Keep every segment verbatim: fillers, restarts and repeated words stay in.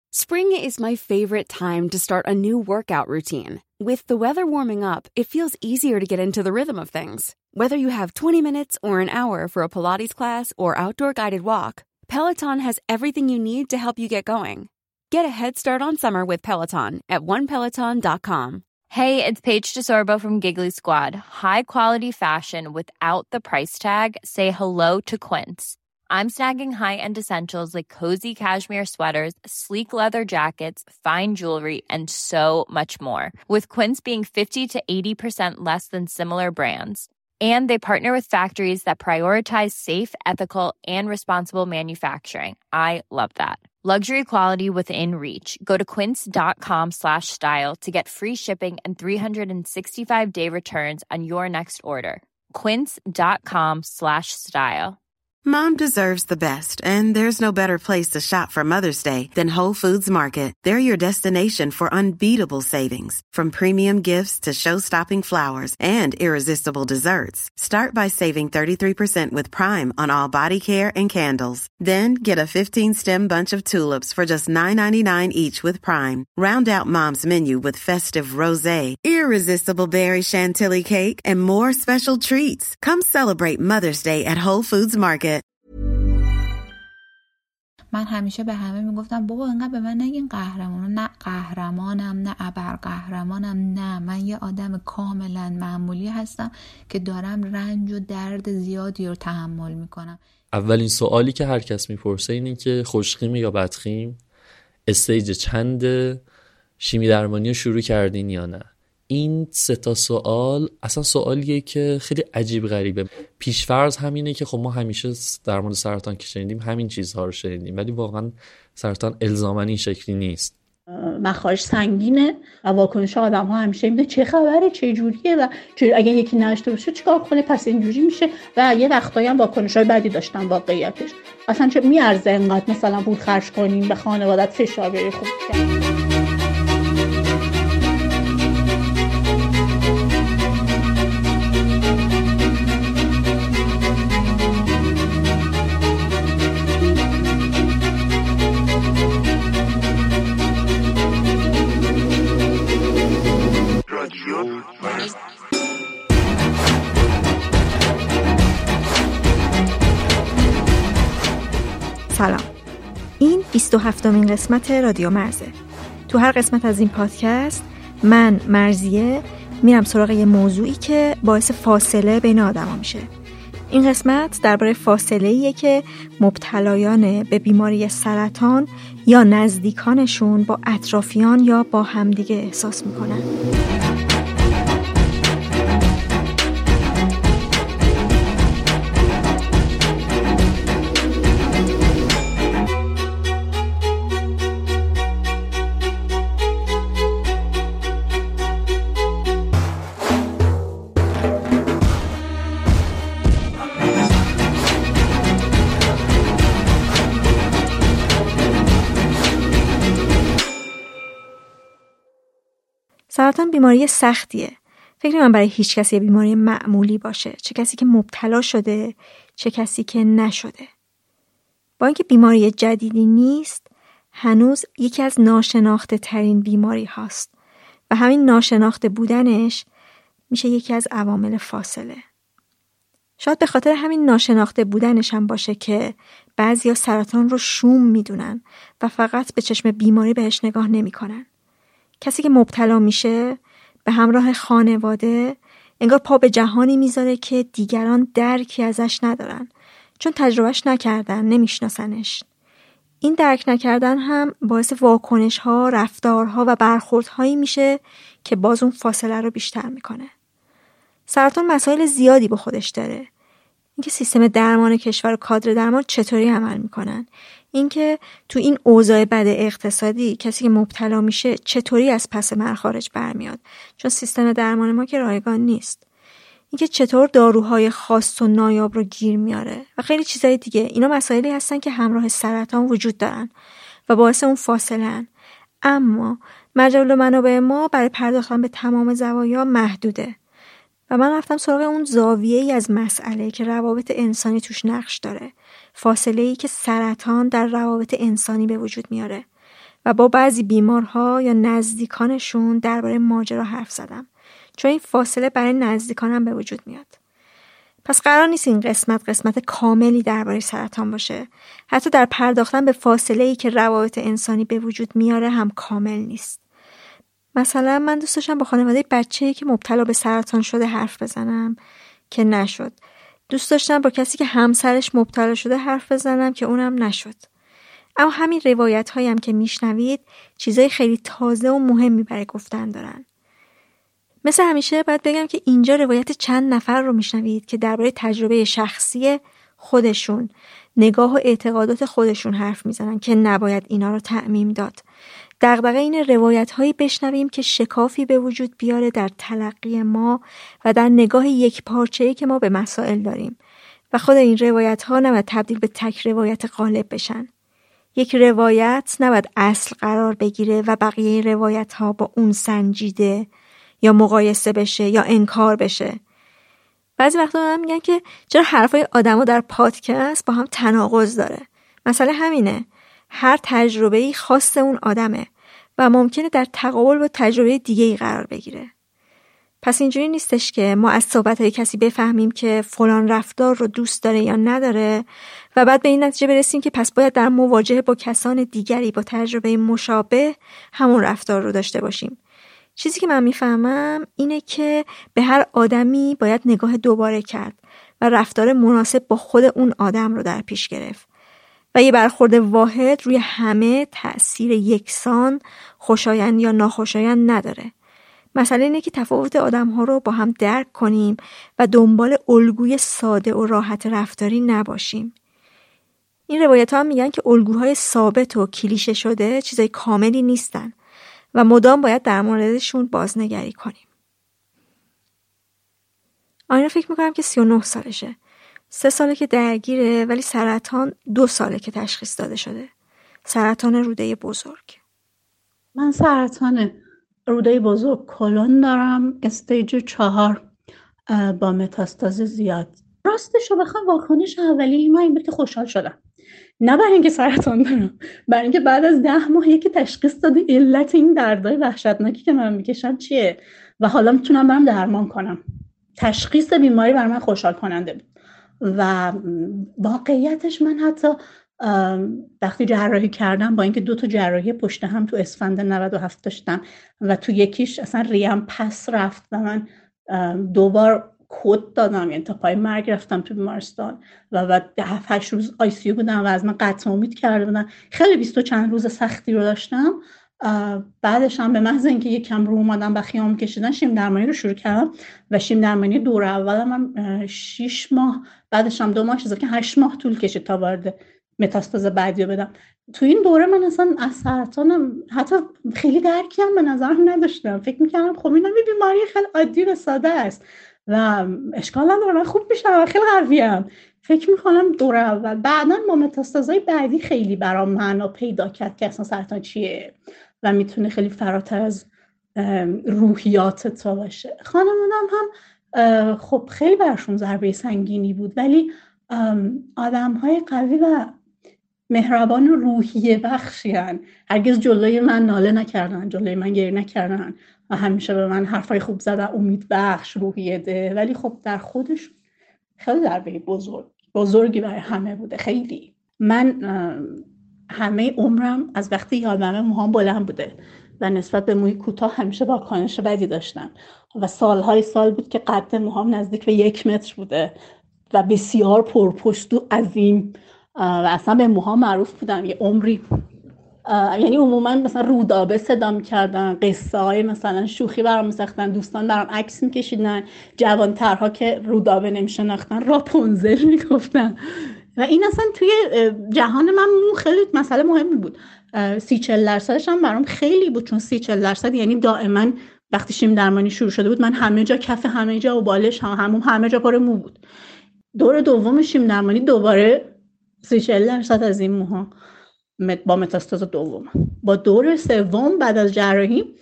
Spring is my favorite time to start a new workout routine. With the weather warming up, it feels easier to get into the rhythm of things. Whether you have twenty minutes or an hour for a Pilates class or outdoor guided walk, Peloton has everything you need to help you get going. Get a head start on summer with Peloton at one peloton dot com. Hey, it's Paige DeSorbo from Giggly Squad. High quality fashion without the price tag. Say hello to Quince. I'm snagging high-end essentials like cozy cashmere sweaters, sleek leather jackets, fine jewelry, and so much more. With Quince being fifty to eighty percent less than similar brands. And they partner with factories that prioritize safe, ethical, and responsible manufacturing. I love that. Luxury quality within reach. Go to quince.com slash style to get free shipping and three sixty-five day returns on your next order. Quince.com slash style. Mom deserves the best, and there's no better place to shop for Mother's Day than Whole Foods Market. They're your destination for unbeatable savings, from premium gifts to show-stopping flowers and irresistible desserts. Start by saving thirty-three percent with Prime on all body care and candles. Then get a fifteen-stem bunch of tulips for just nine ninety-nine each with Prime. Round out Mom's menu with festive rosé, irresistible berry chantilly cake, and more special treats. Come celebrate Mother's Day at Whole Foods Market. من همیشه به همه میگفتم بابا انقدر به من نگین قهرمان. نه قهرمانم، نه ابرقهرمانم، نه، من یه آدم کاملا معمولی هستم که دارم رنج و درد زیادی رو تحمل میکنم. اولین سوالی که هر کس میپرسه اینه که خوشخیمی یا بدخیم، استیج چند، شیمی درمانی رو شروع کردین یا نه. این سه تا سوال اصلا سوالیه که خیلی عجیب غریبه. پیشفرض همینه که خب ما همیشه در مورد سرطان که شنیدیم همین چیزها رو شنیدیم، ولی واقعا سرطان الزاماً این شکلی نیست. مخارج سنگینه و واکنش آدم ها همیشه میده چه خبره، چه جوریه و چه اگه یکی نشته باشه چیکار کنه، پس اینجوری میشه. و یه وقتایی هم واکنش های بدی داشتن واقعیتش. اصلا چه میارزه انقدر مثلا پول خرج کنیم به خانوادت فشار بیاری؟ خوب کنیم. سلام، این بیست و هفتمین قسمت رادیو مرزه. تو هر قسمت از این پادکست من مرزیه میرم سراغ یه موضوعی که باعث فاصله بین آدما میشه. این قسمت درباره فاصله‌ایه که مبتلایان به بیماری سرطان یا نزدیکانشون با اطرافیان یا با همدیگه احساس میکنن. سرطان بیماری سختیه. فکر نمی‌کنم برای هیچ کسی یه بیماری معمولی باشه، چه کسی که مبتلا شده، چه کسی که نشده. با اینکه بیماری جدیدی نیست، هنوز یکی از ناشناخته ترین بیماری هاست و همین ناشناخته بودنش میشه یکی از عوامل فاصله. شاید به خاطر همین ناشناخته بودنش هم باشه که بعضیا سرطان رو شوم میدونن و فقط به چشم بیماری بهش نگاه نمی‌کنن. کسی که مبتلا میشه به همراه خانواده انگار پا به جهانی میذاره که دیگران درکی ازش ندارن، چون تجربهش نکردن، نمیشناسنش. این درک نکردن هم باعث واکنش ها، رفتارها و برخوردهایی میشه که باز اون فاصله رو بیشتر میکنه. سرطان مسائل زیادی با خودش داره. اینکه سیستم درمان کشور و کادر درمان چطوری عمل میکنن، اینکه تو این اوضاع بد اقتصادی کسی که مبتلا میشه چطوری از پس مرگ خارج برمیاد، چون سیستم درمان ما که رایگان نیست، اینکه چطور داروهای خاص و نایاب رو گیر میاره و خیلی چیزای دیگه. اینا مسائلی هستن که همراه سرطان وجود دارن و باعث اون فاصله هن. اما مجال منابع ما برای پرداختن به تمام زوایا محدوده و من رفتم سراغ اون زاویه‌ای از مسئله که روابط انسانی توش نقش داره، فاصله‌ای که سرطان در روابط انسانی به وجود میاره و با بعضی بیمارها یا نزدیکانشون درباره ماجرا حرف زدم، چون این فاصله برای نزدیکانم به وجود میاد. پس قرار نیست این قسمت قسمت کاملی درباره سرطان باشه. حتی در پرداختن به فاصله‌ای که روابط انسانی به وجود میاره هم کامل نیست. مثلا من دوست داشتم با خانواده بچه‌ای که مبتلا به سرطان شده حرف بزنم که نشد. دوست داشتم با کسی که همسرش مبتلا شده حرف بزنم که اونم نشد. اما همین روایت هایی هم که میشنوید چیزای خیلی تازه و مهمی برای گفتن دارن. مثل همیشه باید بگم که اینجا روایت چند نفر رو میشنوید که درباره تجربه شخصی خودشون، نگاه و اعتقادات خودشون حرف میزنن که نباید اینا رو تعمیم داد. دغدغه این روایت هایی بشنویم که شکافی به وجود بیاره در تلقی ما و در نگاه یک پارچه‌ای که ما به مسائل داریم و خود این روایت ها نباید تبدیل به تک روایت غالب بشن. یک روایت نباید اصل قرار بگیره و بقیه روایت ها با اون سنجیده یا مقایسه بشه یا انکار بشه. بعضی وقتا هم میگن که چرا حرفای آدما در پادکست با هم تناقض داره. مسئله همینه. هر تجربه‌ای خاص اون آدمه و ممکنه در تقابل با تجربه دیگه‌ای قرار بگیره. پس اینجوری نیستش که ما از صحبت‌های کسی بفهمیم که فلان رفتار رو دوست داره یا نداره و بعد به این نتیجه برسیم که پس باید در مواجهه با کسان دیگری با تجربه مشابه همون رفتار رو داشته باشیم. چیزی که من میفهمم اینه که به هر آدمی باید نگاه دوباره کرد و رفتار مناسب با خود اون آدم رو در پیش گرفت و یه برخورد واحد روی همه تأثیر یکسان، خوشایند یا ناخوشایند نداره. مسئله اینه که تفاوت آدم‌ها رو با هم درک کنیم و دنبال الگوی ساده و راحت رفتاری نباشیم. این روایت‌ها هم میگن که الگوهای ثابت و کلیشه شده چیزای کاملی نیستن و مدام باید در موردشون بازنگری کنیم. آینا فکر میکنم که سی و نه سالشه. سه ساله که درگیره ولی سرطان دو ساله که تشخیص داده شده. سرطان روده بزرگ. من سرطان روده بزرگ کلون دارم، استیج چهار با متاستاز زیاد. راستش رو بخوام واکنش اولیه من این بود که خوشحال شدم. نه برای اینکه سرطان دارم، برای اینکه بعد از ده ماه یکی تشخیص داده علت این دردای وحشتناکی که من میکشم چیه و حالا میتونم برم درمان کنم. تشخیص بیماری برای من خوشحال کننده بود و واقعیتش من حتی وقتی جراحی کردم با اینکه دو تا جراحی پشت هم تو اسفند نود و هفت داشتم و تو یکیش اصلا ریم پس رفت و من دوبار کد دادم، یعنی تا پای مرگ رفتم تو بیمارستان و بعد هفت هشت روز آی سی یو بودم و از من قطع امید کرده بودن. خیلی بیست و چند روز سختی رو داشتم. بعدش هم به محض اینکه یکم رو اومدم و خیام کشیدن شیم درمانی رو شروع کردم و شیم درمانی دوره اولم هم شیش ماه، بعدش هم دو ماه شد که هشت ماه طول کشید تا وارد متاستاز بعدی رو بدم. تو این دوره من اصلا از سرطانم حتی خیلی درکی هم به نظرم نداشتم. فکر میکردم خب اینم یه بیماری خیلی عادی و ساده است و اشکال نداره، من خوب میشم و خیلی قویم. فکر میکنم دوره اول بعداً با متاستازهای بعدی خیلی برام معنا پیدا کرد که اصلا سرطان چیه و میتونه خیلی فراتر از روحیات تو باشه. خانمانم هم خب خیلی برشون ضربه سنگینی بود ولی آدم‌های قوی و مهربان و روحیه بخشیان. هرگز جلوی من ناله نکردن، جلوی من گریه نکردن و همیشه به من حرفای خوب زدن، امید بخش، روحیه ده. ولی خب در خودش خیلی ضربه بزرگ بزرگی برای همه بوده. خیلی من همه عمرم از وقتی یادمه موهام بلند بوده و نسبت به موی کوتاه همیشه واکنش بدی داشتم و سالهای سال بود که قد موهام نزدیک به یک متر بوده و بسیار پرپشت و عظیم و اصلا به موها معروف بودم یه عمری. یعنی عموما مثلا رودابه صدا می‌کردن، قصه های مثلا شوخی برام می‌ساختن، دوستان برام عکس می‌کشیدن، جوان‌ترها که رودابه نمی‌شناختن راپونزل میگفتن و این اصلا توی جهان من مو خیلی مسئله مهمی بود. سی چهل درصدش هم برام خیلی بود، چون سی چهل درصد یعنی دائما وقتی شیم درمانی شروع شده بود من همه جا کف همه جا و بالش هم همون همه جا پر مو بود. دور دوم شیم درمانی دوباره سی چهل درصد از این موها با متاستاز دوم. با دور سوم بعد از جراحی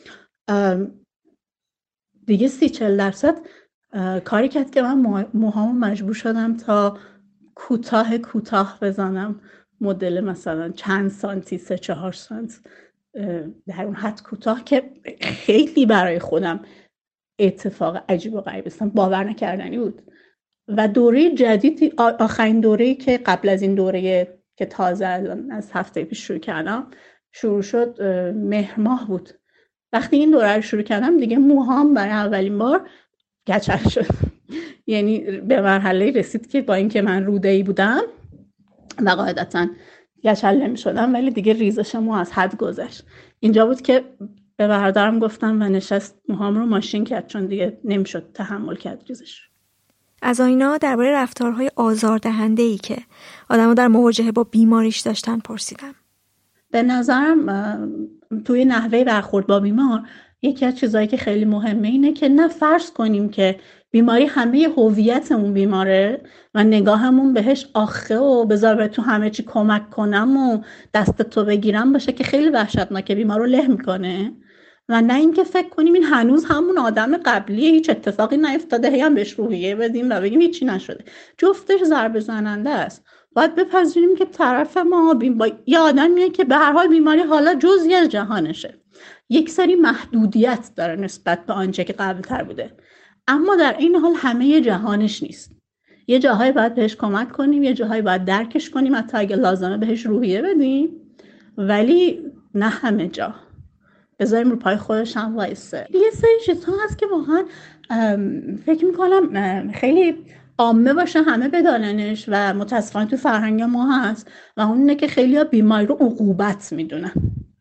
دیگه سی چهل درصد کاری کرد که من موهامو مجبور شدم تا کوتاه کوتاه بزنم، مدل مثلا چند سانتی، سه چهار سانت در اون حد کوتاه که خیلی برای خودم اتفاق عجیب و غریب است، باور نکردنی بود. و دوره جدید، آخرین دوره‌ای که قبل از این دوره که تازه از هفته پیش شروع کردم شروع شد مهر ماه بود. وقتی این دوره رو شروع کردم دیگه موهام برای اولین بار کچل شد. یعنی به مرحله رسید که با اینکه من روده‌ای بودم و قاعدتاً کچل نمی‌شدم، ولی دیگه ریزش مو از حد گذشت. اینجا بود که به برادرم گفتم و نشست موهام رو ماشین کرد، چون دیگه نمی‌شد تحمل کرد ریزش. از آینا درباره رفتارهای آزاردهنده‌ای که آدم‌ها در مواجهه با بیماریش داشتن پرسیدم. به نظرم توی نحوه برخورد با بیمار یکی از چیزایی که خیلی مهمه اینه که نه فرض کنیم که بیماری همه هویتمون بیماره و نگاهمون بهش آخه و بذار به تو همه چی کمک کنم و دست تو بگیرم باشه که خیلی وحشتناکه، بیمار رو له میکنه. و نه اینکه فکر کنیم این هنوز همون آدم قبلیه، هیچ اتفاقی نیفتاده، هی هم بهش روحیه بدیم و بگیم هیچی نشده. جفتش ضربه زننده است. باید بپذیریم که طرف ما بیم با یه آدمیه که به هر حال بیماری حالا جزئی از جهانشه، یک سری محدودیت داره نسبت به آنچه که قبل‌تر بوده، اما در این حال همه جهانش نیست. یه جاهایی باید بهش کمک کنیم، یه جاهایی باید درکش کنیم، حتی اگه لازمه بهش روحیه بدیم، ولی نه همه جا. بذاریم رو پای خودش هم وایسه. یه سری چیزها هست که واقعا فکر میکنم خیلی عامه باشه، همه بداننش و متاسفانه تو فرهنگ ما هست و اون اینه که خیلی ها بیماری رو عقوبت میدونن.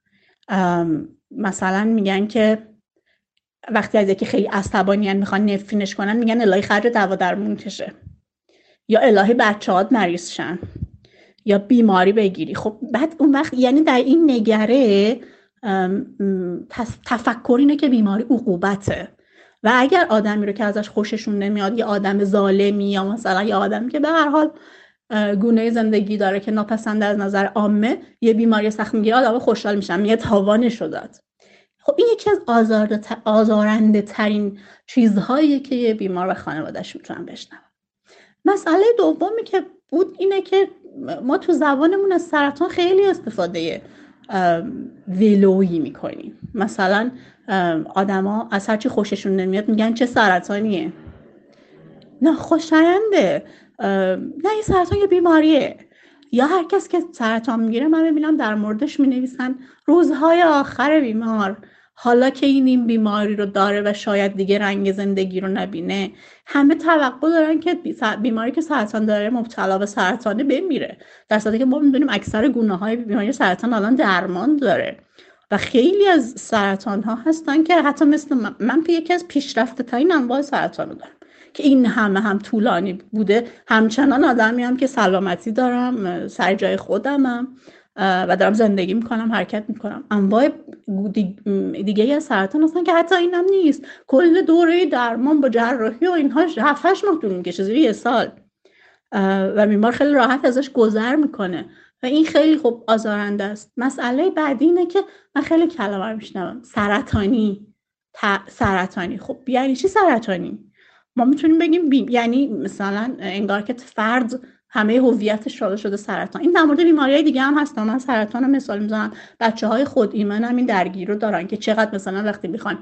مثلا میگن که وقتی از یکی خیلی عصبانیان میخوان نفرینش کنن میگن الهی خرج دوا درمون کشه، یا الهی بچه‌هات مریض شن، یا بیماری بگیری. خب بعد اون وقت یعنی در این نگره تفکر اینه که بیماری عقوبته و اگر آدمی رو که ازش خوششون نمیاد، یه آدم ظالمی یا مثلا یه آدمی که به هر حال گونه زندگی داره که ناپسنده از نظر عامه، یه بیماری سخت میگیره، آدم خوشحال میشن، میگه تاوانش رو داد. خب این یکی از آزارنده ترین چیزهایی که یه بیمار و خانواده‌اش میتونن بشنون. مسئله دومی که بود اینه که ما تو زبانمون از سرطان خیلی استفاده ویلویی میکنیم. مثلا آدما از هرچی خوششون نمیاد میگن چه سرطانیه، نه خوشاینده، نه این سرطان یه بیماریه. یا هر کس که سرطان میگیره من ببینم در موردش مینویسن روزهای آخر بیمار، حالا که این این بیماری رو داره و شاید دیگه رنگ زندگی رو نبینه. همه توقع دارن که بیماری که سرطان داره مبتلا به سرطانه بمیره، در صورتی که ما میدونیم اکثر گونه‌های بیماری سرطان الان درمان داره و خیلی از سرطان ها هستن که حتی مثل من, من یکی از پیشرفته ترین انواع سرطان رو دارم که این همه هم طولانی بوده. همچنان آدمی هم که سلامتی دارم، سر جای خودمم و دارم زندگی میکنم، حرکت میکنم. انواع دیگه از سرطان هستن که حتی اینم نیست، کل دوره درمان با جراحی و اینها هفت هشت ماه طول میکشه، زیر یه سال، و بیمار خیلی راحت ازش گذر میکنه و این خیلی خوب آزارنده است. مسئله بعدی اینه که من خیلی کلمه رو میشنوم، سرطانی ت... سرطانی. خب یعنی چی سرطانی؟ ما میتونیم بگیم بیم. یعنی مثلا انگار که فرد همه هویتش شامل شده سرطان. این در مورد بیماریهای دیگه هم هست. من سرطان رو مثال میزنم. بچه‌های خود ایمن هم این درگیر رو دارن که چقدر مثلا وقتی میخوان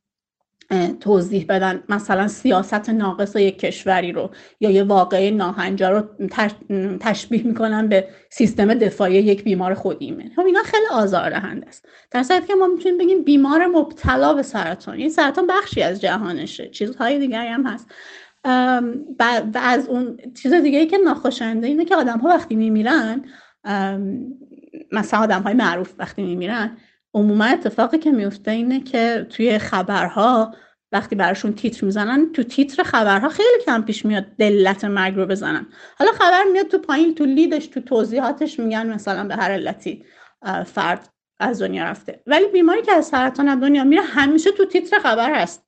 توضیح بدن مثلا سیاست ناقص یک کشوری رو یا یه واقعه ناهنجار رو تشبیه میکنن به سیستم دفاعی یک بیمار خود ایمن. خب اینا خیلی آزاردهنده است. در صورتی که ما میتونیم بگیم بیمار مبتلا به سرطان، این سرطان بخشی از جهانشه، چیزهای دیگری هم هست. و از اون چیز دیگه‌ای که ناخوشایند اینه که آدم‌ها وقتی میمیرن، مثلا آدم‌های معروف وقتی میمیرن، عموما اتفاقی که میفته اینه که توی خبرها وقتی براشون تیتر میزنن، تو تیتر خبرها خیلی کم پیش میاد دلت مرگ رو بزنن. حالا خبر میاد تو پایین، تو لیدش، تو توضیحاتش میگن مثلا به هر علتی فرد از دنیا رفته، ولی بیماری که از سرطان از دنیا میره همیشه تو تیتر خبر هست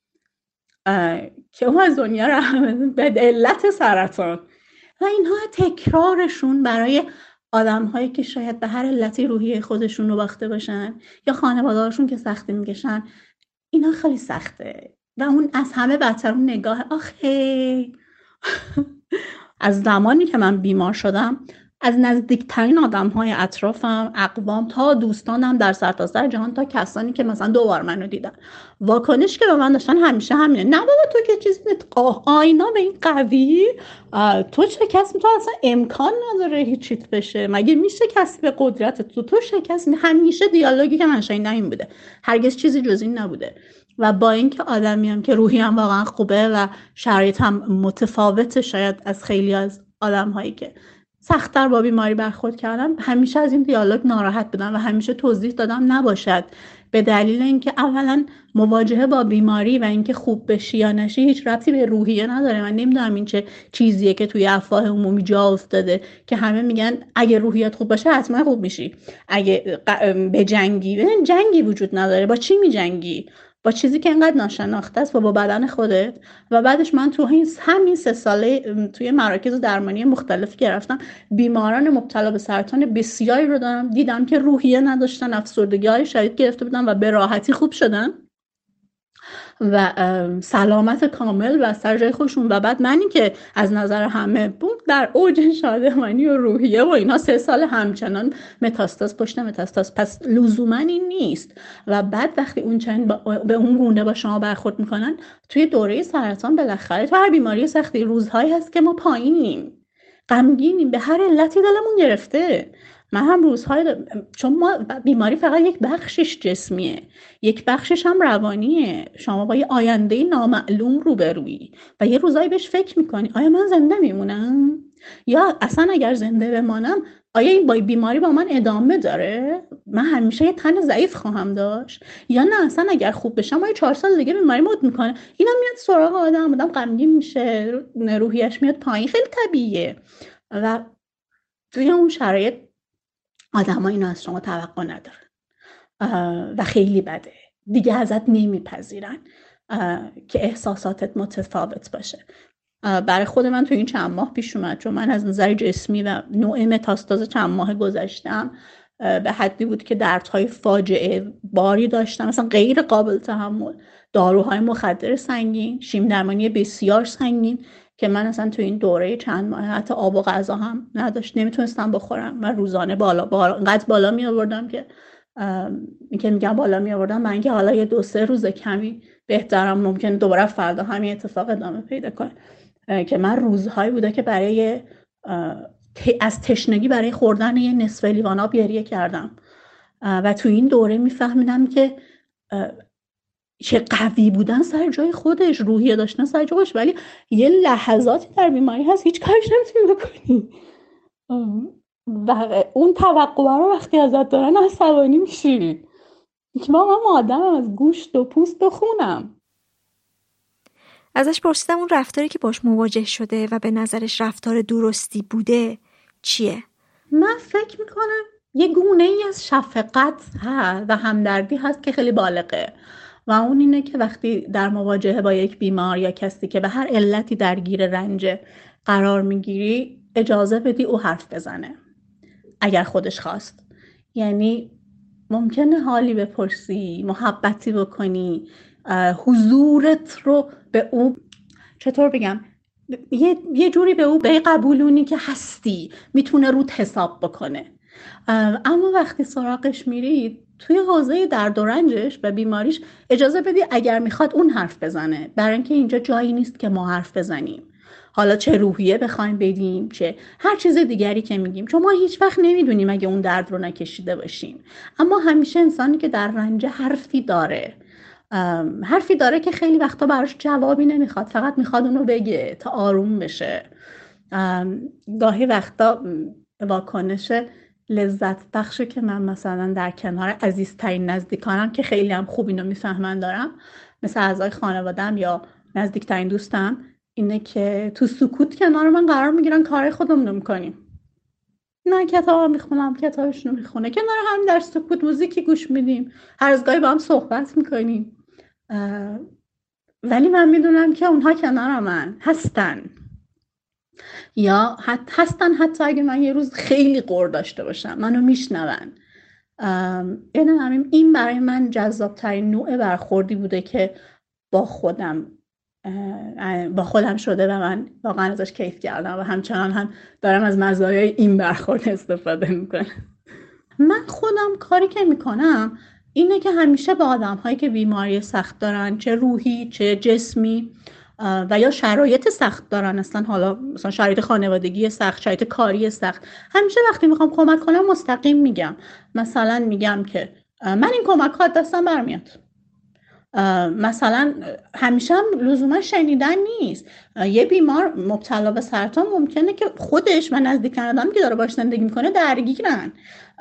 که اون از دنیا رفته به علت سرطان. و اینها تکرارشون برای آدم هایی که شاید به هر علتی روحی خودشون رو باخته باشن یا خانواده‌هاشون که سختی میکشن، اینا خیلی سخته. و اون از همه بدتر اون نگاه آخه از زمانی که من بیمار شدم از نزدیکترین آدم‌های اطرافم، اقوام، تا دوستانم در سرتاسر جهان، تا کسانی که مثلا دو بار منو دیدن، واکنش که به من داشتن همیشه همینه: نه بابا تو که چیزی آینا به این قوی، تو شکست، تو اصلا امکان نداره هیچیت بشه، مگه میشه کسی به قدرت تو تو شکست. همیشه دیالوگی که من شنیدم این بوده، هرگز چیزی جز این نبوده. و با اینکه آدمیم که روحیم واقعا خوبه و شرایطم متفاوته شاید از خیلی از آدم‌هایی که سخت‌تر با بیماری برخورد کردم، همیشه از این دیالوگ ناراحت بودم و همیشه توضیح دادم نباشد، به دلیل اینکه اولا مواجهه با بیماری و اینکه خوب بشی یا نشی هیچ ربطی به روحیه نداره. من نمیدونم این چه چیزیه که توی افواه عمومی جا افتاده که همه میگن اگه روحیت خوب باشه حتما خوب میشی، اگه به جنگی، ببین جنگی وجود نداره. با چی میجنگی؟ با چیزی که انقدر ناشناخته است و با بدن خودت. و بعدش من تو همین سه ساله توی مراکز درمانی مختلفی که رفتم، بیماران مبتلا به سرطان بسیاری رو دارم دیدم که روحیه نداشتن، افسردگی‌های شدید گرفته بودن و به راحتی خوب شدن و سلامت کامل و سر جای خودشون. و بعد منی که از نظر همه بود در اوج شادمانی و روحیه و اینا، سه سال همچنان متاستاز پشت متاستاز، پس لزوما این نیست. و بعد وقتی اون چند به اون گونه با شما برخورد میکنن توی دوره سرطان، بالاخره تو هر بیماری سختی روزهایی هست که ما پایینیم، غمگینیم، به هر علتی دلمون گرفته. من هم روزهای دا... چون ما بیماری فقط یک بخشش جسمیه، یک بخشش هم روانیه. شما با یه آینده نامعلوم روبرویی و یه روزایی بهش فکر میکنی آیا من زنده میمونم؟ یا اصلا اگر زنده بمانم آیا این با بیماری با من ادامه داره؟ من همیشه یه تن ضعیف خواهم داشت؟ یا نه اصلا اگر خوب بشم ما چهار سال دیگه بیماری مد میکنه. اینم میاد سراغ آدم، آدم غمگین میشه، روحیش میاد پایین، خیلی طبیعیه. و توی اون شرایط آدم ها اینو از شما توقع ندارن و خیلی بده دیگه، ازت نمیپذیرن که احساساتت متفاوت باشه. برای خود من تو این چند ماه پیش اومد، چون من از نظر جسمی و نوع متاستاز چند ماه گذشتم به حدی بود که دردهای فاجعه باری داشتم، مثلا غیر قابل تحمل، داروهای مخدر سنگین، شیم درمانی بسیار سنگین که من اصلا تو این دوره چند ماه حتی آب و غذا هم نداشت، نمیتونستم بخورم. من روزانه بالا بالا انقدر بالا می آوردم که این که میگم بالا می آوردم، من اینکه حالا یه دو سه روز کمی بهترم، ممکنه دوباره فردا همین اتفاق ادامه پیدا کنه. که من روزهایی بوده که برای از تشنگی برای خوردن یه نصف لیوان آب گریه کردم و تو این دوره میفهمیدم که چه قوی بودن سر جای خودش، روحیه داشتن سر جای خودش، ولی یه لحظاتی در بیماری هست هیچ کارش نمیتونی بکنی و اون توقع رو وقتی ازت دارن عصبانی میشی که ما من آدمم از گوشت و پوست و خونم. ازش پرسیدم اون رفتاری که باش مواجه شده و به نظرش رفتار درستی بوده چیه؟ من فکر میکنم یه گونه ای از شفقت هست و همدردی هست که خیلی بالغه و اون اینه که وقتی در مواجهه با یک بیمار یا کسی که به هر علتی درگیر رنج قرار میگیری، اجازه بدی او حرف بزنه اگر خودش خواست. یعنی ممکنه حالی بپرسی، محبتی بکنی، حضورت رو به او، چطور بگم، یه, یه جوری به او بقبولونی که هستی، میتونه روت حساب بکنه. اما وقتی سراغش میری توی حوزه درد و رنجش و بیماریش، اجازه بدی اگر میخواد اون حرف بزنه، برای اینکه اینجا جایی نیست که ما حرف بزنیم، حالا چه روحیه بخوایم بدیم چه هر چیز دیگری که میگیم، چون ما هیچ وقت نمیدونیم اگه اون درد رو نکشیده باشیم. اما همیشه انسانی که در رنج حرفی داره، حرفی داره که خیلی وقتا براش جوابی نمیخواد، فقط میخواد اونو بگه تا آروم بشه. گاهی وقتا واکنش لذت بخشی که من مثلا در کنار عزیزترین نزدیکانم که خیلی هم خوب اینو میفهمن دارم، مثل اعضای خانواده‌ام یا نزدیکترین دوستم، اینه که تو سکوت کنار من قرار میگیرن، کار خودمون رو میکنیم. نه کتاب میخونم، کتابشون رو میخونه، کنار هم در سکوت موزیکی گوش میدیم، هر از گاهی با هم صحبت میکنیم. ولی من میدونم که اونها کنار من هستن، یا هستن حتی اگه من یه روز خیلی غر داشته باشم منو میشنون. این برای من جذاب ترین نوع برخوردی بوده که با خودم با خودم شده و من واقعا ازش کیف کردم و همچنان هم دارم از مزایای این برخورد استفاده میکنم. من خودم کاری که میکنم اینه که همیشه با آدم هایی که بیماری سخت دارن، چه روحی چه جسمی و یا شرایط سخت دارن، اصلا حالا مثلا شرایط خانوادگی سخت، شرایط کاری سخت، همیشه وقتی میخوام کمک کنم مستقیم میگم. مثلا میگم که من این کمک ها دستم برمیاد. مثلا همیشه هم لزوما شنیدن نیست. یه بیمار مبتلا به سرطان ممکنه که خودش و نزدیکترین آدمی که داره باش زندگی میکنه درگیرن.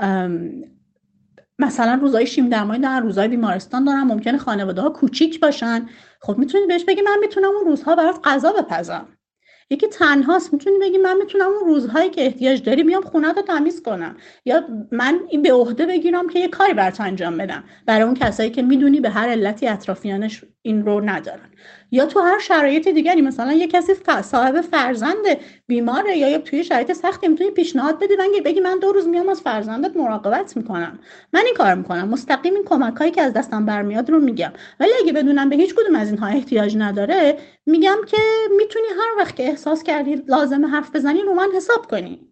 مثلا روزای شیمی درمانی دارن، روزای بیمارستان دارن، ممکنه خانواده ها کوچیک باشن. خب میتونید بهش بگی من میتونم اون روزها برات غذا بپزم. یکی تنهاست، میتونی بگی من میتونم اون روزهایی که احتیاج داری بیام خونه‌ت رو تمیز کنم، یا من این به عهده بگیرم که یه کاری برات انجام بدم، برای اون کسایی که میدونی به هر علتی اطرافیانش این رو ندارن. یا تو هر شرایط دیگری، مثلا یه کسی صاحب فرزند بیماره یا توی شرایط سختی، میتونی پیشنهاد بدی و بگی من دو روز میام از فرزندت مراقبت میکنم. من این کار میکنم، مستقیم این کمکایی که از دستم برمیاد رو میگم. ولی اگه بدونم به هیچ کدوم از اینها احتیاج نداره، میگم که میتونی هر وقت که احساس کردی لازمه حرف بزنی رو من حساب کنی.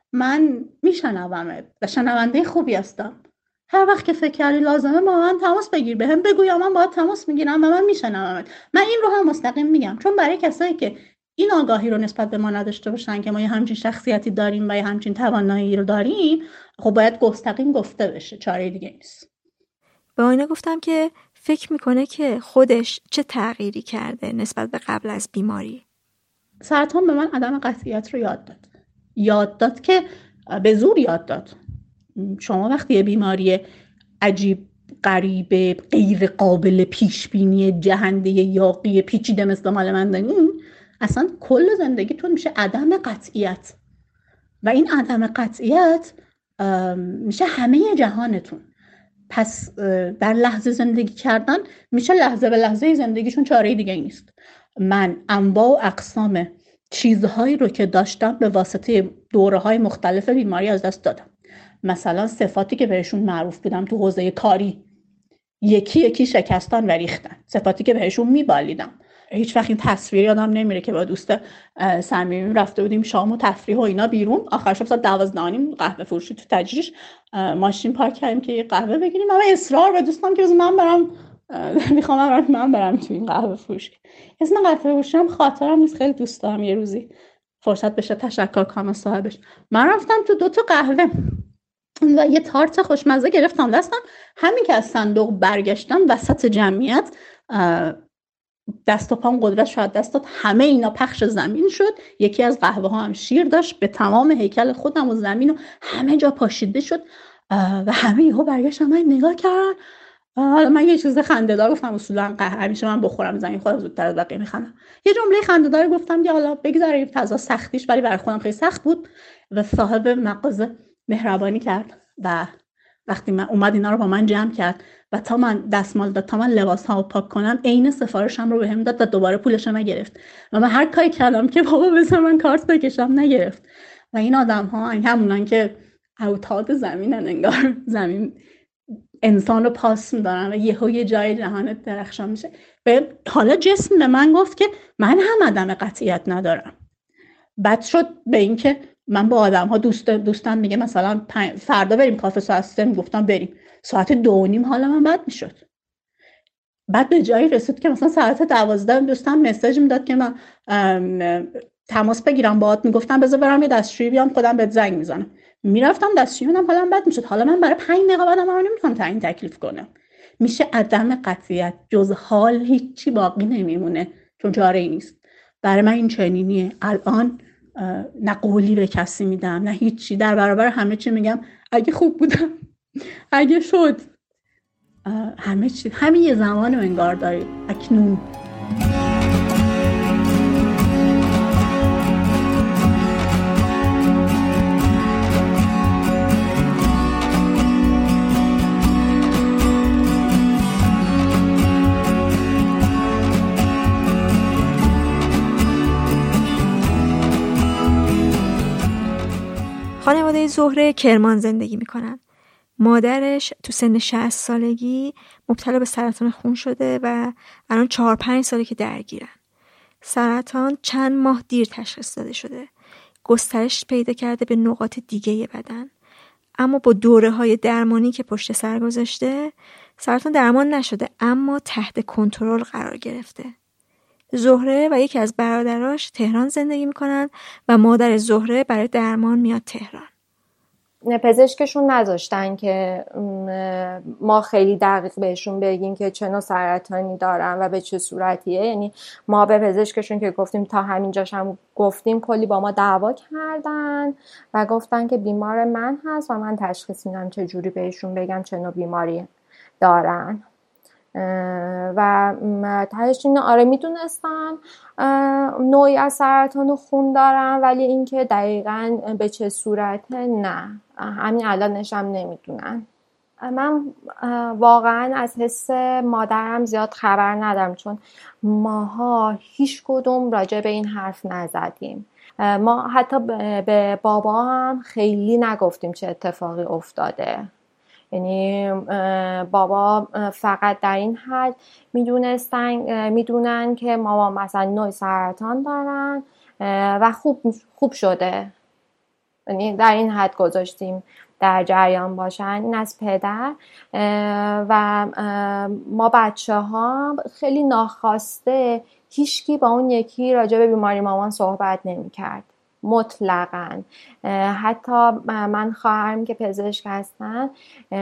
من میشنومت و شنونده خوبی هستم. هر وقت که فکر کردی لازمه با من تماس بگیر، بهم بگو یا من باهات تماس میگیرم و من میشنومت. من این رو هم مستقیم میگم، چون برای کسایی که این آگاهی رو نسبت به ما نداشته باشن که ما یه همچین شخصیتی داریم و یه همچین توانایی رو داریم، خب باید مستقیم گفته بشه، چاره دیگه نیست. به آینه گفتم که فکر میکنه که خودش چه تغییری کرده نسبت به قبل از بیماری. سرطان به من عدم قطعیت رو یاد داد. یاد داد که به زور یاد داد. شما وقتی یه بیماری عجیب، غریبه، غیر قابل پیش بینی، جهنده، یاغی، پیچیده مثل مال من دارین، اصلا کل زندگیتون میشه عدم قطعیت و این عدم قطعیت میشه همه جهانتون. پس در لحظه زندگی کردن میشه لحظه به لحظه زندگیشون چاره دیگه نیست. من انواع و اقسام چیزهایی رو که داشتم به واسطه دوره‌های مختلف بیماری از دست دادم. مثلا صفاتی که بهشون معروف بودم تو حوزه کاری، یکی یکی شکستن و ریختن. صفاتی که بهشون میبالیدم، هیچ وقت این تصویر یادم نمیره که با دوست صمیمیم رفته بودیم شام و تفریح و اینا بیرون، آخر شب ساعت دوازده و نیم قهوه فروشی تو تجریش ماشین پارک کردیم که یه قهوه بگیریم. اما اصرار به دوستم که من برم میخوام من, من برم تو این قهوه فروشی. اسم قهوه فروشی هم خاطرم نیست، خیلی دوست دارم یه روزی فرصت بشه تشکر کنم از صاحبش. من رفتم تو دو تا قهوه و یه تارت خوشمزه گرفتم دستم. همین که از صندوق برگشتم وسط جمعیت دست و پام قدرت شاید دست داد، همه اینا پخش زمین شد. یکی از قهوه ها هم شیر داشت، به تمام هیکل خودم و زمین و همه جا پاشیده شد و همه یهو برگشتن من نگاه کردن. حالا من یه چیز خنده‌دار گفتم، اصولا قهوه همیشه من بخورم زمین خودم زودتر از بقیه میخندم. یه جمله خنده‌دار گفتم که حالا بگذاریم فضا سختیش، ولی برای خودم خیلی سخت بود و صاحب مغازه مهربانی کرد و وقتی من اومد اینا رو با من جمع کرد و تا من دستمال داد تا من لباس ها رو پاک کنم، عین سفارشم رو بهم داد و دوباره پولش رو نگرفت و من هر کاری کردم که بابا بذار من کارت بکشم نگرفت. و این آدم ها همونن که اوتاد زمینن، انگار زمین انسان رو پاس میدارن و یهو یه جای جهانت درخشان میشه. و حالا جسم به من گفت که من هم عدم قطعیت ندارم. بعد شد به این که من با آدم ها دوست دوستان میگه مثلا فردا بریم کافه ساعت سه، میگفتم بریم، ساعت دو و نیم حالا من بد میشد. بعد به جایی رسید که مثلا ساعت دوازده دوستم مسیج میداد که من تماس بگیرم باهات، میگفتم بذار برم یه دستشویی بیام خودم بهت زنگ میزنم. میرفتم دستشویی میدم حالا بد میشد. حالا من برای پنج دقیقه بعدم رو نمیتونم تعیین تکلیف کنم. میشه عدم قطعیت، جز حال هیچی باقی نمیمونه چون چاره ای نیست. برای من این چنینیه. الان نه قولی به کسی میدم نه هیچی، در برابر همه چی میگم اگه خوب بودم، اگه شد، همه چی همین یه زمان رو انگار دارید اکنون. خانواده زهره کرمان زندگی میکنن. مادرش تو سن شصت سالگی مبتلا به سرطان خون شده و الان چهار پنج ساله که درگیرن. سرطان چند ماه دیر تشخیص داده شده. گسترش پیدا کرده به نقاط دیگه بدن. اما با دوره های درمانی که پشت سر گذاشته، سرطان درمان نشده اما تحت کنترل قرار گرفته. زهره و یکی از برادراش تهران زندگی میکنن و مادر زهره برای درمان میاد تهران. پزشکشون نذاشتن که ما خیلی دقیق بهشون بگیم که چه نوع سرطانی دارن و به چه صورتیه. یعنی ما به پزشکشون که گفتیم تا همینجاش هم گفتیم کلی با ما دعوا کردن و گفتن که بیمار من هست و من تشخیص میدم چه جوری بهشون بگم چه نوع بیماری دارن. و تهش این آره میدونستن نوعی از سرطان خون دارن، ولی اینکه دقیقاً به چه صورته نه، همین الانش هم نمیدونن. من واقعاً از حس مادرم زیاد خبر ندارم، چون ماها هیچ کدوم راجع به این حرف نزدیم. ما حتی به بابا هم خیلی نگفتیم چه اتفاقی افتاده. یعنی بابا فقط در این حد میدونستن میدونن که ماما مثلا نوع سرطان دارن و خوب خوب شده. یعنی در این حد گذاشتیم در جریان باشن. این از پدر. و ما بچه ها خیلی ناخواسته هیچکی با اون یکی راجع به بیماری مامان صحبت نمی کرد مطلقاً. حتی من خواهرم که پزشک هستن،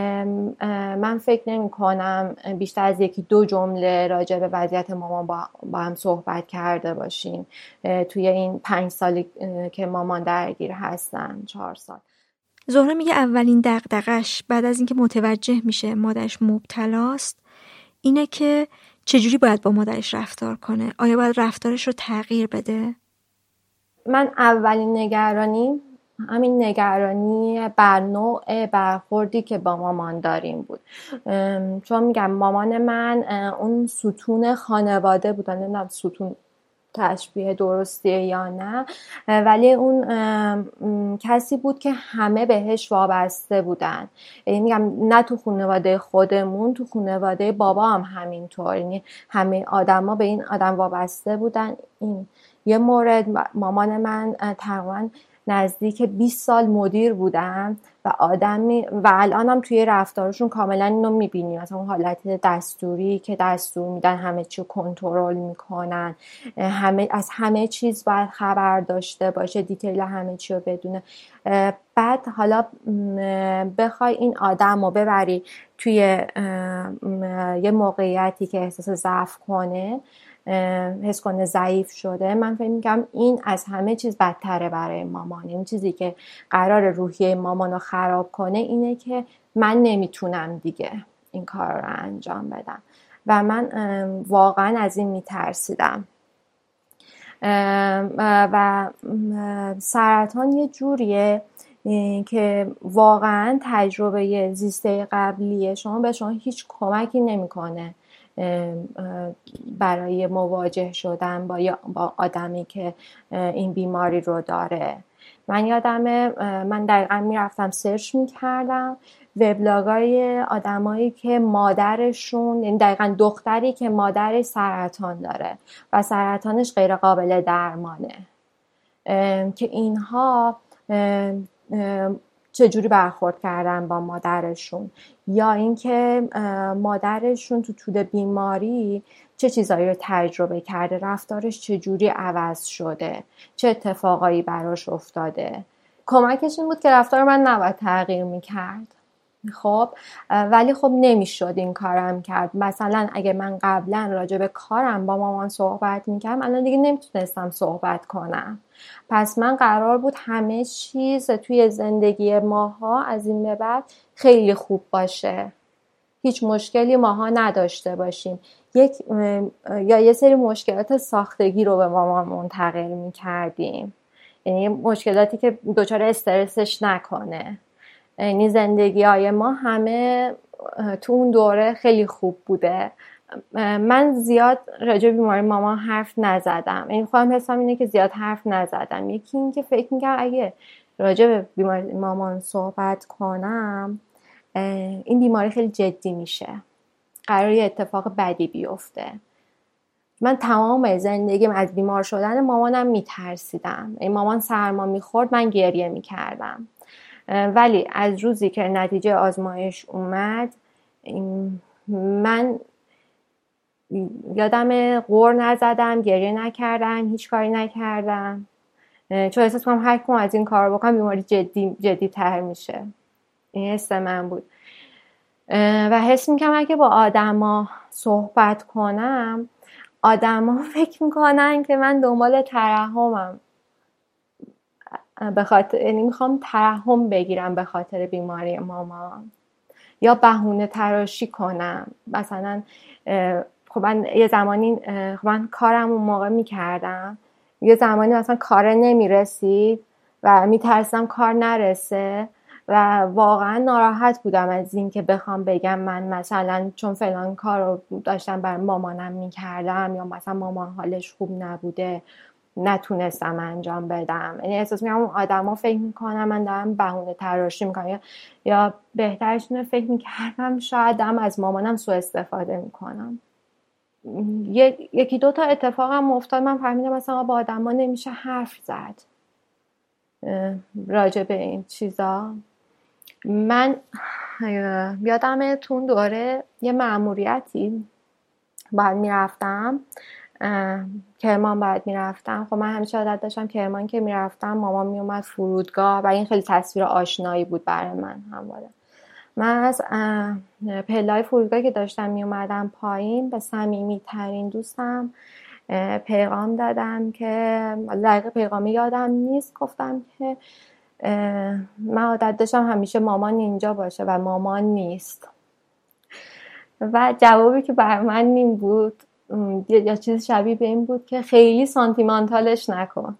من فکر نمی کنم بیشتر از یکی دو جمله راجع به وضعیت مامان با, با هم صحبت کرده باشیم توی این پنج سالی که مامان درگیر هستن، چهار سال. زهره میگه اولین دغدغش بعد از اینکه متوجه میشه مادرش مبتلاست اینه که چجوری باید با مادرش رفتار کنه. آیا باید رفتارش رو تغییر بده؟ من اولین نگرانی همین نگرانی بر نوع برخوردی که با مامان داریم بود. چون میگم مامان من اون ستون خانواده بود، نمیدونم ستون تشبیه درستیه یا نه، ولی اون کسی بود که همه بهش وابسته بودن. یعنی میگم نه تو خانواده خودمون، تو خانواده بابا هم همینطور. یعنی همه آدما به این آدم وابسته بودن. این یه مورد، مامان من تقریبا نزدیک بیست سال مدیر بودن و آدمی و الان هم توی رفتارشون کاملا اینو میبینیم، مثلا اون حالت دستوری که دستور میدن، همه چی رو کنترل میکنن، همه از همه چیز باید خبر داشته باشه، دیتیل همه چی رو بدونه. بعد حالا بخوای این آدم رو ببری توی یه موقعیتی که احساس ضعف کنه، حس کنه ضعیف شده، من فکر می‌کنم این از همه چیز بدتره برای مامان. این چیزی که قرار روحیه مامان رو خراب کنه اینه که من نمیتونم دیگه این کار رو انجام بدم و من واقعا از این میترسیدم. و سرطان یه جوریه که واقعا تجربه زیسته قبلیه شما به شما هیچ کمکی نمیکنه برای مواجه شدن با با آدمی که این بیماری رو داره. من یادمه من دقیقا میرفتم سرچ میکردم وبلاگای آدمایی که مادرشون، یعنی دقیقا دختری که مادرش سرطان داره و سرطانش غیر قابل درمانه، که اینها چجوری برخورد کردن با مادرشون، یا اینکه مادرشون تو طول بیماری چه چیزایی رو تجربه کرده، رفتارش چجوری عوض شده، چه اتفاقایی براش افتاده. کمکش این بود که رفتار من نباید تغییر میکرد. خب ولی خب نمیشد این کارم کرد. مثلا اگه من قبلا راجع به کارم با مامان صحبت میکردم، الان دیگه نمیتونستم صحبت کنم. پس من قرار بود همه چیز توی زندگی ماها از این به بعد خیلی خوب باشه، هیچ مشکلی ماها نداشته باشیم، یک یا یه سری مشکلات ساختگی رو به مامان منتقل میکردیم، یعنی مشکلاتی که دچار استرسش نکنه. یعنی زندگی های ما همه تو اون دوره خیلی خوب بوده. من زیاد راجع به بیماری مامان حرف نزدم، این خودم حسم اینه که زیاد حرف نزدم. یکی این که فکر میکرم اگه راجع به بیماری مامان صحبت کنم این بیماری خیلی جدی میشه، قراره یه اتفاق بدی بیفته. من تمام زندگیم از بیمار شدن مامانم میترسیدم. این مامان سرما میخورد من گریه میکردم. ولی از روزی که نتیجه آزمایش اومد من یادم غر نزدم، گریه نکردم، هیچ کاری نکردم، چون احساس کنم هر کدوم از این کار بکنم بیماری جدی جدی تر میشه. این حس من بود و حس میکنم اگه با آدما صحبت کنم آدما فکر میکنن که من دنبال ترحمم، به خاطر یعنی میخوام ترحم بگیرم به خاطر بیماری مامان یا بهونه تراشی کنم. مثلا خب من یه زمانی خب من کارم اون موقع میکردم، یه زمانی مثلا کار نمیرسید و میترسم کار نرسه و واقعا ناراحت بودم از این که بخوام بگم من مثلا چون فلان کار رو داشتم برای مامانم میکردم یا مثلا مامان حالش خوب نبوده نتونستم انجام بدم. یعنی احساس میکنم اون آدما فکر میکنم من دارم بهونه تراشی میکنم یا یا بهترش اینه فکر میکردم شاید دارم از مامانم سوء استفاده میکنم. یکی دو تا اتفاقم افتاد من فهمیدم مثلا با آدما نمیشه حرف زد راجع به این چیزا. من یادمه تون دوره یه مأموریتی بعد میرفتم کرمان، بعد میرفتم. خب من همیشه عادت داشتم کرمان که میرفتم مامان میومد فرودگاه و این خیلی تصویر آشنایی بود برای من همواره. من از پله‌های فرودگاه که داشتم میومدم پایین به صمیمی ترین دوستم پیغام دادم که دقیق پیغامی یادم نیست، گفتم که من عادت داشتم همیشه مامان اینجا باشه و مامان نیست و جوابی که بر من این بود یا چیز شبیه به این بود که خیلی سانتیمانتالش نکن.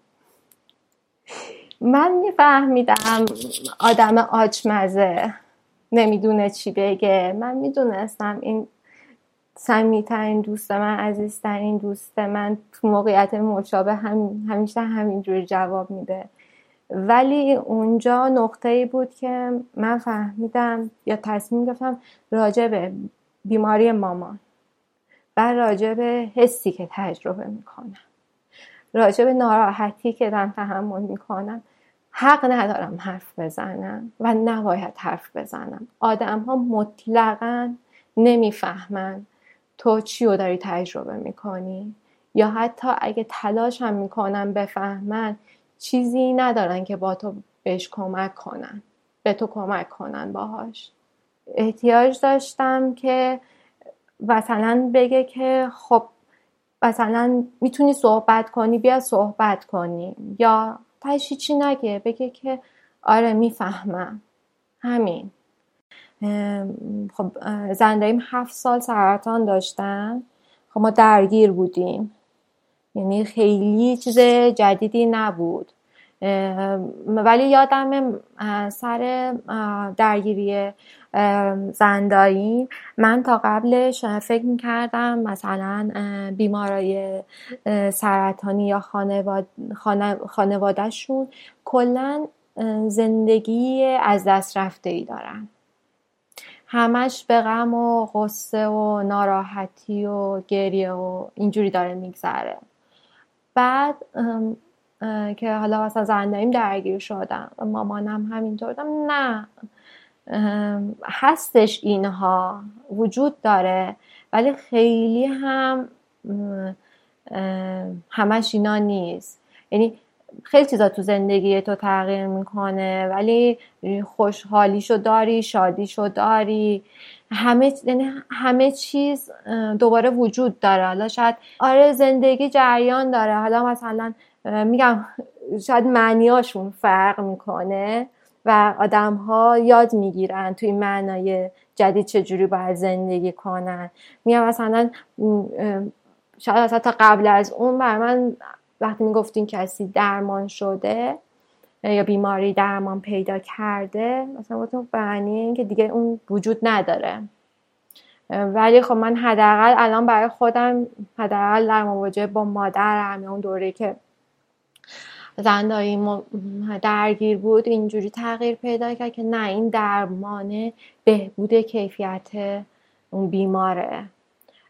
من میفهمیدم آدم آچمزه نمیدونه چی بگه. من میدونستم این صمیمی‌ترین دوست من، عزیزترین دوست من تو موقعیت مشابه هم همیشه همینجوری جواب میده. ولی اونجا نقطه‌ای بود که من فهمیدم یا تصمیم گرفتم راجع به بیماری مامان و راجع به حسی که تجربه میکنم، راجع به ناراحتی که دارم تحمل میکنم حق ندارم حرف بزنم و نباید حرف بزنم. آدم ها مطلقاً نمیفهمن تو چی رو داری تجربه میکنی یا حتی اگه تلاش هم میکنن بفهمن چیزی ندارن که با تو بهش کمک کنن، به تو کمک کنن باهاش. احتیاج داشتم که مثلا بگه که خب مثلا میتونی صحبت کنی بیا صحبت کنی، یا تاشی چی نگه بگه که آره میفهمم. همین. خب زنده‌ایم هفت سال سرطان داشتن. خب ما درگیر بودیم، یعنی خیلی چیز جدیدی نبود. ولی یادم سر درگیری زندایی من تا قبلش فکر میکردم مثلا بیمارای سرطانی یا خانواد... خانوادهشون کلا زندگی از دست رفته ای دارن، همش به غم و غصه و ناراحتی و گریه و اینجوری داره میگذره. بعد که حالا مثلا زنده‌ایم درگیر شدم مامانم همینطور دم نه هستش، اینها وجود داره ولی خیلی هم همش اینا نیست. یعنی خیلی چیزا تو زندگی تو تغییر میکنه ولی خوشحالیشو داری، شادیشو داری، همه یعنی همه چیز دوباره وجود داره. حالا شاید آره زندگی جریان داره، حالا مثلا میگم شاید معنیاشون فرق میکنه و آدم ها یاد میگیرن توی معنای جدید چجوری باید زندگی کنن. میگم مثلا شاید مثلا تا قبل از اون بر من وقتی میگفتین کسی درمان شده یا بیماری درمان پیدا کرده مثلا گفتم معنی این که دیگه اون وجود نداره. ولی خب من حداقل الان برای خودم حداقل در مواجهه با مادرم یا اون دوره که زندایی درگیر بود اینجوری تغییر پیدا کرد که نه، این درمانه بهبود کیفیت اون بیماره.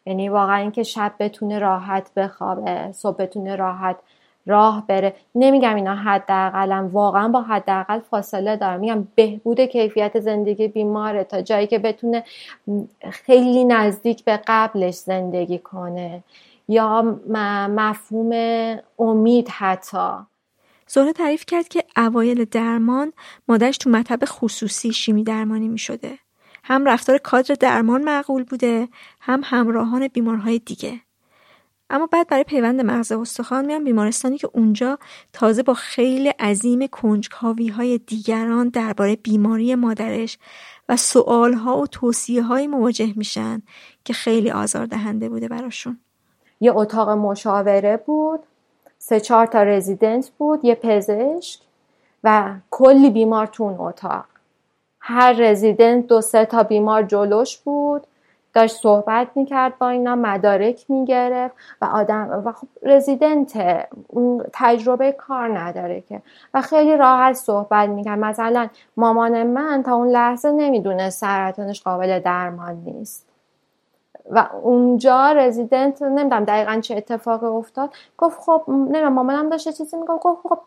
یعنی واقعا اینکه شب بتونه راحت بخوابه، صبح بتونه راحت راه بره. نمیگم اینا حداقلن، واقعا با حداقل فاصله دارم، میگم بهبود کیفیت زندگی بیماره تا جایی که بتونه خیلی نزدیک به قبلش زندگی کنه، یا مفهوم امید. حتی زهره تعریف کرد که اوایل درمان مادرش تو مطب خصوصی شیمی درمانی می شده. هم رفتار کادر درمان معقول بوده، هم همراهان بیمارهای دیگه. اما بعد برای پیوند مغز استخوان میان بیمارستانی که اونجا تازه با خیلی عظیم کنجکاوی‌های دیگران درباره بیماری مادرش و سوالها و توصیه‌های مواجه میشن که خیلی آزاردهنده بوده براشون. یه اتاق مشاوره بود، سه چهار تا رزیدنت بود، یه پزشک و کلی بیمار تو اون اتاق. هر رزیدنت دو سه تا بیمار جلوش بود، داشت صحبت میکرد با اینا، مدارک میگرفت و آدم و خب رزیدنت تجربه کار نداره که و خیلی راحت صحبت میکرد. مثلا مامان من تا اون لحظه نمیدونه سرطانش قابل درمان نیست و اونجا رزیدنت نمیدونم دقیقاً چه اتفاقی افتاد، گفت خب نمیدونم مامانم داشته چیزی میگفت، گفت خب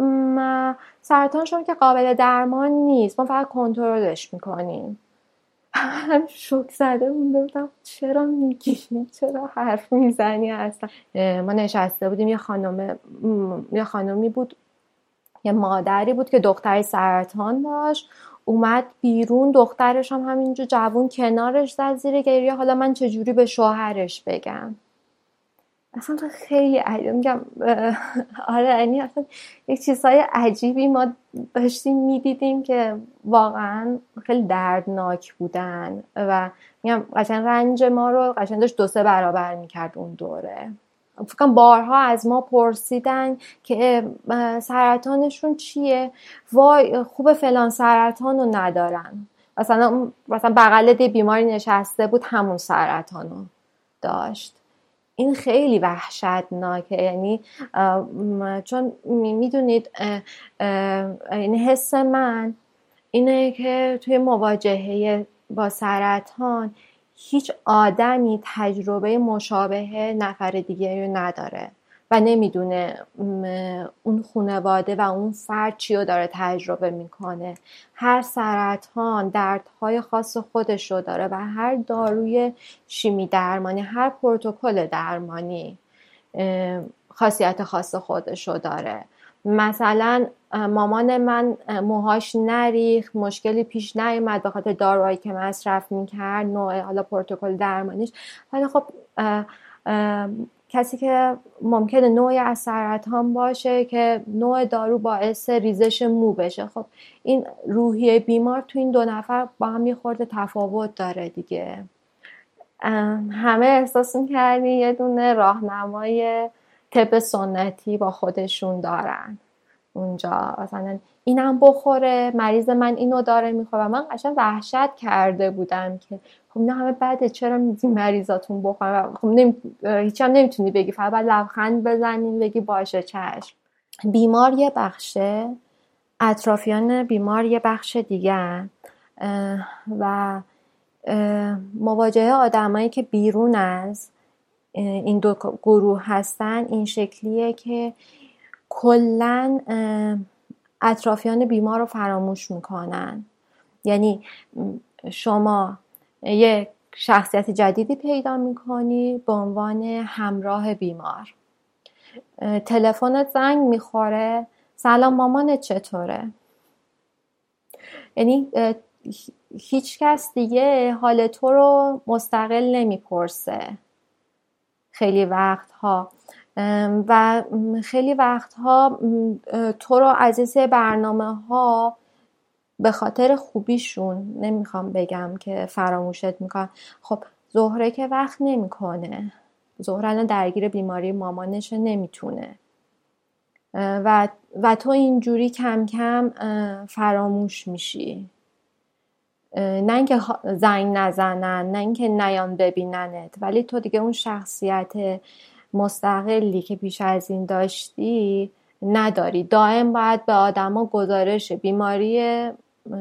سرطان شما که قابل درمان نیست، ما فقط کنترلش میکنیم. هم شوک زده بودم، چرا میگی، چرا حرف میزنی اصلا. ما نشسته بودیم، یه خانم یه خانمی بود، یه مادری بود که دختری سرطان داشت، اومد بیرون، دخترش هم همینجا جوون کنارش زد زیر گریه. حالا من چجوری به شوهرش بگم؟ اصلا خیلی عجیب میگم. آره یعنی اصلا یک چیزهای عجیبی ما داشتیم میدیدیم که واقعا خیلی دردناک بودن و میگم قشنگ رنج ما رو قشنگ داشت دو سه برابر میکرد اون دوره. فکر کنم بارها از ما پرسیدن که سرطانشون چیه، وای خوب فلان سرطان رو ندارن. مثلا مثلا بغل دی بیماری نشسته بود همون سرطان رو داشت. این خیلی وحشتناکه، یعنی چون میدونید این حس من اینه که توی مواجهه با سرطان هیچ آدمی تجربه مشابه نفر دیگه رو نداره و نمیدونه اون خانواده و اون فرد چی رو داره تجربه میکنه. هر سرطان دردهای خاص خودش رو داره و هر داروی شیمی درمانی، هر پروتکل درمانی خاصیت خاص خودش رو داره. مثلا مامان من موهاش نریخت، مشکلی پیش نیامد به خاطر داروهایی که مصرف میکرد، نوع حالا پروتکل درمانیش. ولی خب اه اه کسی که ممکنه نوعی از سرطان باشه که نوع دارو باعث ریزش مو بشه، خب این روحیه بیمار تو این دو نفر با هم یه خورده تفاوت داره دیگه. همه احساس میکردی یه دونه راهنمای طب سنتی با خودشون دارن اونجا، مثلا اینم بخوره، مریض من اینو داره میخوره. و من قشنگ وحشت کرده بودم که خب نه همه بده، چرا میگی مریضاتون بخورن؟ خب نمی... هیچ هم نمیتونی بگی، فقط باید لبخند بزنی بگی باشه چشم. بیمار یه بخشه، اطرافیان بیمار یه بخش دیگه و مواجهه آدمایی که بیرون از این دو گروه هستن این شکلیه که کلن اطرافیان بیمار رو فراموش میکنن. یعنی شما یک شخصیت جدیدی پیدا میکنی به عنوان همراه بیمار، تلفنت زنگ میخوره، سلام مامانت چطوره؟ یعنی هیچ کس دیگه حال تو رو مستقل نمیپرسه خیلی وقتها و خیلی وقتها تو رو از این سه برنامه ها به خاطر خوبیشون، نمیخوام بگم که فراموشت میکنن. خب زهره که وقت نمیکنه، زهره الان درگیر بیماری مامانش نمیتونه و و تو اینجوری کم کم فراموش میشی. نه اینکه زنگ نزنن، نه اینکه نیان ببیننت، ولی تو دیگه اون شخصیت مستقلی که پیش از این داشتی نداری. دائم باید به آدما گزارش بیماری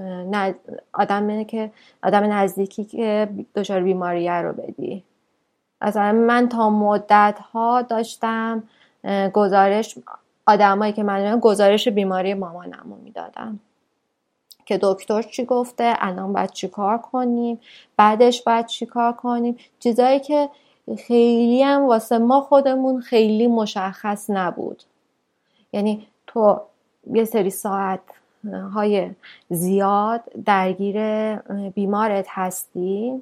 آدمی که آدم نزدیکی که دچار بیماریه رو بدی. اصلا من تا مدت ها داشتم گزارش آدمایی که من گزارش بیماری مامانمو میدادم که دکتر چی گفته، الان باید چی کار کنیم، بعدش باید چی کار کنیم، چیزایی که خیلی هم واسه ما خودمون خیلی مشخص نبود. یعنی تو یه سری ساعت های زیاد درگیر بیمارت هستی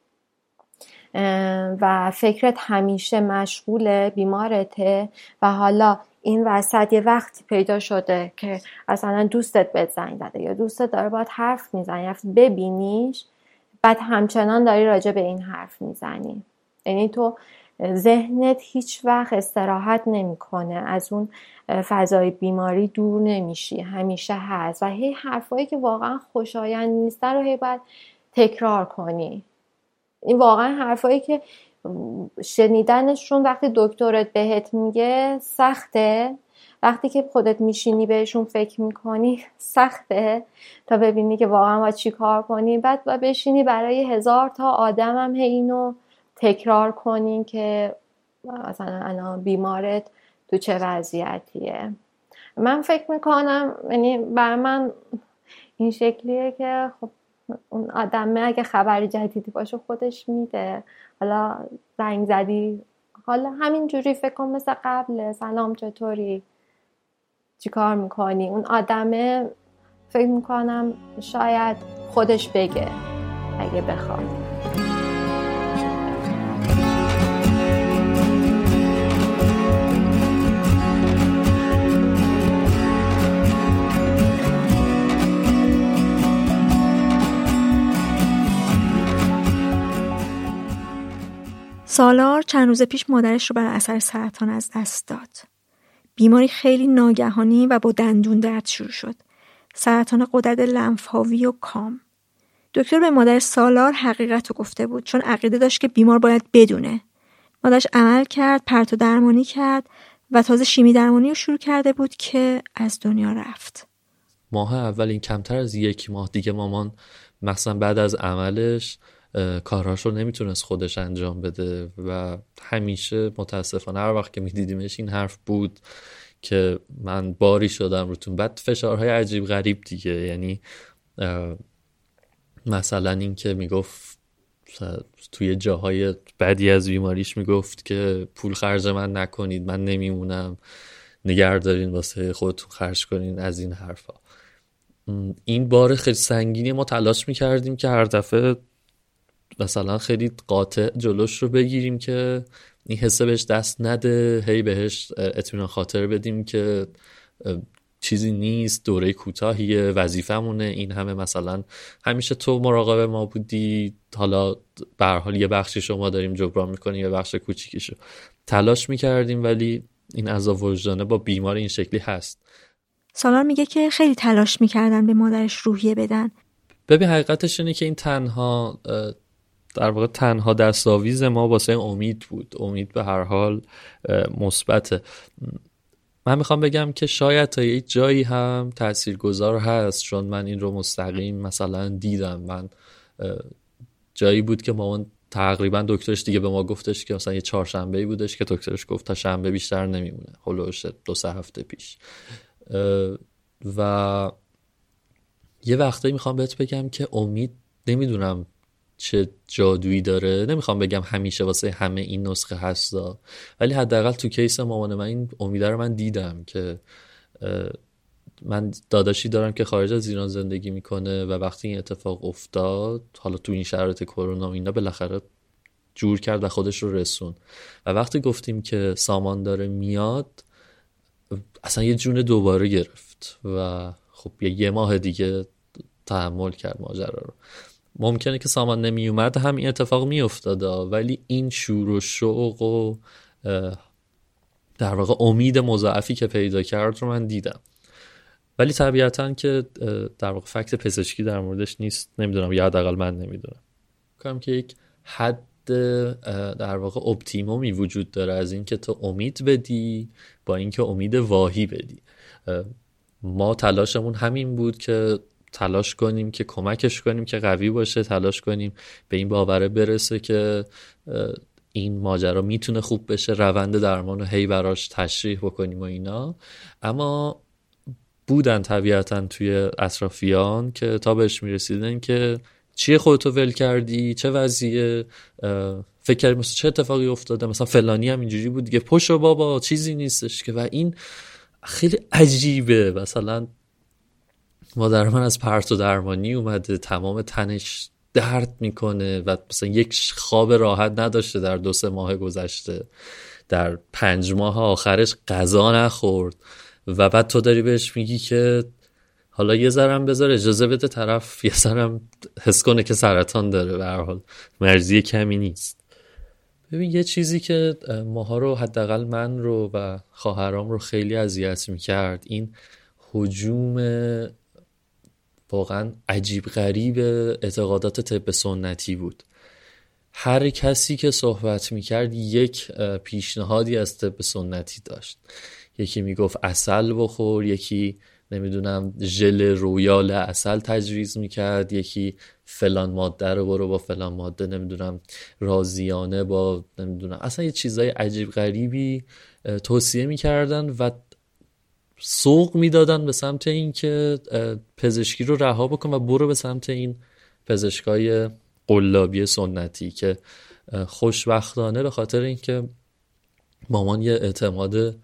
و فکرت همیشه مشغول بیمارته و حالا این وسط یه وقتی پیدا شده که اصلا دوستت بهت زنگ زده یا دوستت داره باید حرف میزنی، رفت ببینیش، بعد همچنان داری راجع به این حرف میزنی. یعنی تو ذهنت هیچ وقت استراحت نمیکنه، از اون فضای بیماری دور نمیشی، همیشه هست و هی حرفایی که واقعا خوشایند نیسته رو هی باید تکرار کنی. این واقعا حرفایی که شنیدنشون وقتی دکترت بهت میگه سخته، وقتی که خودت میشینی بهشون فکر میکنی سخته تا ببینی که واقعا باید چی کار کنی، بعد باید بشینی برای هزار تا آدم هم اینو تکرار کنی که مثلا الان بیمارت تو چه وضعیتیه. من فکر میکنم یعنی برای من این شکلیه که خب اون آدمه اگه خبری جدیدی باشه خودش میده، حالا زنگ زدی حالا همینجوری فکر کن مثل قبل، سلام چطوری، چی کار میکنی، اون آدمه فکر میکنم شاید خودش بگه اگه بخواد. سالار چند روز پیش مادرش رو بر اثر سرطان از دست داد. بیماری خیلی ناگهانی و با دندون درد شروع شد. سرطان غدد لنفاوی و کام. دکتر به مادر سالار حقیقت رو گفته بود چون عقیده داشت که بیمار باید بدونه. مادرش عمل کرد، پرت و درمانی کرد و تازه شیمی درمانی رو شروع کرده بود که از دنیا رفت. ماه اول این کمتر از یک ماه دیگه مامان مثلا بعد از عملش کارهاش رو نمیتونست خودش انجام بده و همیشه متاسفانه هر وقت که میدیدیمش این حرف بود که من باری شدم روتون. بعد فشارهای عجیب غریب دیگه، یعنی مثلا این که میگفت توی جاهای بدی از بیماریش میگفت که پول خرج من نکنید، من نمیمونم، نگهدارین واسه خودتون خرج کنین، از این حرفا. این بار خیلی سنگینی، ما تلاش میکردیم که هر دفعه مثلا خیلی قاطع جلوش رو بگیریم که این حسه بهش دست نده، هی بهش اطمینان خاطر بدیم که چیزی نیست، دوره کوتاهیه، وظیفمونه، این همه مثلا همیشه تو مراقب ما بودی، حالا به هر حال یه بخشی شما داریم جبران میکنیم، یه بخش کوچیکیشو تلاش میکردیم، ولی این عذاب وجدانه با بیمار این شکلی هست. سالار میگه که خیلی تلاش میکردن به مادرش روحیه بدن. ببین حقیقتش اینه که این تنها در واقع تنها دستاویز ما واسه امید بود. امید به هر حال مثبته. من میخوام بگم که شاید تا یه جایی هم تاثیرگذار هست، چون من این رو مستقیم مثلا دیدم. من جایی بود که مامان تقریبا دکترش دیگه به ما گفتش که مثلا یه چهارشنبه‌ای بودش که دکترش گفت تا شنبه بیشتر نمیمونه، هلوش دو سه هفته پیش. و یه وقتایی میخوام بهت بگم که امید نمیدونم چه جادویی داره، نمیخوام بگم همیشه واسه همه این نسخه هستا، ولی حداقل تو کیس مامان من این امیده رو من دیدم که من داداشی دارم که خارج از ایران زندگی میکنه و وقتی این اتفاق افتاد، حالا تو این شرایط کرونا اینا، بالاخره جور کرد و خودش رو رسون. و وقتی گفتیم که سامان داره میاد، اصلا یه جون دوباره گرفت و خب یه ماه دیگه تحمل کرد ماجرا رو. ممکنه که سامان نمی اومد هم این اتفاق می افتاده، ولی این شور و شوق و در واقع امید مضاعفی که پیدا کرد رو من دیدم. ولی طبیعتاً که در واقع فکت پزشکی در موردش نیست، نمیدونم، یا حداقل من نمیدونم. کنم که یک حد در واقع اپتیمومی وجود داره از این که تو امید بدی با اینکه امید واهی بدی. ما تلاشمون همین بود که تلاش کنیم که کمکش کنیم که قوی باشه، تلاش کنیم به این باوره برسه که این ماجرا میتونه خوب بشه، روند درمان رو هی براش تشریح بکنیم و اینا. اما بودن طبیعتا توی اطرافیان که تا بهش میرسیدن که چیه خودتو ول کردی، چه وضعیه، فکر کردی مثلا چه اتفاقی افتاده، مثلا فلانی هم اینجوری بود دیگه، پشو بابا چیزی نیستش که. و این خیلی عجیبه. مثلا مادر من از پرت و درمانی اومده، تمام تنش درد میکنه و مثلا یک خواب راحت نداشته در دو سه ماه گذشته، در پنج ماه آخرش غذا نخورد و بعد تو داری بهش میگی که حالا یه ذرم بذار اجازه بده طرف یه ذرم حس کنه که سرطان داره، به هر حال مرزی کمی نیست. ببین یه چیزی که ماها رو، حداقل من رو و خواهرام رو خیلی اذیت میکرد، این هجوم واقعا عجیب غریب اعتقادات طب سنتی بود. هر کسی که صحبت میکرد یک پیشنهادی از طب سنتی داشت. یکی میگفت عسل بخور، یکی نمیدونم ژل رویال عسل تجویز میکرد، یکی فلان ماده رو برو با فلان ماده، نمیدونم رازیانه با نمیدونم، اصلا یه چیزای عجیب غریبی توصیه میکردن و سوق میدادن به سمت این که پزشکی رو رها بکن و برو به سمت این پزشکای قلابی سنتی که خوشبختانه به خاطر اینکه مامان یه اعتماد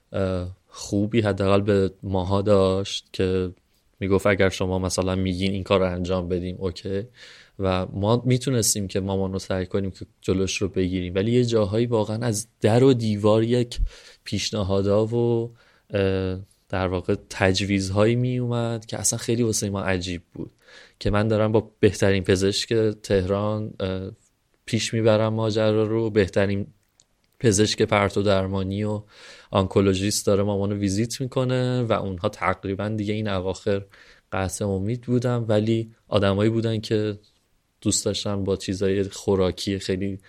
خوبی حداقل به ماها داشت که میگفت اگر شما مثلا میگین این کار رو انجام بدیم اوکی، و ما میتونستیم که مامان رو سعی کنیم که جلوش رو بگیریم. ولی یه جاهایی واقعا از در و دیوار یک پیشنهادها و در واقع تجویزهایی می اومد که اصلا خیلی واسه ما عجیب بود که من دارم با بهترین پزشک تهران پیش میبرم ماجرا رو، بهترین پزشک پرت و درمانی و آنکولوژیست داره مامانو ویزیت میکنه و اونها تقریبا دیگه این اواخر قطع امید بودن، ولی آدمایی بودن که دوست داشتن با چیزای خوراکی خیلی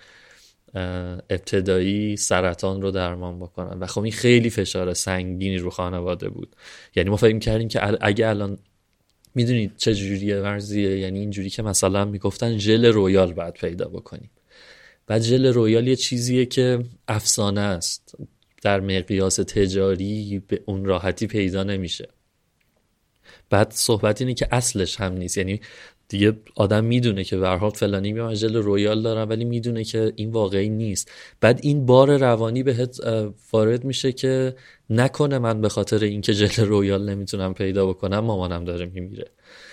ابتدایی سرطان رو درمان بکنن و خب این خیلی فشار سنگینی رو خانواده بود. یعنی ما فکر می‌کردیم که اگه الان میدونید چه جوریه ورزیه، یعنی اینجوری که مثلا میگفتن ژل رویال باید پیدا بکنیم. بعد ژل رویال یه چیزیه که افسانه است، در مقیاس تجاری به اون راحتی پیدا نمیشه. بعد صحبت اینه که اصلش هم نیست، یعنی دیگه آدم میدونه که به هر حال فلانی میام ژل رویال دارم ولی میدونه که این واقعی نیست. بعد این بار روانی بهت وارد میشه که نکنه من به خاطر اینکه ژل رویال نمیتونم پیدا بکنم مامانم داره میمیره.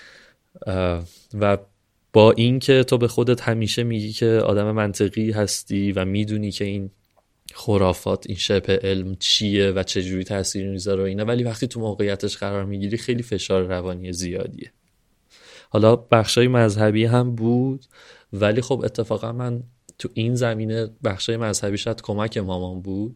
و با این که تو به خودت همیشه میگی که آدم منطقی هستی و میدونی که این خرافات، این شبه علم چیه و چجوری تأثیر میذاره و اینا، ولی وقتی تو موقعیتش قرار میگیری خیلی فشار روانی زیادیه. حالا بخشای مذهبی هم بود، ولی خب اتفاقا من تو این زمینه بخشای مذهبی شاید کمک مامان بود،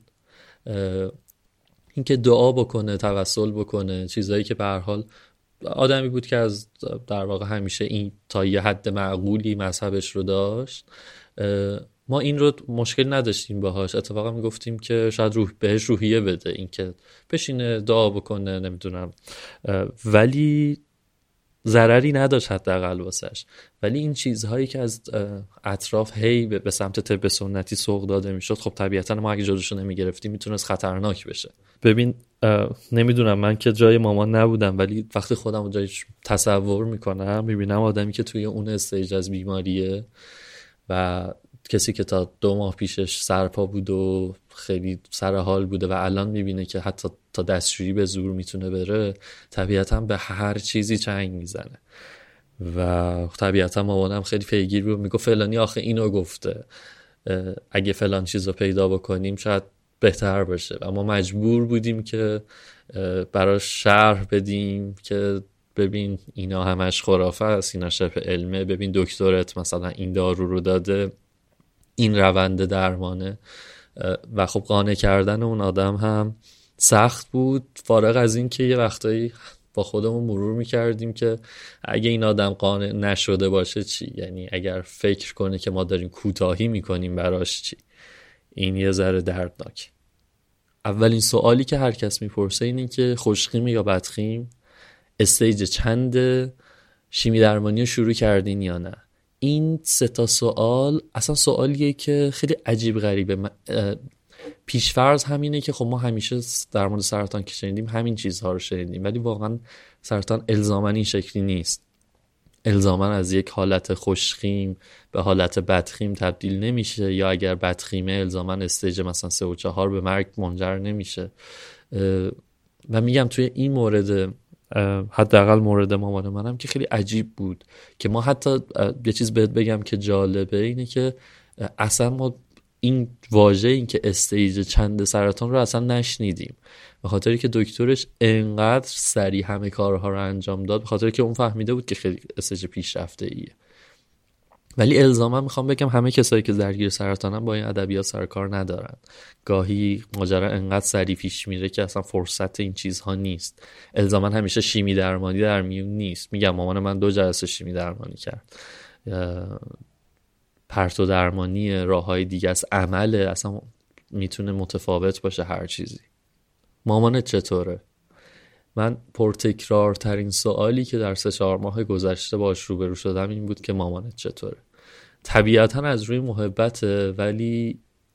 اینکه دعا بکنه، توسل بکنه، چیزایی که به هر حال آدمی بود که از در واقع همیشه این تا یه حد معقولی مذهبش رو داشت. ما این رو مشکل نداشتیم باهاش، اتفاقا میگفتیم که شاید روح بهش روحیه بده، اینکه بشینه دعا بکنه نمیدونم، ولی ضرری نداشت حداقل واسش. ولی این چیزهایی که از اطراف هی به سمت طب سنتی سوق داده میشد، خب طبیعتا ما اگه جلوشو نمیگرفتیم میتونست خطرناک بشه. ببین نمیدونم، من که جای مامان نبودم ولی وقتی خودم جایش تصور میکنم میبینم آدمی که توی اون استیج از بیماریه و کسی که تا دو ماه پیشش سرپا بود و خیلی سر حال بوده و الان میبینه که حتی تا دستشویی به زور میتونه بره، طبیعتا به هر چیزی چنگ میزنه. و طبیعتا مامانم خیلی پیگیر بود، میگه فلانی آخه اینو گفته، اگه فلان چیزو پیدا بکنیم شاید بهتر باشه. و ما مجبور بودیم که براش شرح بدیم که ببین اینا همش خرافه است، اینا شبه علمه، ببین دکترت مثلا این دارو رو داده، این روند درمانه. و خب قانع کردن اون آدم هم سخت بود، فارغ از این که یه وقتایی با خودمون مرور میکردیم که اگه این آدم قانع نشده باشه چی، یعنی اگر فکر کنه که ما داریم کوتاهی میکنیم براش چی. این یه ذره دردناک. اولین سوالی که هر کس میپرسه اینه که خوشخیمی یا بدخیم، استیج چند شیمی درمانی رو شروع کردین یا نه. این سه تا سوال اصلا سوالیه که خیلی عجیب غریبه. پیشفرض همینه که خب ما همیشه در مورد سرطان که شنیدیم همین چیزها رو شنیدیم، ولی واقعا سرطان الزاماً این شکلی نیست. الزاماً از یک حالت خوشخیم به حالت بدخیم تبدیل نمیشه، یا اگر بدخیمه الزاماً استیج مثلا سه و چهار به مرگ منجر نمیشه. و میگم توی این مورد، حداقل مورد مامان منم که خیلی عجیب بود که ما حتی یه چیز بهت بگم که جالبه اینه که اصلا ما این واژه این که استیج چند سرطان رو اصلا نشنیدیم، به خاطری که دکترش انقدر سریع همه کارها رو انجام داد، به خاطری که اون فهمیده بود که خیلی استیج پیشرفته ایه. ولی الزاما میخوام بگم همه کسایی که درگیر سرطانن با این ادبیات سر کار ندارن. گاهی ماجرا انقدر سریع پیش میره که اصلا فرصت این چیزها نیست. الزاما همیشه شیمی درمانی در میون نیست. میگم مامان من دو جلسه شیمی درمانی کرد، پرتو درمانی، راههای دیگه از عمله، اصلا میتونه متفاوت باشه هر چیزی. مامانت چطوره؟ من پرتکرار ترین سوالی که در سه چهار ماه گذشته باش روبرو شدم این بود که مامانت چطوره. طبیعتا از روی محبته، ولی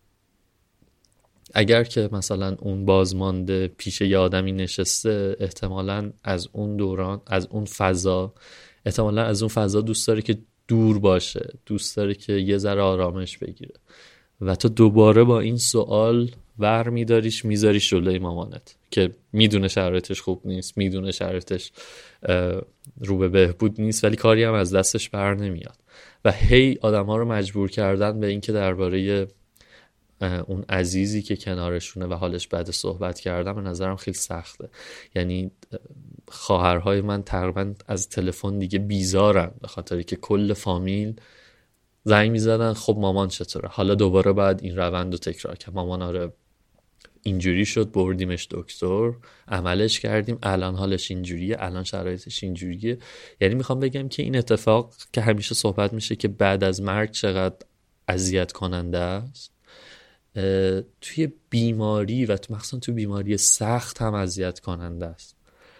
اگر که مثلا اون بازمانده پیش یه آدمی نشسته، احتمالاً از اون دوران، از اون فضا، احتمالاً از اون فضا دوست داره که دور باشه، دوست داره که یه ذره آرامش بگیره و تو دوباره با این سوال ور میداریش میذاریش جلوی مامانت که میدونه شرایطش خوب نیست، میدونه شرایطش رو به بهبود نیست، ولی کاری هم از دستش بر نمیاد و هی آدم ها رو مجبور کردن به این که درباره اون عزیزی که کنارشونه و حالش بد صحبت کردن به نظرم خیلی سخته. یعنی خواهرهای من تقریبا از تلفن دیگه بیزارن به خاطری که کل فامیل زنگ میزدن خب مامان چطوره، حالا دوباره بعد این روند رو تکرار کرد. مامان آره اینجوری شد، بردیمش دکتر، عملش کردیم، الان حالش اینجوریه، الان شرایطش اینجوریه. یعنی میخوام بگم که این اتفاق که همیشه صحبت میشه که بعد از مرگ چقدر اذیت کننده است، توی بیماری و مخصوصا توی بیماری سخت هم اذیت کننده است.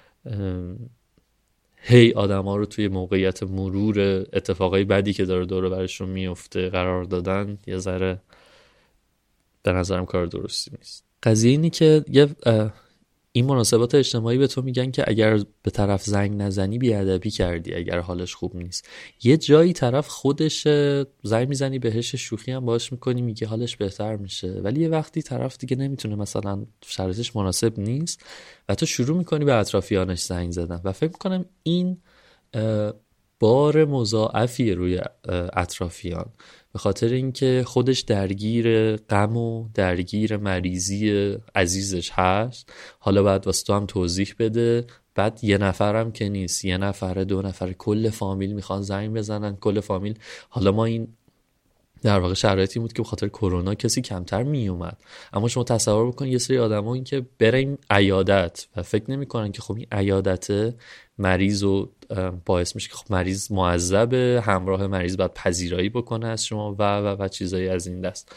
هی آدم ها رو توی موقعیت مرور اتفاقای بدی که داره دور و برشون میفته قرار دادن یه ذره به نظرم کار درستی نیست. قضیه اینی که یه این مناسبات اجتماعی به تو میگن که اگر به طرف زنگ نزنی بیادبی کردی، اگر حالش خوب نیست. یه جایی طرف خودش زنگ میزنی بهش، شوخی هم باهاش میکنی، میگه حالش بهتر میشه، ولی یه وقتی طرف دیگه نمیتونه، مثلا شرایطش مناسب نیست و تو شروع میکنی به اطرافیانش زنگ زدن و فکر میکنم این بار مضاعفی روی اطرافیان، به خاطر اینکه خودش درگیر غم و درگیر مریضی عزیزش هست، حالا بعد واسه تو هم توضیح بده، بعد یه نفرم که نیست، یه نفر، دو نفر، کل فامیل میخوان زنگ بزنن، کل فامیل. حالا ما این در واقع شرایطی بود که به خاطر کرونا کسی کمتر میومد، اما شما تصور بکن یه سری آدما این که بریم عیادت و فکر نمیکنن که خب این عیادت مریض و باعث میشه که خب مریض معذبه، همراه مریض باید پذیرایی بکنه از شما و و و چیزایی از این دست.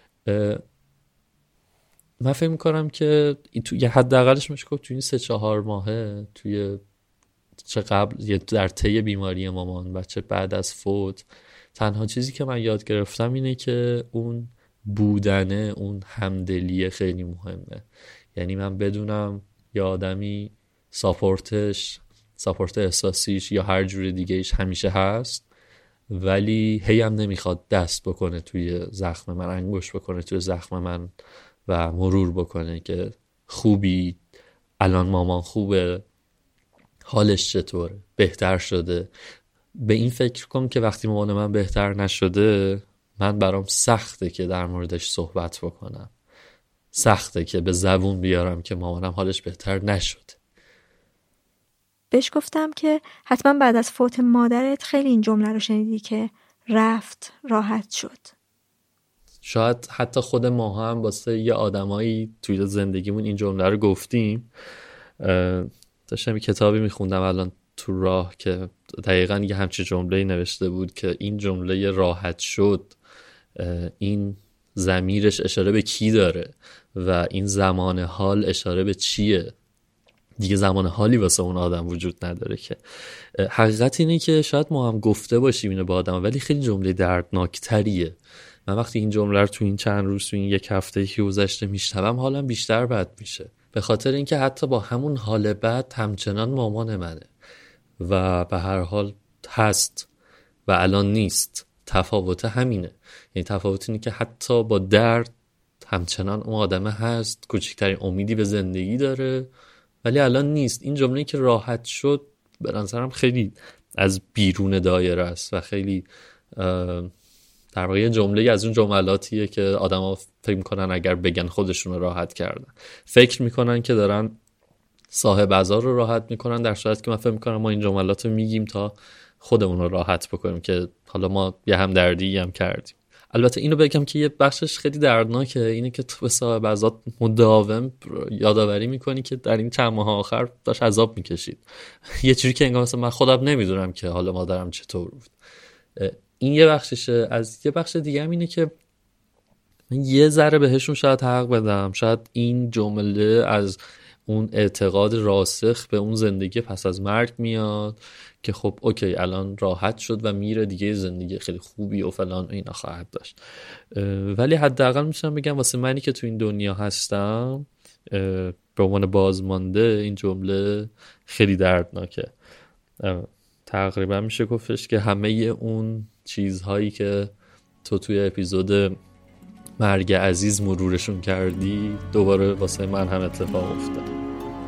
من فکر میکنم که تو یه حداقلش میشه گفت تو این سه چهار ماهه، توی چه قبل در طی بیماری مامان و چه بعد از فوت، تنها چیزی که من یاد گرفتم اینه که اون بودنه، اون همدلی خیلی مهمه. یعنی من بدونم یه آدمی ساپورتش، ساپورت احساسیش یا هر جور دیگه ایش همیشه هست، ولی هی هم نمیخواد دست بکنه توی زخم من، انگشت بکنه توی زخم من و مرور بکنه که خوبی، الان مامان خوبه، حالش چطوره، بهتر شده. به این فکر کنم که وقتی مامان من بهتر نشده، من برام سخته که در موردش صحبت بکنم، سخته که به زبون بیارم که مامانم حالش بهتر نشد. بهش گفتم که حتما بعد از فوت مادرت خیلی این جمله رو شنیدی که رفت راحت شد. شاید حتی خود ما هم واسه یه آدمایی توی زندگیمون این جمله رو گفتیم. داشتم یه کتابی میخوندم الان تو راه که دقیقاً یه همچین جمله‌ای نوشته بود که این جمله راحت شد، این ضمیرش اشاره به کی داره و این زمان حال اشاره به چیه. دیگه زمان حالی واسه اون آدم وجود نداره. که حقیقت اینه که شاید ما هم گفته باشیم اینو به آدم، ولی خیلی جمله دردناکتریه. من وقتی این جمله رو تو این چند روز، تو این یک هفته که گذشته میشنوم، حالم بیشتر بد میشه، به خاطر اینکه حتی با همون حال بد همچنان مامان منه و به هر حال هست و الان نیست. تفاوت همینه، یعنی تفاوت اینه که حتی با درد همچنان اون آدمه هست، کوچکترین امیدی به زندگی داره، ولی الان نیست. این جمله‌ای که راحت شد به نظرم خیلی از بیرون دایره است و خیلی در واقع جمله از اون جملاتیه که آدما فکر میکنن اگر بگن خودشون رو راحت کردن، فکر میکنن که دارن صاحب عزا رو راحت میکنن، در صورتی که من فکر میکنم ما این جملات رو میگیم تا خودمون رو راحت بکنیم که حالا ما یه همدردی هم کردیم. البته اینو بگم که یه بخشش خیلی دردناکه، اینه که تو به صاحب عزا مداوم یادآوری میکنی که در این چند ماه آخر داشت عذاب میکشید، یه جوری که انگار مثلا من خودم نمیدونم که حالا مادرم چطور بود. این یه بخششه. از یه بخش دیگه هم اینه که من یه ذره بهشون شاید حق بدم، شاید این جمله از اون اعتقاد راسخ به اون زندگی پس از مرگ میاد که خب اوکی الان راحت شد و میره دیگه، زندگی خیلی خوبی و فلان و اینا خواهد داشت. ولی حداقل میتونم بگم واسه منی که تو این دنیا هستم به عنوان بازمانده این جمله خیلی دردناکه. تقریبا میشه گفتش که همه اون چیزهایی که تو توی اپیزود مرگ عزیز مرورشون کردی دوباره واسه من هم اتفاق افتاد.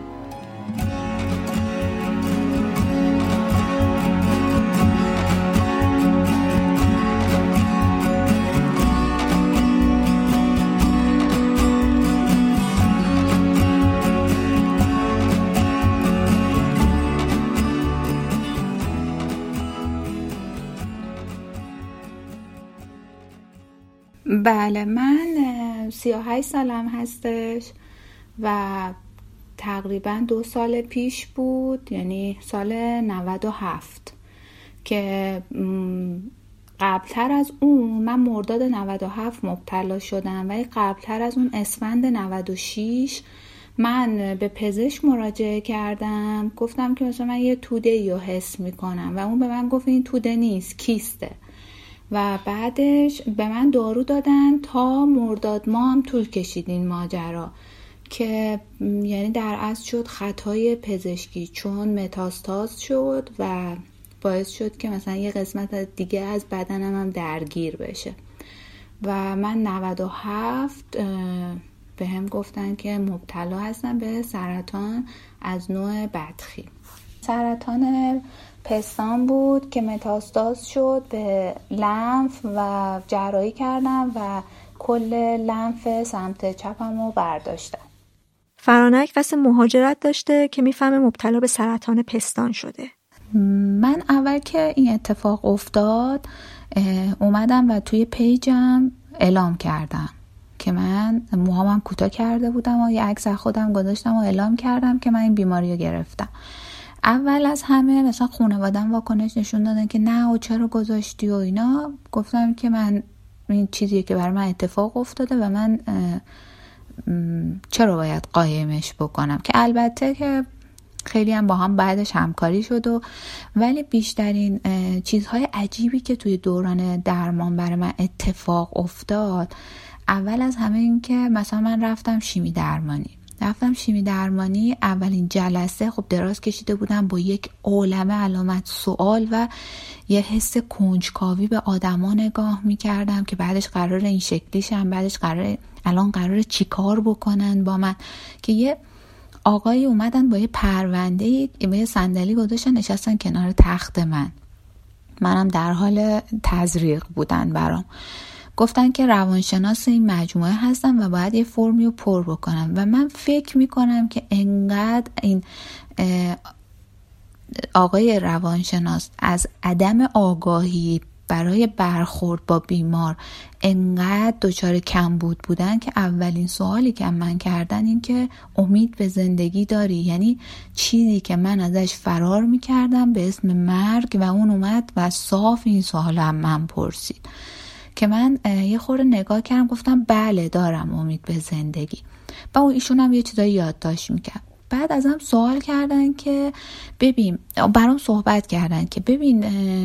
بله، من سی و هشت سالم هستش و تقریبا دو سال پیش بود، یعنی سال نود و هفت که قبلتر از اون من مرداد نود و هفت مبتلا شدم، ولی قبلتر از اون اسفند نود و شش من به پزشک مراجعه کردم، گفتم که مثلا من یه توده رو حس میکنم و اون به من گفت این توده نیست، کیسته. و بعدش به من دارو دادن تا مرداد ماه هم طول کشید این ماجرا، که یعنی در اصل شد خطای پزشکی، چون متاستاز شد و باعث شد که مثلا یه قسمت دیگه از بدنم هم درگیر بشه. و من نود و هفت به هم گفتن که مبتلا هستم به سرطان از نوع بدخیم. سرطان پستان بود که متاستاز شد به لنف و جراحی کردم و کل لنف سمت چپم رو برداشتم. فرانک واسه مهاجرت داشته که میفهمه مبتلا به سرطان پستان شده. من اول که این اتفاق افتاد اومدم و توی پیجم اعلام کردم که من موهامم کوتاه کرده بودم و یه عکس از خودم گذاشتم و اعلام کردم که من این بیماری رو گرفتم. اول از همه مثلا خانواده‌ام واکنش نشون دادن که نه و چرا گذاشتی و اینا. گفتم که من این چیزیه که برای من اتفاق افتاده و من چرا باید قایمش بکنم، که البته که خیلی هم با هم بعدش همکاری شد و ولی بیشترین چیزهای عجیبی که توی دوران درمان برای من اتفاق افتاد، اول از همه این که مثلا من رفتم شیمی درمانی رفتم شیمی درمانی اولین جلسه خب دراز کشیده بودم با یک عالمه علامت سوال و یه حس کنجکاوی به آدما نگاه میکردم که بعدش قراره این شکلیشم، بعدش قراره الان قراره چی کار بکنن با من. که یه آقایی اومدن با یه پرونده با یه صندلی گذاشتن نشستن کنار تخت من، منم در حال تزریق بودن برام. گفتن که روانشناس این مجموعه هستم و باید یه فرمی رو پر بکنم و من فکر میکنم که انقدر این آقای روانشناس از عدم آگاهی برای برخورد با بیمار انقدر دچار کمبود بودن که اولین سوالی که من کردن این که امید به زندگی داری، یعنی چیزی که من ازش فرار میکردم به اسم مرگ و اون اومد و صاف این سوال هم من پرسید که من یه خورده نگاه کردم گفتم بله دارم امید به زندگی. و اون ایشون هم یه چیزایی یادداشت میکرد. بعد ازم سوال کردن که ببین، برام صحبت کردن که ببین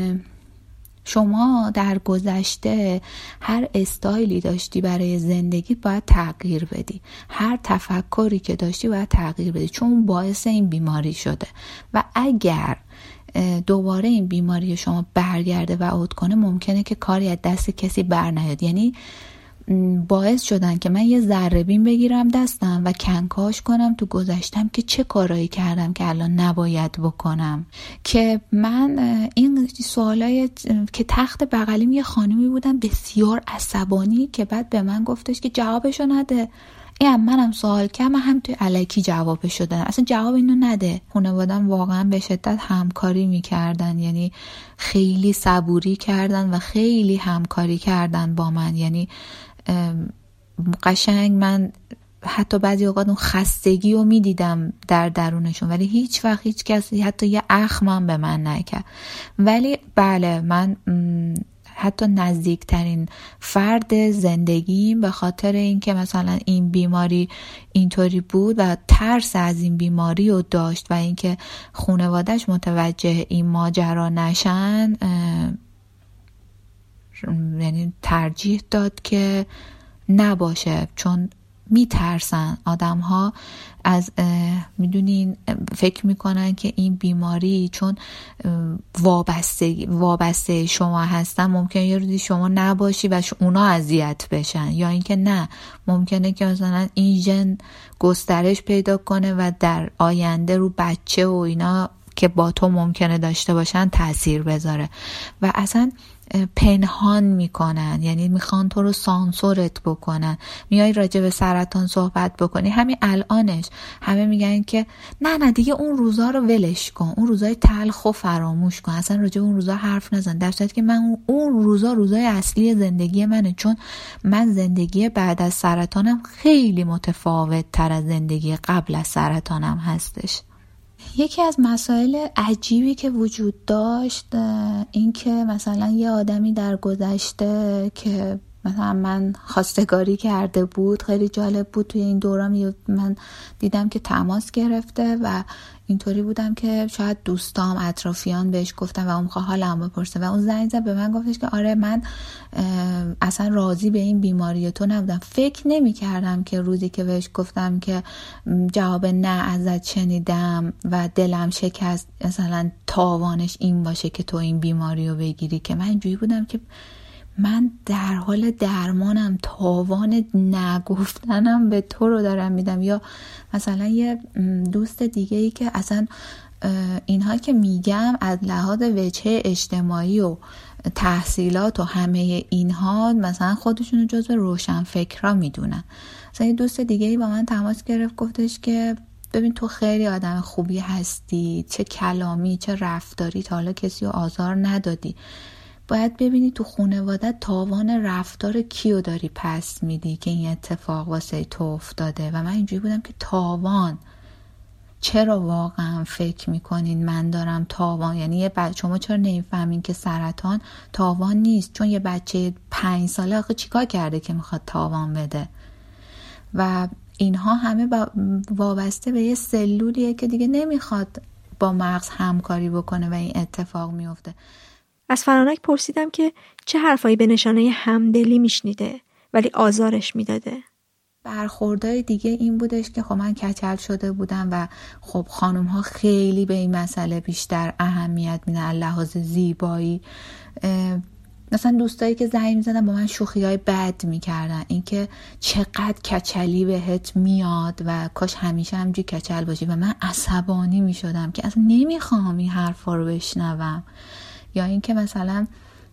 شما در گذشته هر استایلی داشتی برای زندگی باید تغییر بدی، هر تفکری که داشتی باید تغییر بدی، چون باعث این بیماری شده و اگر دوباره این بیماری شما برگرده و عود کنه ممکنه که کاری از دست کسی بر نیاد. یعنی باعث شدن که من یه ذره بین بگیرم دستم و کنکاش کنم تو گذشتم که چه کارایی کردم که الان نباید بکنم. که من این سوالای که تخت بغلیم یه خانمی بودن بسیار عصبانی که بعد به من گفتش که جوابشو نده. این منم سوال کردم، من هم توی الکی جوابش دادم، اصلا جواب اینو نده. خانواده‌ام واقعا به شدت همکاری میکردن، یعنی خیلی صبوری کردن و خیلی همکاری کردن با من. یعنی قشنگ من حتی بعضی اوقات اون خستگی رو میدیدم در درونشون، ولی هیچ وقت هیچ کسی حتی یه اخمم به من نکرد. ولی بله، من حتی نزدیکترین فرد زندگیم به خاطر اینکه مثلا این بیماری اینطوری بود و ترس از این بیماری رو داشت و اینکه خانواده‌اش متوجه این ماجرا نشن، یعنی ترجیح داد که نباشه، چون میترسن آدم ها از میدونین فکر میکنن که این بیماری چون وابسته وابسته شما هستن ممکنه یه روزی شما نباشی و اونا اذیت بشن، یا اینکه نه، ممکنه که مثلا این ژن گسترش پیدا کنه و در آینده رو بچه و اینا که با تو ممکنه داشته باشن تأثیر بذاره و اصلا پنهان میکنن، یعنی میخوان تو رو سانسورت بکنن. میای راجع به سرطان صحبت بکنی، همین الانش همه میگن که نه نه دیگه اون روزا رو ولش کن، اون روزای تلخ و فراموش کن، اصلا راجع به اون روزا حرف نزن، در صورتی که من اون روزا روزای اصلی زندگی منه، چون من زندگی بعد از سرطانم خیلی متفاوت تر از زندگی قبل از سرطانم هستش. یکی از مسائل عجیبی که وجود داشت این که مثلا یه آدمی در گذشته که مثلا من خواستگاری کرده بود، خیلی جالب بود، توی این دوران من دیدم که تماس گرفته و اینطوری بودم که شاید دوستام اطرافیان بهش گفتن و اون میخواد حالم بپرسه و اون زنگ زد به من گفتش که آره من اصلا راضی به این بیماری تو نبودم، فکر نمی کردم که روزی که بهش گفتم که جواب نه ازت شنیدم و دلم شکست مثلا تاوانش این باشه که تو این بیماری رو بگیری. که من اینجوری بودم که من در حال درمانم، تاوان نگفتنم به تو رو دارم میدم. یا مثلا یه دوست دیگه ای که اصلا اینها که میگم از لحاظ وجه اجتماعی و تحصیلات و همه اینها مثلا خودشونو جزو روشنفکرا میدونن. مثلا یه دوست دیگه ای با من تماس گرفت، گفتش که ببین تو خیلی آدم خوبی هستی، چه کلامی چه رفتاری، تا حالا کسی رو آزار ندادی، باید ببینی تو خانوادت تاوان رفتار کیو داری پس میدی که این اتفاق واسه تو افتاده. و من اینجوری بودم که تاوان، چرا واقعا فکر میکنین من دارم تاوان؟ یعنی یه بچه، شما چرا نمیفهمین که سرطان تاوان نیست؟ چون یه بچه پنج ساله آخه چیکار کرده که میخواد تاوان بده؟ و اینها همه وابسته به یه سلولیه که دیگه نمیخواد با مغز همکاری بکنه و این اتفاق میفته. از فرانک پرسیدم که چه حرفایی به نشانه همدلی میشنیده ولی آزارش میداده. برخوردهای دیگه این بودش که خب من کچل شده بودم و خب خانم ها خیلی به این مسئله بیشتر اهمیت میدن، لحاظ زیبایی. مثلا دوستایی که زنگ میزدن با من شوخی های بد میکردن، اینکه چقدر کچلی بهت میاد و کاش همیشه همجوری کچل باشی، و من عصبانی میشدم که اصلا نمیخوام این حرفا رو بشنوم. یا اینکه مثلا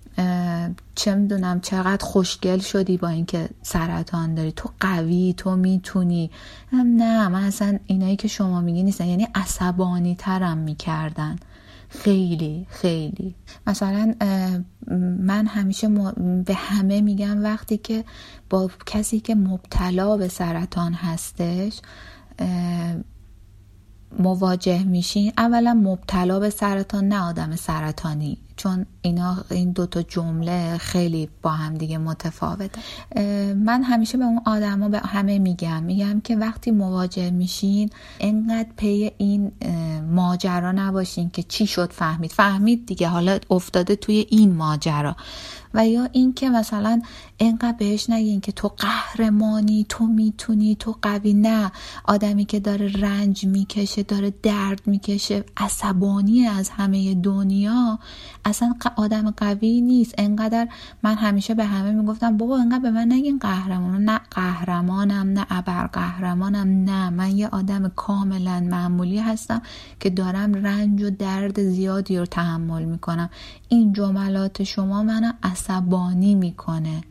چه میدونم چقدر خوشگل شدی با اینکه سرطان داری، تو قوی، تو میتونی. نه، من اصلا اینایی که شما میگی نیستن، یعنی عصبانی ترم میکردن خیلی خیلی. مثلا من همیشه به همه میگم وقتی که با کسی که مبتلا به سرطان هستش مواجه میشین، اولا مبتلا به سرطان نه آدم سرطانی، چون اینا این دوتا جمله خیلی با هم دیگه متفاوته. من همیشه به اون آدما به همه میگم میگم که وقتی مواجه میشین انقدر پی این ماجرا نباشین که چی شد فهمید فهمید دیگه حالا افتاده توی این ماجرا، و یا این که مثلا انقدر بهش نگین که تو قهرمانی، تو میتونی، تو قوی. نه، آدمی که داره رنج میکشه، داره درد میکشه، عصبانی از همه دنیا، اصلا آدم قوی نیست. انقدر من همیشه به همه میگفتم بابا انقدر به من نگین قهرمان، نه قهرمانم نه ابر قهرمانم، نه، من یه آدم کاملا معمولی هستم که دارم رنج و درد زیادی رو تحمل میکنم. این جملات شما منو عصبانی میکنه.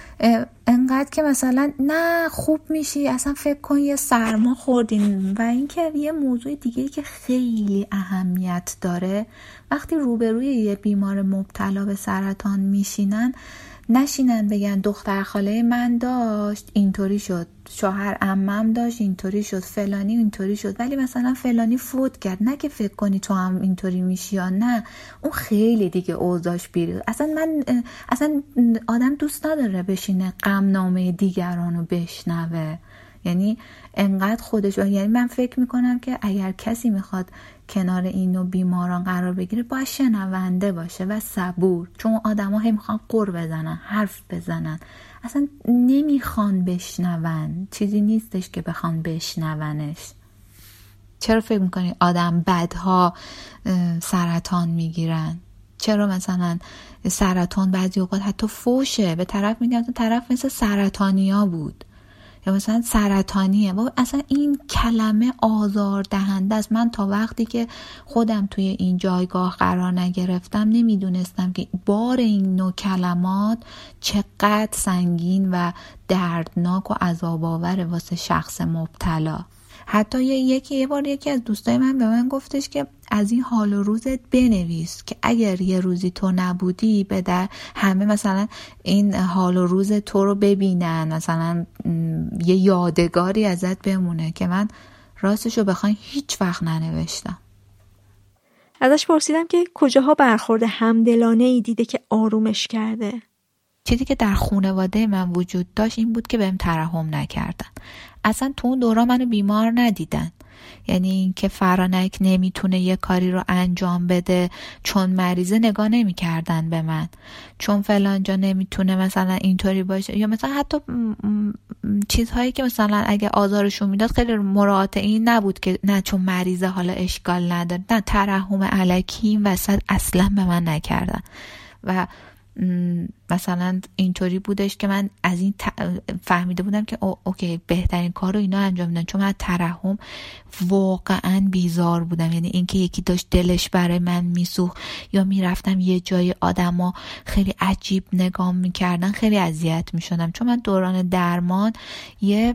انقدر که مثلا نه خوب میشی، اصلا فکر کن یه سرما خوردین. و اینکه یه موضوع دیگه که خیلی اهمیت داره، وقتی روبروی یه بیمار مبتلا به سرطان میشینن، نشینن بگن دختر خاله من داشت اینطوری شد، شوهر عمم داشت اینطوری شد، فلانی اینطوری شد، ولی مثلا فلانی فوت کرد. نه که فکر کنی تو هم اینطوری میشی، یا نه اون خیلی دیگه اوضاعش بیره. اصلا من اصلا آدم دوست نداره بشینه غم نامه دیگران رو بشنوه، یعنی انقدر خودش. یعنی من فکر میکنم که اگر کسی میخواد کنار اینو بیماران قرار بگیره باید شنونده باشه و صبور، چون آدم ها هم میخوان قر بزنن، حرف بزنن، اصلا نمیخوان بشنون. چیزی نیستش که بخوان بشنونش. چرا فکر میکنی آدم بدها سرطان میگیرن؟ چرا مثلا سرطان بعضی اوقات حتی فوشه، به طرف میگن طرف مثل سرطانیا بود یا مثلا سرطانیه. بابا اصلا این کلمه آزار دهنده است. من تا وقتی که خودم توی این جایگاه قرار نگرفتم نمیدونستم که بار این نوع کلمات چقدر سنگین و دردناک و عذاب آور واسه شخص مبتلا. حتی یکی یه بار یکی از دوستای من به من گفتش که از این حال و روزت بنویس که اگر یه روزی تو نبودی به در همه مثلا این حال و روز تو رو ببینن، مثلا یه یادگاری ازت بمونه. که من راستشو بخواین هیچ وقت ننوشتم. ازش پرسیدم که کجاها برخورد همدلانه ای دیده که آرومش کرده. چیزی که در خانواده من وجود داشت این بود که بهم ترحم نکردن. اصلا تو اون دورا منو بیمار ندیدن. یعنی این که فرانک نمیتونه یه کاری رو انجام بده چون مریضه نگاه نمی کردن به من، چون فلان جا نمیتونه مثلا اینطوری باشه، یا مثلا حتی چیزهایی که مثلا اگه آزارشون میداد خیلی مراعات این نبود که نه چون مریضه حالا اشکال نداره. نه، ترحم الکی این وسط اصلا به من نکردن. و مثلا اینطوری بودش که من از این فهمیده بودم که او اوکی بهترین کار رو اینا انجام میدن، چون من ترحم واقعا بیزار بودم. یعنی اینکه یکی داشت دلش برای من میسوخت یا میرفتم یه جای آدما خیلی عجیب نگاه میکردن خیلی اذیت میشدم، چون من دوران درمان یه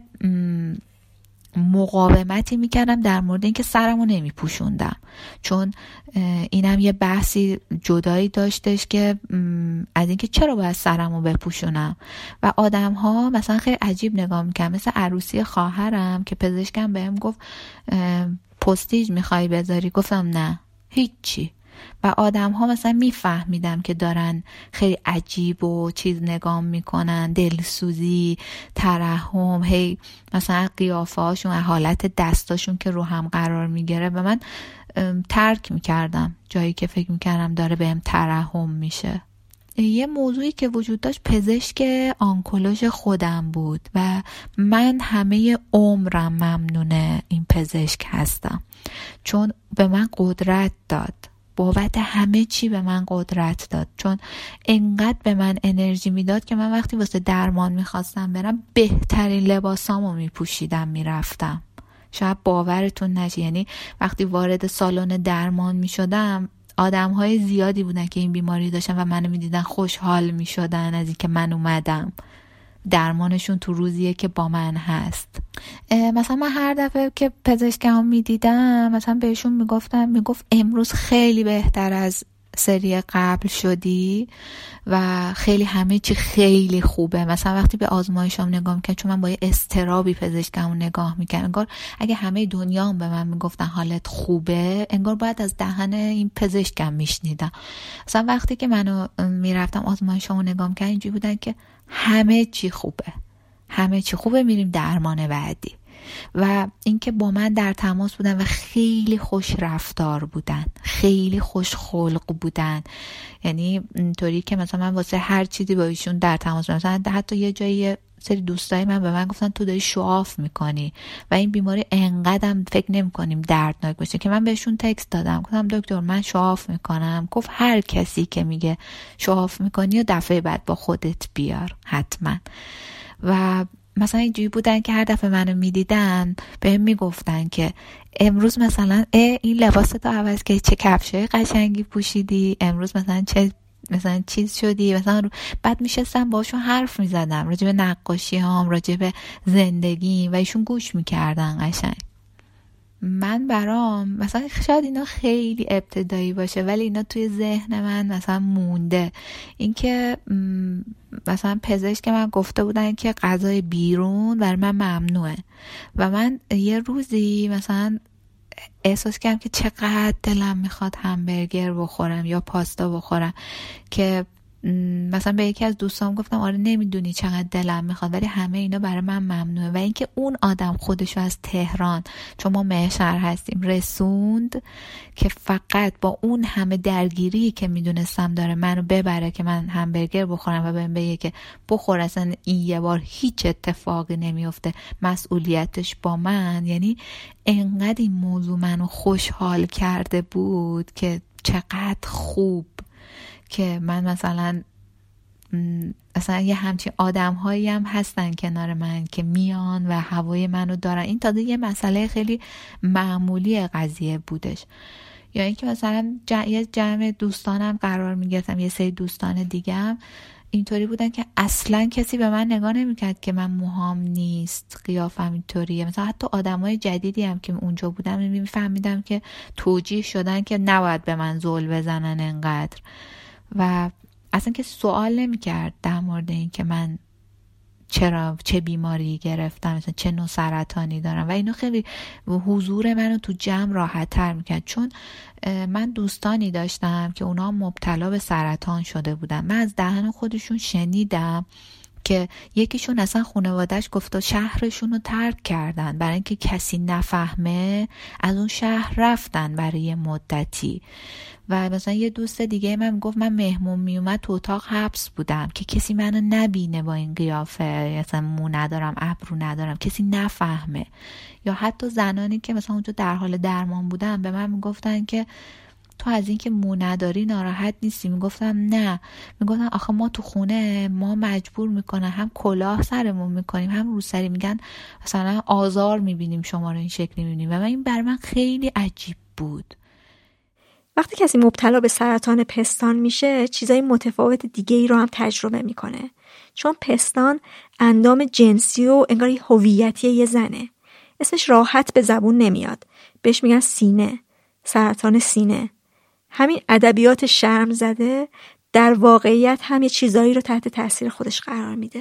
مقاومتی میکردم در مورد اینکه سرمو نمیپوشوندم، چون اینم یه بحثی جدایی داشتش که از اینکه چرا باید سرمو بپوشونم. و آدم ها مثلا خیلی عجیب نگاه میکنن، مثل عروسی خواهرم که پزشکم بهم گفت پستیج میخوای بذاری؟ گفتم نه هیچی. و آدم ها مثلا میفهمیدم که دارن خیلی عجیب و چیز نگاه میکنن، دلسوزی، ترحم، هی مثلا قیافه هاشون، حالت دستاشون که رو هم قرار میگیره و من ترک میکردم جایی که فکر میکردم داره بهم ترحم میشه. یه موضوعی که وجود داشت پزشک آنکولوژ خودم بود و من همه عمرم ممنون این پزشک هستم، چون به من قدرت داد، بابت همه چی به من قدرت داد، چون انقدر به من انرژی میداد که من وقتی واسه درمان میخواستم برم بهترین لباسامو میپوشیدم میرفتم. شاید باورتون نشه، یعنی وقتی وارد سالن درمان میشدم آدمهای زیادی بودن که این بیماری داشتن و منو میدیدن خوشحال میشدن از اینکه من اومدم. درمانشون تو روزیه که با من هست. مثلا من هر دفعه که پزشکم میدیدم مثلا بهشون میگفتم، میگفت امروز خیلی بهتر از سری قبل شدی و خیلی همه چی خیلی خوبه. مثلا وقتی به آزمایشام نگاه میکنم، چون من با یه اضطرابی پزشکمو نگاه میکنم، انگار اگه همه دنیا هم به من میگفتن حالت خوبه، انگار باید از دهن این پزشکم میشنیدم. مثلا وقتی که منو میرفتم آزمایشامو نگاه میکنم، اینجوری بودن که همه چی خوبه، همه چی خوبه، میریم درمان بعدی. و اینکه با من در تماس بودن و خیلی خوش رفتار بودن، خیلی خوش خلق بودن، یعنی اینطوری که مثلا من واسه هر چیزی با ایشون در تماس بودم. مثلا حتی یه جایی سری دوستای من به من گفتن تو داری شواف میکنی و این بیماری انقدرم فکر نمیکنیم دردناک باشه، که من بهشون تکست دادم، گفتم دکتر من شواف میکنم. گفت هر کسی که میگه شواف میکنی و دفعه بعد با خودت بیار حتما. و مثلا اینجوری بودن که هر دفعه منو میدیدن بهم میگفتن که امروز مثلا اه این لباستو عوض کردی، چه کفشای قشنگی پوشیدی، امروز مثلا چه مثلا چیز شدی مثلا. بعد میشستم باشون حرف میزدم راجع به نقاشی هام، راجع به زندگی، و ایشون گوش میکردن قشنگ. من برام مثلا شاید اینا خیلی ابتدایی باشه، ولی اینا توی ذهن من مثلا مونده. اینکه مثلا پزشک من گفته بودن که غذای بیرون برای من ممنوعه، و من یه روزی مثلا احساس کردم که چقدر دلم میخواد همبرگر بخورم یا پاستا بخورم، که مثلا به یکی از دوستام گفتم آره نمیدونی چقدر دلم میخواد، ولی همه اینا برای من ممنوعه. و اینکه اون آدم خودشو از تهران، چون ما مهشهر هستیم، رسوند که فقط با اون همه درگیری که میدونستم داره منو ببره که من همبرگر بخورم و بهم بگه که بخور، اصلا این یه بار هیچ اتفاقی نمیفته، مسئولیتش با من. یعنی انقدر این موضوع منو خوشحال کرده بود که چقدر خوب که من مثلا اصلا یه همچین آدم هایی هم هستن کنار من که میان و هوای منو دارن. این تازه یه مسئله خیلی معمولی قضیه بودش. یا اینکه مثلا جمع یه جمع دوستانم قرار میگرفتم، یه سری دوستان دیگم اینطوری بودن که اصلا کسی به من نگاه نمیکرد که من موهام نیست، قیافم اینطوریه. مثلا حتی آدمای جدیدی هم که اونجا بودم میفهمیدم که توجیه شدن که نباید به من زل بزنن انقدر، و اصلا که سوال نمی کرد در مورد این که من چرا چه بیماری گرفتم، مثلا چه نوع سرطانی دارم. و اینو خیلی حضور منو تو جمع راحت تر میکرد، چون من دوستانی داشتم که اونا مبتلا به سرطان شده بودن. من از دهن خودشون شنیدم که یکیشون اصلا خانواده‌اش گفت شهرشون رو ترک کردن برای اینکه کسی نفهمه، از اون شهر رفتن برای مدتی. و مثلا یه دوست دیگه من گفت من مهمون میومد تو اتاق حبس بودم که کسی منو نبینه با این قیافه، مثلا مو ندارم، ابرو ندارم، کسی نفهمه. یا حتی زنانی که مثلا اونجا در حال درمان بودن به من میگفتن که تو از این که مو نداری ناراحت نیستی؟ میگفتم نه. میگفتن آخه ما تو خونه ما مجبور میکنن هم کلاه سرمون میکنیم هم روسری، میگن مثلا آزار میبینیم شما رو این شکلی میبینیم. و من این بر من خیلی عجیب بود. وقتی کسی مبتلا به سرطان پستان میشه چیزای متفاوت دیگه ای رو هم تجربه میکنه، چون پستان اندام جنسی و انگار یه هویتی یه زنه. اسمش راحت به زبون نمیاد، بهش میگن سینه، سرطان سینه. همین ادبیات شرم زده در واقعیت هم یه چیزایی رو تحت تاثیر خودش قرار میده.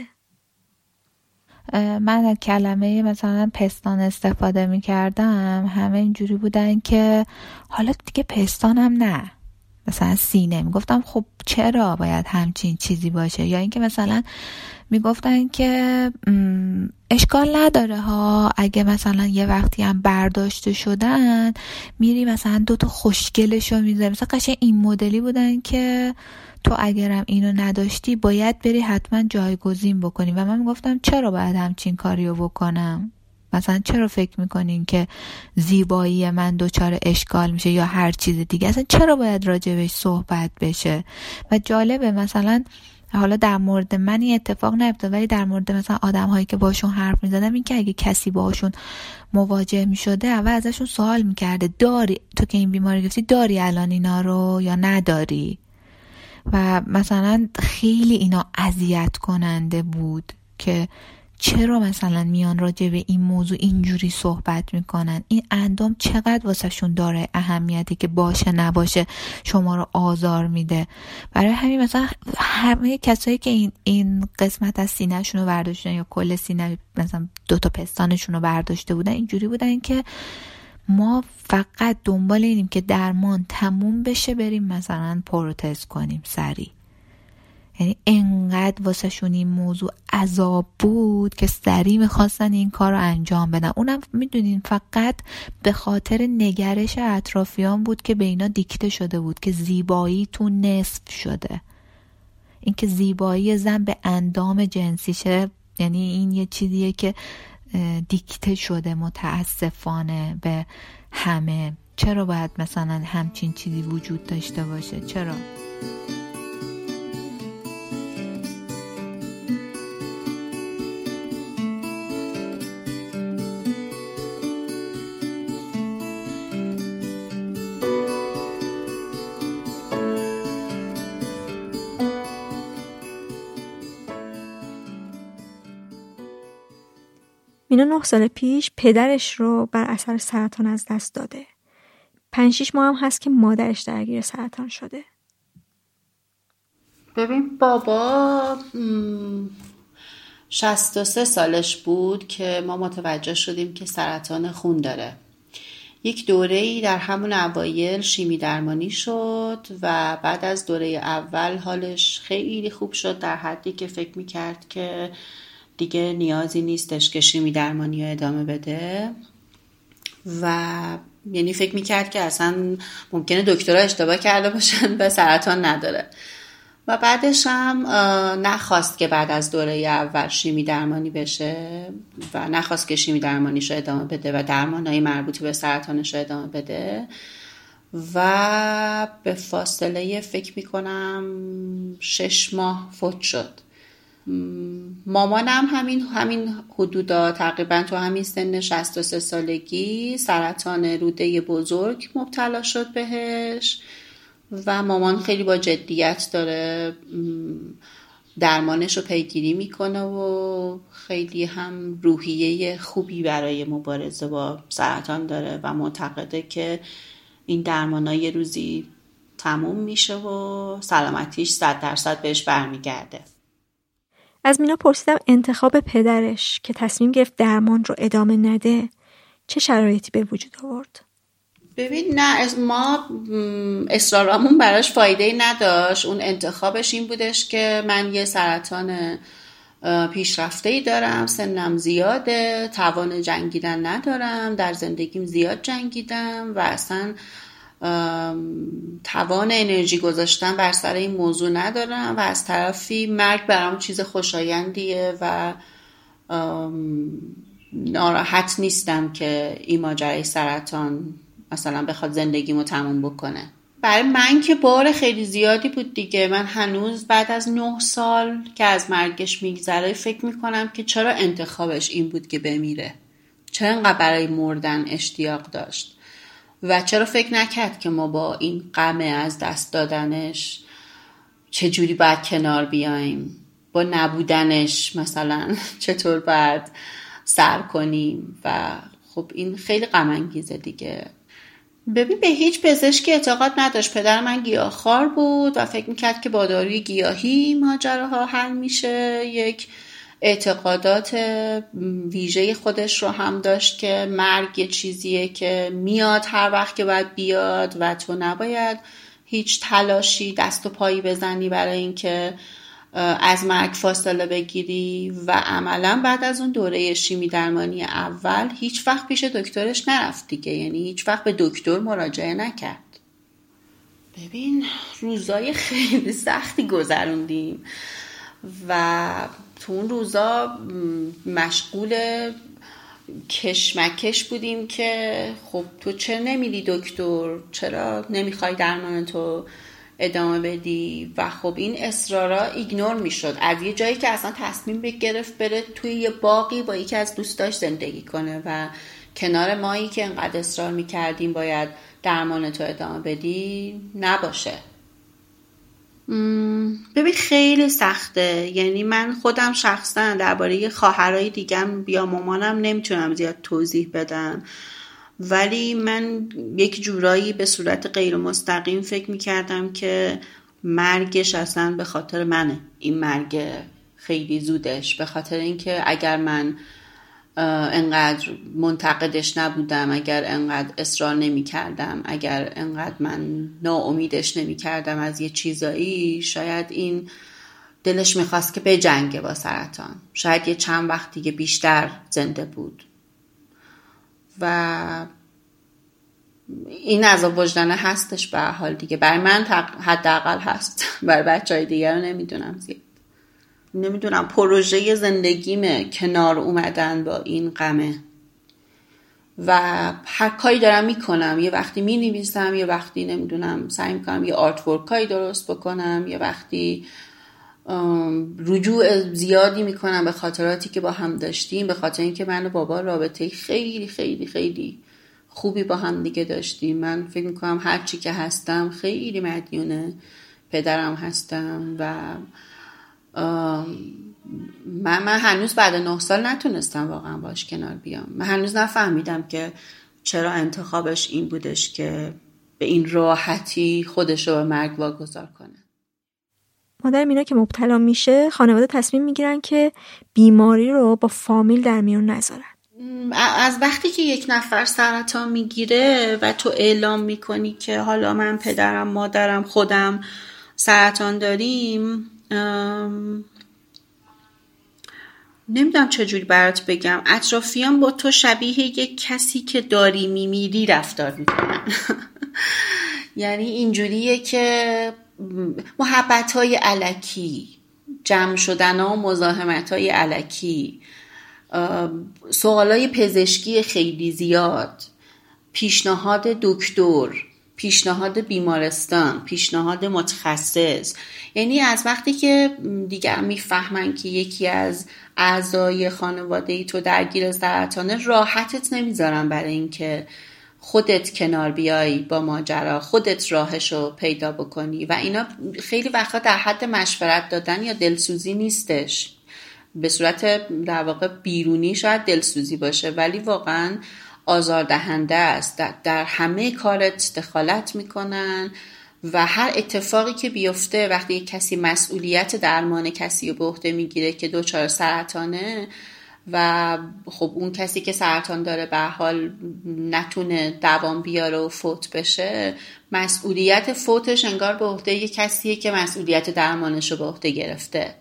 من از کلمه مثلا پستان استفاده میکردم، همه اینجوری بودن که حالا دیگه پستانم نه، مثلا سینه. میگفتم خب چرا باید همچین چیزی باشه؟ یا اینکه مثلا میگفتن که اشکال نداره ها، اگه مثلا یه وقتی هم برداشته شدن میری مثلا دوتا خوشگلشو میذاری. مثلا قشنگ این مدلی بودن که تو اگرم اینو نداشتی باید بری حتما جایگزین بکنی. و من میگفتم چرا باید همچین کاریو بکنم؟ مثلا چرا فکر میکنین که زیبایی من دوچار اشکال میشه یا هر چیز دیگه؟ اصلا چرا باید راجبش صحبت بشه؟ و جالبه مثلا حالا در مورد من این اتفاق نیفتاد، ولی در مورد مثلا آدم هایی که باشون حرف میزدم این که اگه کسی باشون مواجه میشده اول ازشون سوال میکرده داری تو که این بیماری گرفتی داری الان اینا رو یا نداری؟ و مثلا خیلی اینا اذیت کننده بود که چرا مثلا میان راجع به این موضوع اینجوری صحبت میکنن، این اندام چقدر واسه شون داره اهمیتی که باشه نباشه شما رو آزار میده. برای همین مثلا همه کسایی که این این قسمت از سینه شون رو برداشتن یا کل سینه مثلا دو تا پستانشون رو برداشته بودن، اینجوری بودن که ما فقط دنبال اینیم که درمان تموم بشه بریم مثلا پروتز کنیم سریع. یعنی انقدر واسه شون این موضوع عذاب بود که سریع میخواستن این کار رو انجام بدن. اونم میدونین فقط به خاطر نگرش اطرافیان بود که به اینا دیکته شده بود که زیبایی تو نصف شده. این که زیبایی زن به اندام جنسیشه، یعنی این یه چیزیه که دیکته شده متاسفانه به همه. چرا باید مثلا همچین چیزی وجود داشته باشه؟ چرا؟ مینا نه سال پیش پدرش رو بر اثر سرطان از دست داده. پنج شیش ماه هم هست که مادرش درگیر سرطان شده. ببین بابا شصت و سه سالش بود که ما متوجه شدیم که سرطان خون داره. یک دوره‌ای در همون اوایل شیمی درمانی شد و بعد از دوره اول حالش خیلی خوب شد، در حدی که فکر میکرد که دیگه نیازی نیستش که شیمی درمانی رو ادامه بده و یعنی فکر میکرد که اصلا ممکنه دکترها اشتباه کرده باشن و سرطان نداره. و بعدش هم نخواست که بعد از دوره اول شیمی درمانی بشه و نخواست که شیمی درمانیش رو ادامه بده و درمانهای مربوط به سرطانش رو ادامه بده و به فاصله فکر میکنم شش ماه فوت شد. مامانم همین همین حدودا تقریبا تو همین سن شصت و سه سالگی سرطان روده بزرگ مبتلا شد بهش و مامان خیلی با جدیت داره درمانش رو پیگیری میکنه و خیلی هم روحیه خوبی برای مبارزه با سرطان داره و معتقده که این درمان‌ها یه روزی تموم میشه و سلامتیش صد درصد بهش برمیگرده. از مینا پرسیدم انتخاب پدرش که تصمیم گرفت درمان رو ادامه نده چه شرایطی به وجود آورد؟ ببین نه، از ما اصرارمون براش فایده نداشت. اون انتخابش این بودش که من یه سرطان پیشرفته‌ای دارم، سنم زیاده، توان جنگیدن ندارم، در زندگیم زیاد جنگیدم و اصلا توان انرژی گذاشتن بر سر این موضوع ندارم و از طرفی مرگ برام چیز خوشایندیه و ناراحت نیستم که این ماجرای سرطان مثلا بخواد زندگیمو تموم بکنه. برای من که بار خیلی زیادی بود دیگه. من هنوز بعد از نه سال که از مرگش میگذره فکر میکنم که چرا انتخابش این بود که بمیره، چرا انقدر برای مردن اشتیاق داشت و چرا فکر نکرد که ما با این غم از دست دادنش چجوری باید کنار بیاییم، با نبودنش مثلا چطور باید سر کنیم و خب این خیلی غم انگیزه دیگه. ببین به هیچ پزشکی اعتقاد نداشت. پدر من گیاهخوار بود و فکر میکرد که با داروی گیاهی ماجراها حل میشه. یک اعتقادات ویژه خودش رو هم داشت که مرگ یه چیزیه که میاد هر وقت که باید بیاد و تو نباید هیچ تلاشی دست و پایی بزنی برای اینکه از مرگ فاصله بگیری و عملا بعد از اون دوره شیمی درمانی اول هیچ وقت پیش دکترش نرفت دیگه، یعنی هیچ وقت به دکتر مراجعه نکرد. ببین روزای خیلی سختی گذروندیم و تو اون روزا مشغول کشمکش بودیم که خب تو چرا نمیری دکتر، چرا نمیخوای درمان تو ادامه بدی و خب این اصرارا ایگنور میشد. از یه جایی که اصلا تصمیم بگرفت بره توی یه باقی با یکی از دوستاش زندگی کنه و کنار مایی که انقدر اصرار میکردیم باید درمان تو ادامه بدی نباشه. ببین خیلی سخته. یعنی من خودم شخصا درباره خواهرای دیگم یا مامانم نمیتونم زیاد توضیح بدم، ولی من یک جورایی به صورت غیر مستقیم فکر میکردم که مرگش اصلا به خاطر منه. این مرگ خیلی زودش به خاطر اینکه اگر من انقدر منتقدش نبودم، اگر انقدر اصرار نمی کردم، اگر انقدر من ناامیدش نمی کردم از یه چیزایی، شاید این دلش میخواست که بجنگه با سرطان، شاید یه چند وقت دیگه بیشتر زنده بود. و این عذاب وجدانه هستش به حال دیگه. برای من حداقل هست، برای بچهای دیگه رو نمیدونم زیاد. نمیدونم پروژه زندگیمه کنار اومدن با این غمه و هر کاری دارم میکنم. یه وقتی مینویسم، یه وقتی نمیدونم سعی میکنم یه آرت ورکایی درست بکنم، یه وقتی رجوع زیادی میکنم به خاطراتی که با هم داشتیم، به خاطر اینکه من و بابا رابطه خیلی خیلی خیلی خوبی با هم دیگه داشتیم. من فکر میکنم هرچی که هستم خیلی مدیون پدرم هستم و من, من هنوز بعد نه سال نتونستم واقعا باش کنار بیام. من هنوز نفهمیدم که چرا انتخابش این بودش که به این راحتی خودش رو به مرگ واگذار کنه. مادر مینا که مبتلا میشه، خانواده تصمیم میگیرن که بیماری رو با فامیل در میون نذارن. از وقتی که یک نفر سرطان میگیره و تو اعلام میکنی که حالا من، پدرم، مادرم، خودم سرطان داریم، نمیدونم چجوری برات بگم، اطرافیان با تو شبیه یک کسی که داری میمیری رفتار میکنن. یعنی اینجوریه که محبت‌های الکی، جمع شدن‌ها و مزاحمت‌های الکی، سوالای پزشکی خیلی زیاد، پیشنهاد دکتر، پیشنهاد بیمارستان، پیشنهاد متخصص. یعنی از وقتی که دیگر میفهمن که یکی از اعضای خانواده تو درگیر سرطانه، راحتت نمیذارن برای اینکه خودت کنار بیایی با ماجرا، خودت راهشو پیدا بکنی. و اینا خیلی وقتا در حد مشورت دادن یا دلسوزی نیستش. به صورت در واقع بیرونی شاید دلسوزی باشه، ولی واقعا آزاردهنده است. در, در همه کارت دخالت میکنن و هر اتفاقی که بیفته، وقتی کسی مسئولیت درمان کسی رو به عهده میگیره که دچار سرطانه و خب اون کسی که سرطان داره به حال نتونه دوام بیاره و فوت بشه، مسئولیت فوتش انگار به عهده یه کسیه که مسئولیت درمانش رو به عهده گرفته.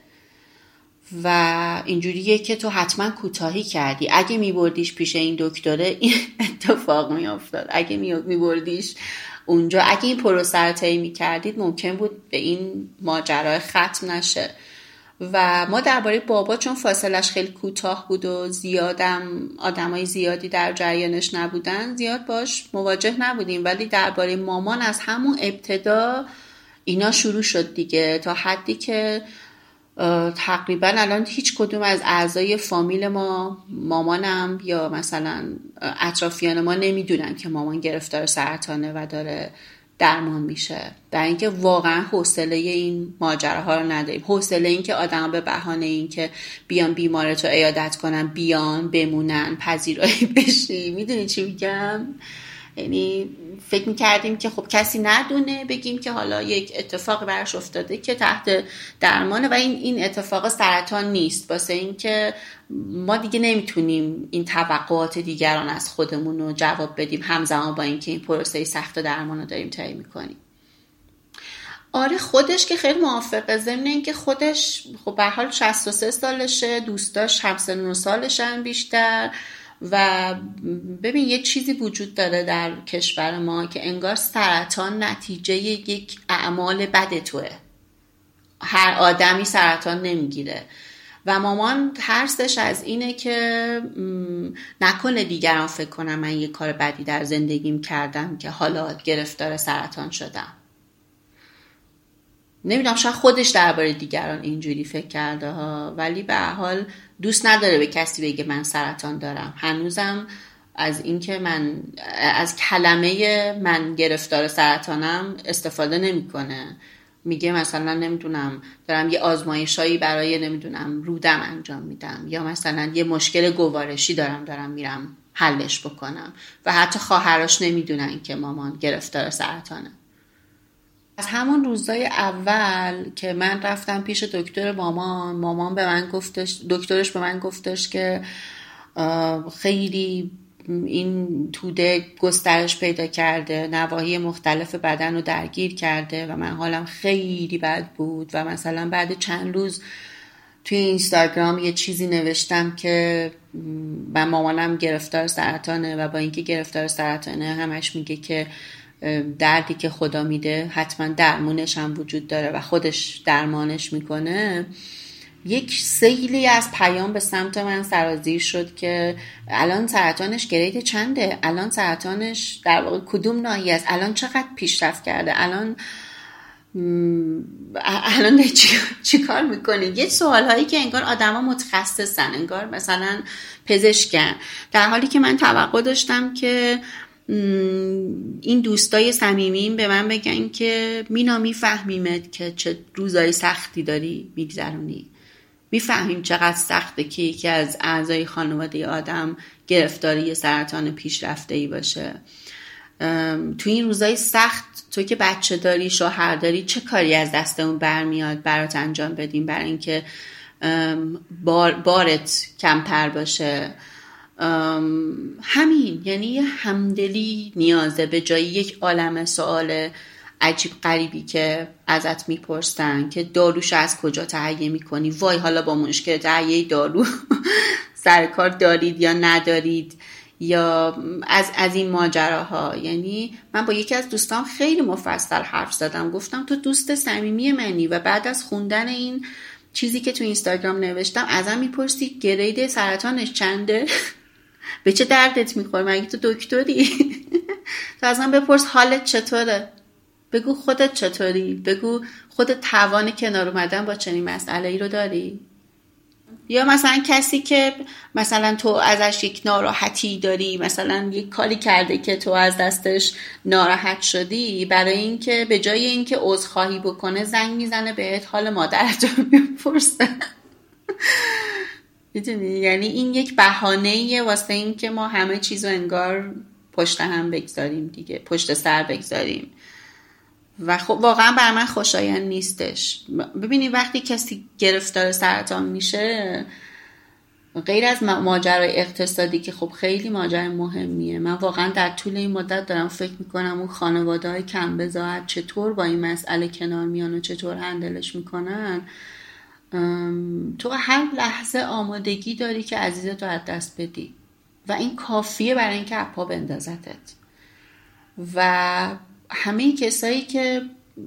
و اینجوریه که تو حتما کوتاهی کردی. اگه میبردیش پیش این دکتره این اتفاق میافتاد، اگه میبردیش اونجا، اگه این پروسه رو طی میکردید ممکن بود به این ماجرا ختم نشه. و ما درباره بابا چون فاصلش خیلی کوتاه بود و زیادم آدمای زیادی در جریانش نبودن، زیاد باش مواجه نبودیم. ولی درباره مامان از همون ابتدا اینا شروع شد دیگه، تا حدی که تقریبا الان هیچ کدوم از اعضای فامیل ما، مامانم یا مثلا اطرافیان ما، نمیدونن که مامان گرفتار سرطانه و داره درمان میشه. در اینکه واقعا حوصله این ماجراها رو نداریم. حوصله این که آدم به بهانه این که بیان بیمارتو عیادت کنن بیان بمونن پذیرایی بشی. میدونی چی میگم؟ یعنی فکر میکردیم که خب کسی ندونه، بگیم که حالا یک اتفاق برش افتاده که تحت درمانه و این این اتفاق سرطان نیست، واسه این که ما دیگه نمیتونیم این توقعات دیگران از خودمون رو جواب بدیم همزمان با اینکه این پروسه سخت درمان رو داریم طی میکنیم. آره خودش که خیلی موافقه، ضمن این که خودش خب به حال شصت و سه سالشه، دوستاش همسن و سالشن بیشتر. و ببین یه چیزی وجود داره در کشور ما که انگار سرطان نتیجه یک اعمال بد توه. هر آدمی سرطان نمیگیره و مامان ترسش از اینه که نکنه دیگران فکر کنن من یه کار بدی در زندگیم کردم که حالا گرفتار سرطان شدم. نمیدونم شاید خودش درباره دیگران اینجوری فکر کرده ها، ولی به هر حال دوست نداره به کسی بگه من سرطان دارم. هنوزم از این که من از کلمه من گرفتار سرطانم استفاده نمیکنه میگه مثلا نمیدونم دارم یه آزمایشایی برای نمیدونم رودم انجام میدم، یا مثلا یه مشکل گوارشی دارم دارم میرم حلش بکنم و حتی خواهرش نمیدونن که مامان گرفتار سرطانه. از همون روزای اول که من رفتم پیش دکتر مامان، مامان به من گفتش، دکترش به من گفتش که خیلی این توده گسترش پیدا کرده، نواحی مختلف بدن رو درگیر کرده و من حالم خیلی بد بود و مثلا بعد چند روز توی اینستاگرام یه چیزی نوشتم که من مامانم گرفتار سرطانه و با اینکه گرفتار سرطانه همش میگه که دردی که خدا میده حتما درمانش هم وجود داره و خودش درمانش میکنه. یک سیلی از پیام به سمت من سرازیر شد که الان سرطانش گرید چنده، الان سرطانش در واقع کدوم ناحیه است، الان چقدر پیشرفت کرده، الان الان چی, چی کار میکنی؟ یه سوال هایی که انگار آدم ها متخصصن، انگار مثلا پزشکن، در حالی که من توقع داشتم که این دوستای صمیمیم به من بگن که مینا میفهمیمت که چه روزای سختی داری میگذرونی، میفهمیم چقدر سخته که یکی از اعضای خانواده آدم گرفتاری سرطان پیشرفته‌ای باشه. تو این روزای سخت تو که بچه داری، شوهر داری، چه کاری از دستمون برمیاد برات انجام بدیم برای اینکه بار بارت کمتر باشه؟ همین، یعنی همدلی نیازه به جای یک عالمه سوال عجیب غریبی که ازت میپرسن که داروش از کجا تهیه میکنی، وای حالا با مشکل تهیه دارو سر کار دارید یا ندارید، یا از از این ماجراها. یعنی من با یکی از دوستان خیلی مفصل حرف زدم، گفتم تو دوست صمیمی منی و بعد از خوندن این چیزی که تو اینستاگرام نوشتم ازم میپرسی گرید سرطانش چنده؟ به چه دردت میخوره؟ مگه تو دکتری؟ تو ازم بپرس حالت چطوره، بگو خودت چطوری، بگو خودت توان کنار اومدن با چنین مسئله‌ای رو داری. یا مثلا کسی که مثلا تو ازش یک ناراحتی داری، مثلا یک کاری کرده که تو از دستش ناراحت شدی، برای اینکه به جای اینکه عذرخواهی بکنه زنگ میزنه بهت حال مادرت رو میپرسه. میدونی، یعنی این یک بهانه‌ایه واسه این که ما همه چیزو انگار پشت هم بگذاریم دیگه، پشت سر بگذاریم و خب واقعا بر من خوشایند نیستش. ببینی وقتی کسی گرفتار سرطان میشه، غیر از ماجرای اقتصادی که خب خیلی ماجرای مهمیه، من واقعا در طول این مدت دارم فکر میکنم اون خانواده‌های کم بضاعت چطور با این مسئله کنار میان و چطور هندلش میکنن. تو هر لحظه آمادگی داری که عزیزتو از دست بدی و این کافیه برای اینکه اپا بندازتت. و همه کسایی که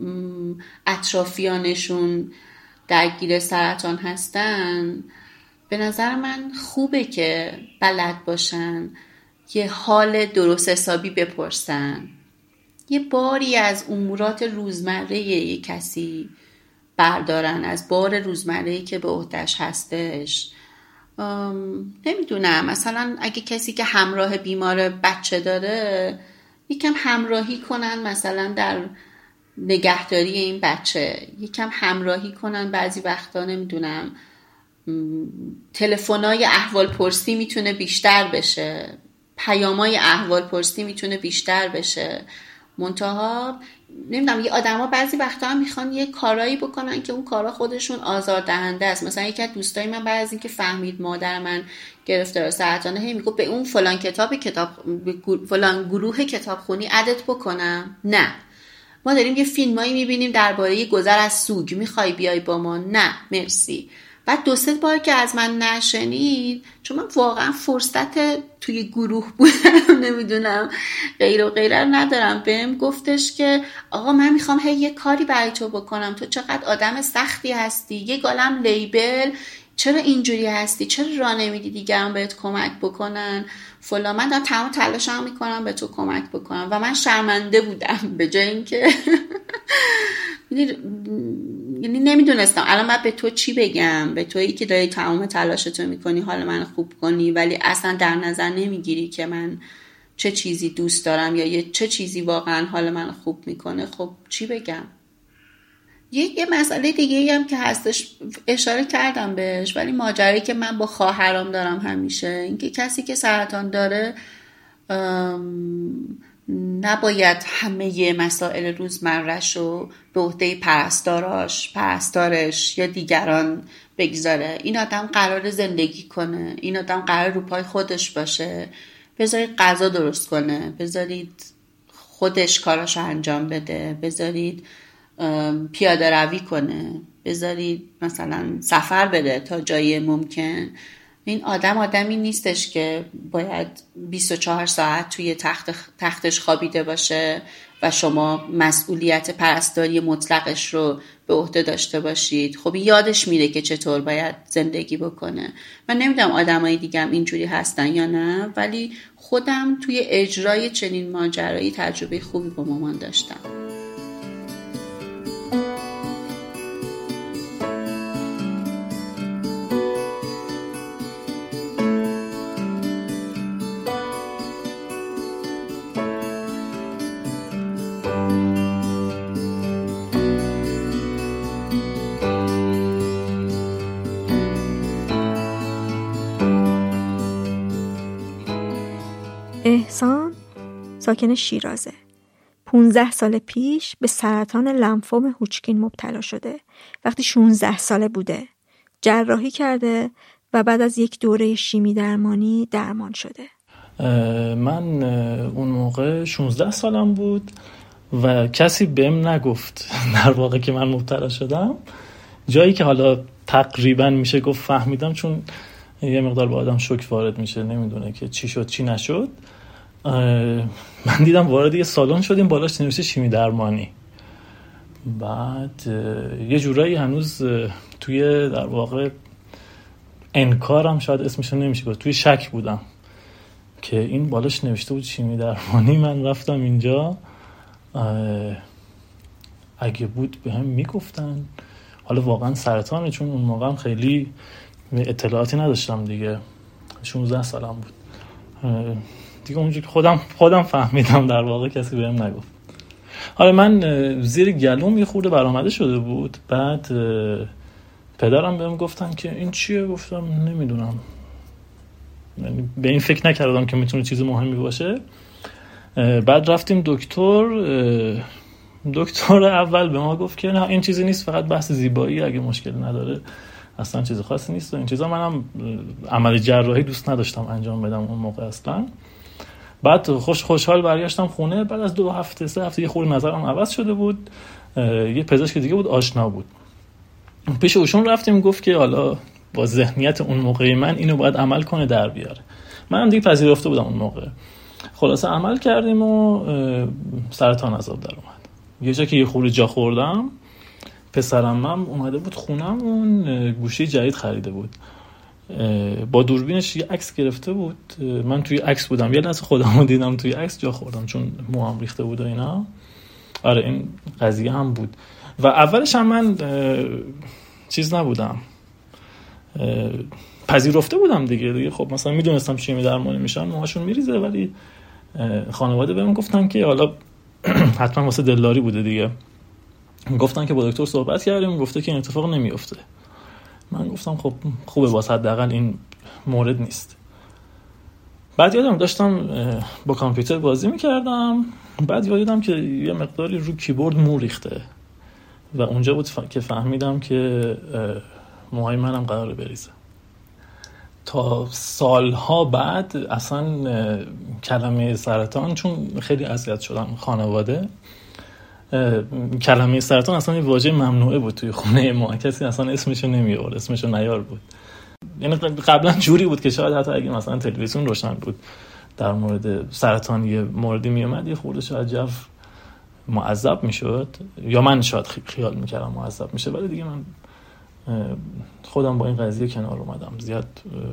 اطرافیانشون درگیر سرطان هستن، به نظر من خوبه که بلد باشن یه حال درست حسابی بپرسن، یه باری از امورات روزمره یه کسی بردارن، از بار روزمره‌ای که به عهده‌اش هستش. نمیدونم، مثلا اگه کسی که همراه بیمار بچه داره یکم همراهی کنن، مثلا در نگهداری این بچه یکم همراهی کنن. بعضی وقتا نمیدونم تلفن‌های احوال پرسی میتونه بیشتر بشه، پیام‌های احوال پرسی میتونه بیشتر بشه. منتها نمیدونم یه آدما بعضی وقتا هم میخوان یه کارایی بکنن که اون کارا خودشون آزاردهنده است. مثلا یکی از دوستای من بعد از اینکه فهمید مادر من گرفتار سرطانه، هی میگه به اون فلان کتاب کتاب فلان گروه کتابخونی عدت بکنم. نه، ما داریم یه فیلمایی میبینیم درباره گذر از سوگ، میخوای بیای با ما؟ نه مرسی. بعد دو سه بار که از من نشنید، چون من واقعا فرصت توی گروه بودم نمیدونم غیر و غیره ندارم، بهم گفتش که آقا من میخوام هی یه کاری برای تو بکنم، تو چقدر آدم سختی هستی، یه گالم لیبل، چرا اینجوری هستی، چرا راه نمیدی دیگران بهت کمک بکنن فلان. من دارم تمام تلاشم میکنم به تو کمک بکنم و من شرمنده بودم به جای اینکه یعنی نمیدونستم الان من به تو چی بگم، به تویی که داری تمام تلاشتو میکنی حال من خوب کنی ولی اصلا در نظر نمیگیری که من چه چیزی دوست دارم یا یه چه چیزی واقعا حال من خوب میکنه. خب چی بگم؟ یه یه مسئله دیگه هم که هستش اشاره کردم بهش، ولی ماجرایی که من با خواهرام دارم همیشه اینکه کسی که سرطان داره نباید همه مسائل روزمره‌ش رو به عهده پرستاراش، پرستارش یا دیگران بگذاره. این آدم قرار زندگی کنه، این آدم قرار رو پای خودش باشه. بذارید غذا درست کنه، بذارید خودش کاراشو انجام بده، بذارید پیاده روی کنه، بذارید مثلا سفر بده تا جایی ممکن. این آدم آدمی نیستش که باید بیست و چهار ساعت توی تخت تختش خوابیده باشه و شما مسئولیت پرستاری مطلقش رو به عهده داشته باشید. خب یادش میره که چطور باید زندگی بکنه. من نمیدونم آدمای دیگه هم اینجوری هستن یا نه، ولی خودم توی اجرای چنین ماجرایی تجربه خوبی با مامان داشتم. احسان ساکن شیرازه. پونزده سال پیش به سرطان لنفوم هوچکین مبتلا شده. وقتی شانزده ساله بوده جراحی کرده و بعد از یک دوره شیمی درمانی درمان شده. من اون موقع شانزده سالم بود و کسی بهم نگفت در واقع که من مبتلا شدم. جایی که حالا تقریبا میشه گفت فهمیدم، چون یه مقدار با آدم شوک وارد میشه، نمیدونه که چی شد چی نشد. من دیدم وارد یه سالن شدیم بالاش نوشته شیمی درمانی. بعد یه جورایی هنوز توی در واقع انکارم شاید اسمشو نمیشه گفت، توی شک بودم که این بالاش نوشته بود شیمی درمانی. من رفتم اینجا، اگه بود به هم میگفتن. حالا واقعا سرطانه، چون اون موقع هم خیلی اطلاعاتی نداشتم دیگه، شانزده سالم بود دیگه. اونجوری خودم خودم فهمیدم در واقع، کسی بهم نگفت. حالا من زیر گلوم یه خورده برآمده شده بود. بعد پدرم بهم گفتن که این چیه؟ گفتم نمیدونم، یعنی به این فکر نکردم که میتونه چیز مهمی باشه. بعد رفتیم دکتر. دکتر اول به ما گفت که نه این چیزی نیست، فقط بحث زیبایی، اگه مشکلی نداره اصلا چیز خاصی نیست و این چیزا. منم عمل جراحی دوست نداشتم انجام بدم اون موقع اصلا. بعد خوش خوشحال برگشتم خونه. بعد از دو هفته سه هفته یه خورده نظرم عوض شده بود. یه پزشک دیگه بود، آشنا بود، پیش اوشون رفتیم. گفت که حالا با ذهنیت اون موقعی من اینو باید عمل کنه در بیاره. منم دیگه پذیرفته بودم اون موقع. خلاصه عمل کردیم و سرطان عذاب در اومد. یه جا که یه خورده جا خوردم، پسرم هم اومده بود خونم، اون گوشی جدید خریده بود، با دوربینش یه عکس گرفته بود. من توی عکس بودم، یه لحظه خودمو دیدم توی عکس جا خوردم چون موام ریخته بود و اینا. آره این قضیه هم بود. و اولش هم من چیز نبودم، پذیرفته بودم دیگه دیگه خب مثلا میدونستم شیمی درمانی میشن، موهاشون میریزه، ولی خانواده بهم گفتن که حالا حتما واسه دلداری بوده دیگه. گفتن که با دکتر صحبت کردیم، گفته که این اتفاق نمیفته. من گفتم خب خوبه، واسه حداقل این مورد نیست. بعد یادم داشتم با کامپیوتر بازی میکردم، بعد یادم که یه مقداری رو کیبورد مو ریخته و اونجا بود ف... که فهمیدم که موهای منم قراره بریزه. تا سالها بعد اصلا کلمه سرطان، چون خیلی اذیت شدم خانواده، کلمه سرطان اصلا یه واژه ممنوعه بود توی خونه ما، کسی اصلا اسمشو نمی‌آورد، اسمشو نیار بود. یعنی قبلا جوری بود که شاید حتی اگه مثلا تلویزیون روشن بود در مورد سرطان یه موردی میومد، یه خورده شاید جو معذب میشد، یا من شاید خیال میکردم معذب میشه، ولی دیگه من خودم با این قضیه کنار اومدم. زیاد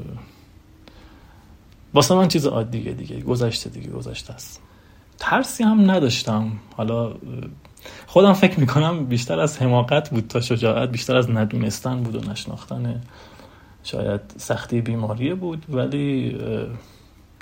واسه من چیز عادیه دیگه، گذشته دیگه گذشته است. ترسی هم نداشتم. حالا خودم فکر میکنم بیشتر از حماقت بود تا شجاعت، بیشتر از ندونستن بود و نشناختن شاید سختی بیماری بود، ولی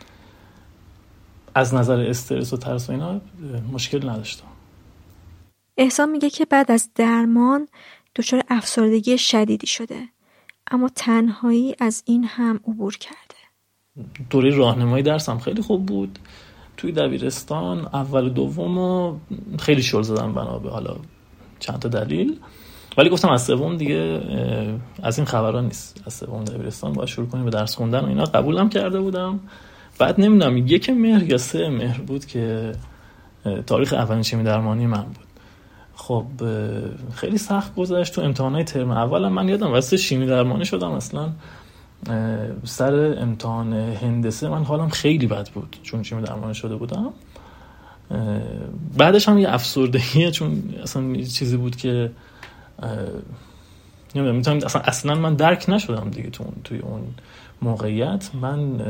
از نظر استرس و ترس و اینا مشکل نداشتم. احسان میگه که بعد از درمان دچار افسردگی شدیدی شده، اما تنهایی از این هم عبور کرده. دوره راهنمایی درسم خیلی خوب بود. توی دبیرستان اول و دومو خیلی شل زدم بنا به حالا چند تا دلیل، ولی گفتم از سوم دیگه از این خبرها نیست، از سوم دبیرستان باید شروع کنیم به درس خوندن و اینا. قبولم کرده بودم. بعد نمیدونم یک مهر یا سه مهر بود که تاریخ اولین شیمی درمانی من بود. خب خیلی سخت گذشت. تو امتحانات ترم اولم من یادم واسه شیمی درمانی شدم. اصلا سر امتحان هندسه من حالم خیلی بد بود چون شیمی درمانی شده بودم. بعدش هم یه افسردگیه چون اصلا چیزی بود که نمیدونم میتونم اصلا اصلا من درک نشدم دیگه تو توی اون موقعیت. من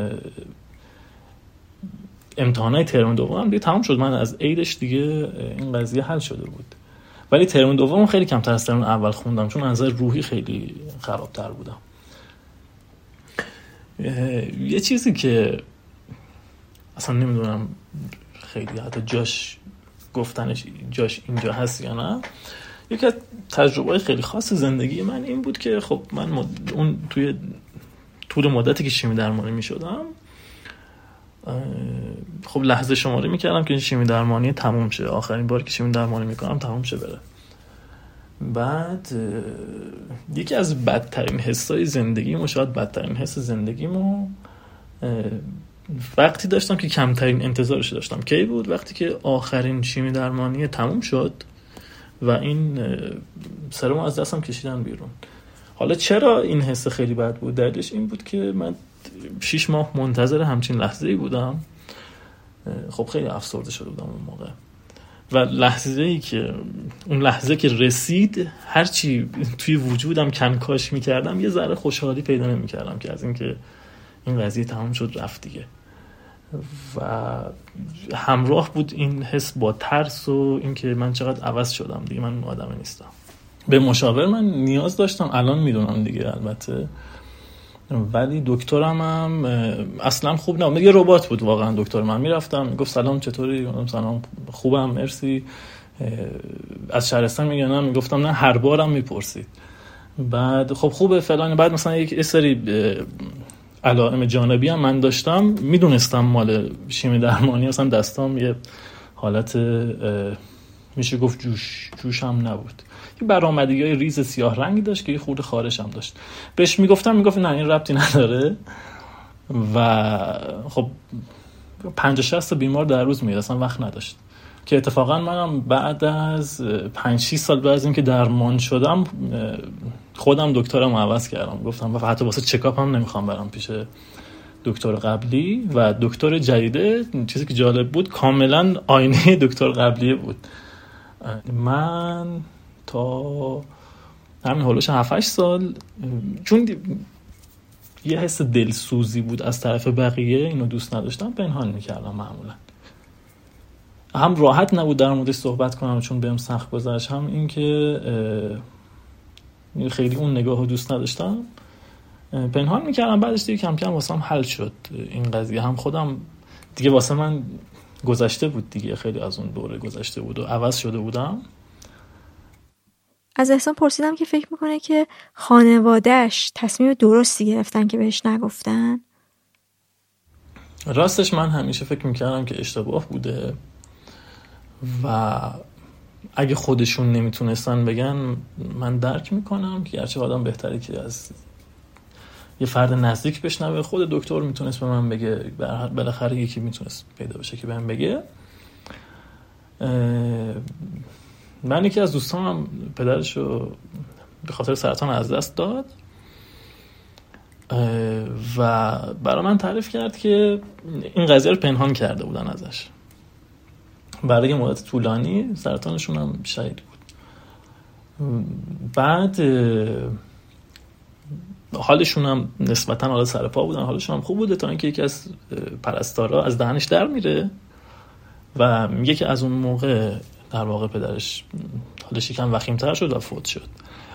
امتحانات ترم دوم دیگه تمام شد، من از عیدش دیگه این قضیه حل شده بود، ولی ترم دوم خیلی کمتر از ترم اول خوندم چون از نظر روحی خیلی خرابتر بودم. یه چیزی که اصلا نمیدونم خیلی حتی جاش گفتنش جاش اینجا هست یا نه، یکی از تجربه خیلی خاص زندگی من این بود که خب من مد... اون توی طول مدتی که شیمی درمانی می شدم خب لحظه شماری می کردم که شیمی درمانی تموم شه، آخرین بار که شیمی درمانی می کنم تموم شه بره. بعد یکی از بدترین حسای زندگیمو، شاید بدترین حس زندگیمو وقتی داشتم که کمترین انتظارش داشتم. کی بود؟ وقتی که آخرین شیمی درمانی تموم شد و این سرمو از دستم کشیدن بیرون. حالا چرا این حس خیلی بد بود؟ دلیلش این بود که من شیش ماه منتظر همچین لحظه‌ای بودم. خب خیلی افسرده شده بودم اون موقع و لحظه‌ای که اون لحظه که رسید هرچی توی وجودم کنکاش می‌کردم یه ذره خوشحالی پیدا نمی‌کردم که از این که این قضیه تمام شد رفت دیگه. و همراه بود این حس با ترس و اینکه من چقدر عوض شدم دیگه، من آدم نیستم. به مشاور من نیاز داشتم، الان میدونم دیگه البته، ولی دکترم هم اصلا خوب نبود. یه ربات بود واقعا دکتر من. میرفتم میگفت سلام چطوری؟ گفتم سلام خوبم مرسی. از شهرستان میگنم میگفتم نه هر بارم میپرسید. بعد خب خوبه فلان. بعد مثلا یک سری علائم جانبی هم من داشتم، میدونستم مال شیمی درمانی، مثلا دستام یه حالت میشه گفت جوش جوش هم نبود، یه برآمدگی‌های ریز سیاه رنگی داشت که یه خورده خارش هم داشت. بهش میگفتم میگفت نه این ربطی نداره و خب پنجاه شصت بیمار در روز میاد، اصلا وقت نداشت. که اتفاقا منم بعد از پنج شش سال بعد از اینکه درمان شدم خودم دکترم عوض کردم. گفتم و حتی واسه چکاپ هم نمیخوام برم پیش دکتر قبلی و دکتر جدیده. چیزی که جالب بود کاملا آینه دکتر قبلیه بود. من تا همین حالوش هفت هشت سال چون یه حس دلسوزی بود از طرف بقیه، اینو دوست نداشتم، پنهان میکردم. معمولا هم راحت نبود در موردش صحبت کنم چون بهم سخت گذشت، هم این که خیلی اون نگاهو دوست نداشتم، پنهان میکردم. بعدش دیگه کم کم واسم حل شد این قضیه. هم خودم دیگه واسه من گذشته بود دیگه، خیلی از اون دوره گذشته بود و عوض شده بودم. از احسان پرسیدم که فکر میکنه که خانواده‌اش تصمیم درستی گرفتن که بهش نگفتن. راستش من همیشه فکر میکردم که اشتباه بوده و اگه خودشون نمیتونستن بگن من درک میکنم که هرچه آدم بهتره که از یه فرد نزدیک بشنوه. خود دکتر میتونست به من بگه، بالاخره یکی میتونست پیدا بشه که بهم بگه. من یکی از دوستانم پدرشو به خاطر سرطان از دست داد و برای من تعریف کرد که این قضیه رو پنهان کرده بودن ازش. برای مدت طولانی سرطانشون هم شدید بود. بعد حالشون هم نسبتاً حالا سر پا بودن، حالشون هم خوب بوده تا اینکه یکی از پرستارا از دهنش در میره و میگه که از اون موقع در واقع پدرش حالش یکم وخیم‌تر شد و فوت شد.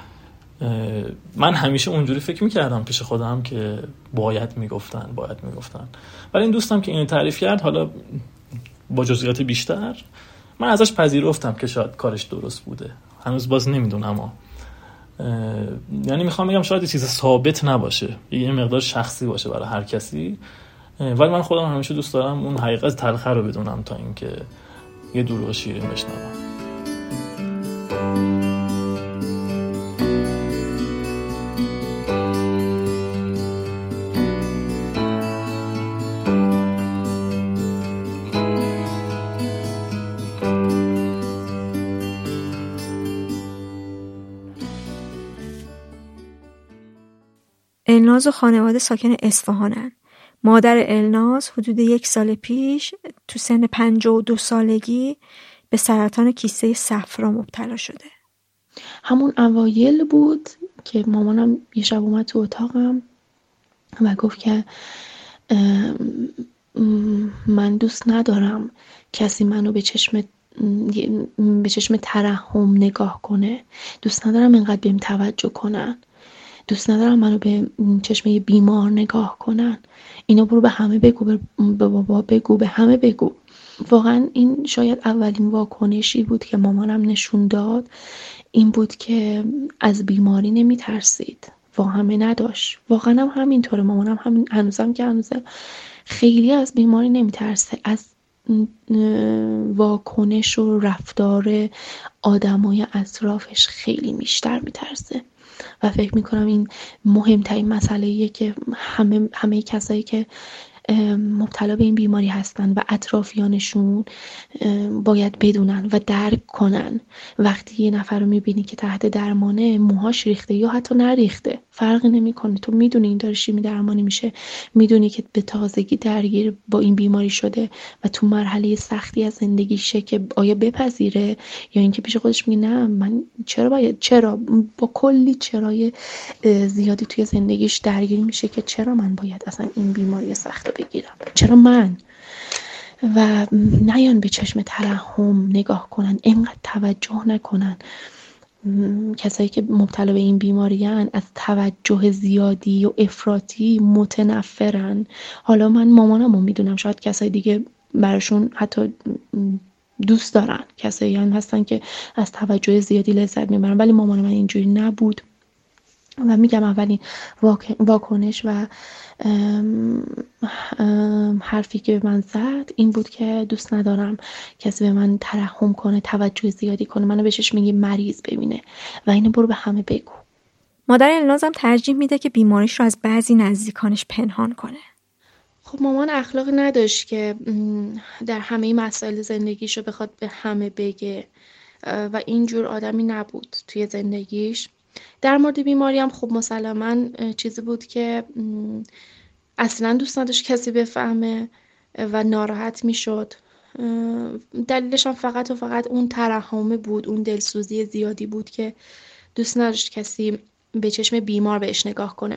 من همیشه اونجوری فکر میکردم پیش خودم که باید میگفتن باید میگفتن ولی این دوستم که اینو تعریف کرد، حالا با جزئیات بیشتر، من ازش پذیرفتم که شاید کارش درست بوده، هنوز باز نمیدونم. یعنی میخوام بگم شاید یه چیز ثابت نباشه، یه مقدار شخصی باشه برای هر کسی، ولی من خودم همیشه دوست دارم اون حقیقت تلخه رو بدونم تا اینکه یه دروغ شیرین بشنوم. الناز و خانواده ساکن اصفهانن. مادر الناز حدود یک سال پیش تو سن پنجاه و دو سالگی به سرطان کیسه صفرا مبتلا شده. همون اوایل بود که مامانم یه شب اومد تو اتاقم و گفت که من دوست ندارم کسی منو به چشم به چشم ترحم نگاه کنه، دوست ندارم اینقدر بهم توجه کنن، دوست ندارم منو به چشم یه بیمار نگاه کنن، اینو برو به همه بگو، به بابا بگو، به همه بگو. واقعا این شاید اولین واکنشی بود که مامانم نشون داد، این بود که از بیماری نمی ترسید، واهمه نداشت. واقعا هم همینطوره، مامانم همین هنوزم که هنوزه خیلی از بیماری نمی ترسه، از واکنش و رفتار آدمای اطرافش خیلی بیشتر می ترسه. و فکر میکنم این مهمترین مسئله‌ایه که همه همه کسایی که مبتلا به این بیماری هستن و اطرافیانشون باید بدونن و درک کنن. وقتی یه نفر رو میبینی که تحت درمانه، موهاش ریخته یا حتی نریخته، فرقی نمیکنه، تو میدونی این داره شیمی درمانی میشه، میدونی که به تازگی درگیر با این بیماری شده و تو مرحله سختی از زندگیشه که آیا بپذیره یا اینکه پیش خودش میگه نه من چرا باید، چرا با کلی چرای زیادی توی زندگیش درگیر میشه که چرا من باید اصلا این بیماری سخت بگیرم، چرا من. و نیان به چشم ترحم نگاه کنن، اینقدر توجه نکنن. کسایی که مبتلا به این بیماری هن از توجه زیادی و افراطی متنفرن. حالا من مامانمو میدونم، شاید کسای دیگه براشون حتی دوست دارن، کسایی هم هستن که از توجه زیادی لذت میبرن، ولی مامان من اینجوری نبود. و میگم اولین واکنش و ام ام حرفی که به من زد این بود که دوست ندارم کسی به من ترحم کنه، توجه زیادی کنه، منو بهش میگه مریض ببینه و اینو برو به همه بگو. مادر الناز هم ترجیح میده که بیماریش رو از بعضی نزدیکانش پنهان کنه. خب مامان اخلاقی نداشت که در همه مسائل زندگیشو بخواد به همه بگه و اینجور آدمی نبود توی زندگیش. در مورد بیماری هم خب مسلماً چیزی بود که اصلا دوست نداشت کسی بفهمه و ناراحت میشد. دلیلش هم فقط و فقط اون ترحم بود، اون دلسوزی زیادی بود که دوست نداشت کسی به چشم بیمار بهش نگاه کنه.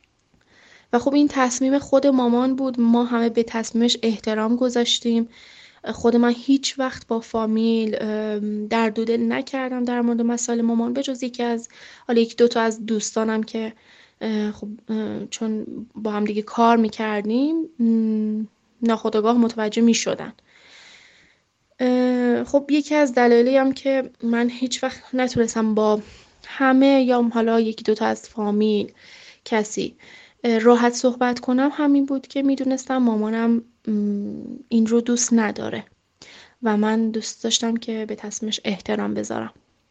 و خب این تصمیم خود مامان بود، ما همه به تصمیمش احترام گذاشتیم. خود من هیچ وقت با فامیل درد و دل نکردم در مورد مسائل مامان، به جز یکی از حالا یک دو تا از دوستانم که خب چون با هم دیگه کار میکردیم ناخودآگاه متوجه میشدن. خب یکی از دلایلی هم که من هیچ وقت نتونستم با همه یا حالا یکی دو تا از فامیل کسی راحت صحبت کنم همین بود که میدونستم مامانم این رو دوست نداره و من دوست داشتم که به تصمیمش احترام بذارم.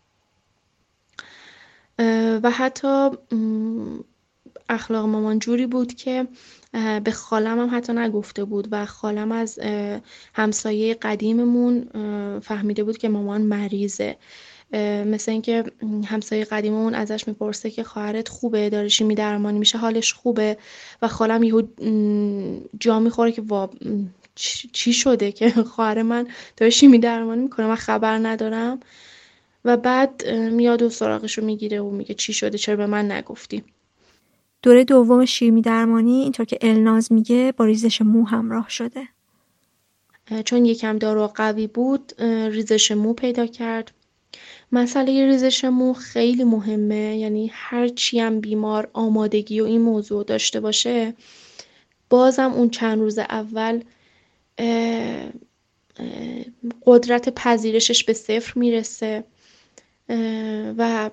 و حتی اخلاق مامان جوری بود که به خالم هم حتی نگفته بود و خالم از همسایه قدیممون فهمیده بود که مامان مریضه. مثل اینکه همسایه قدیممون ازش میپرسه که خواهرت خوبه، داره شیمی درمانی میشه، حالش خوبه؟ و خالم یهو جا میخوره که وا چی شده که خواهر من داره شیمی درمانی میکنه، من خبر ندارم. و بعد میاد و سراغشو میگیره و میگه چی شده، چرا به من نگفتی؟ دوره دوم شیمی درمانی اینطور که الناز میگه با ریزش مو همراه شده. چون یکم دارو قوی بود ریزش مو پیدا کرد. مسئله ریزش مو خیلی مهمه، یعنی هر چی هم بیمار آمادگی و این موضوع داشته باشه، بازم اون چند روز اول قدرت پذیرشش به صفر میرسه و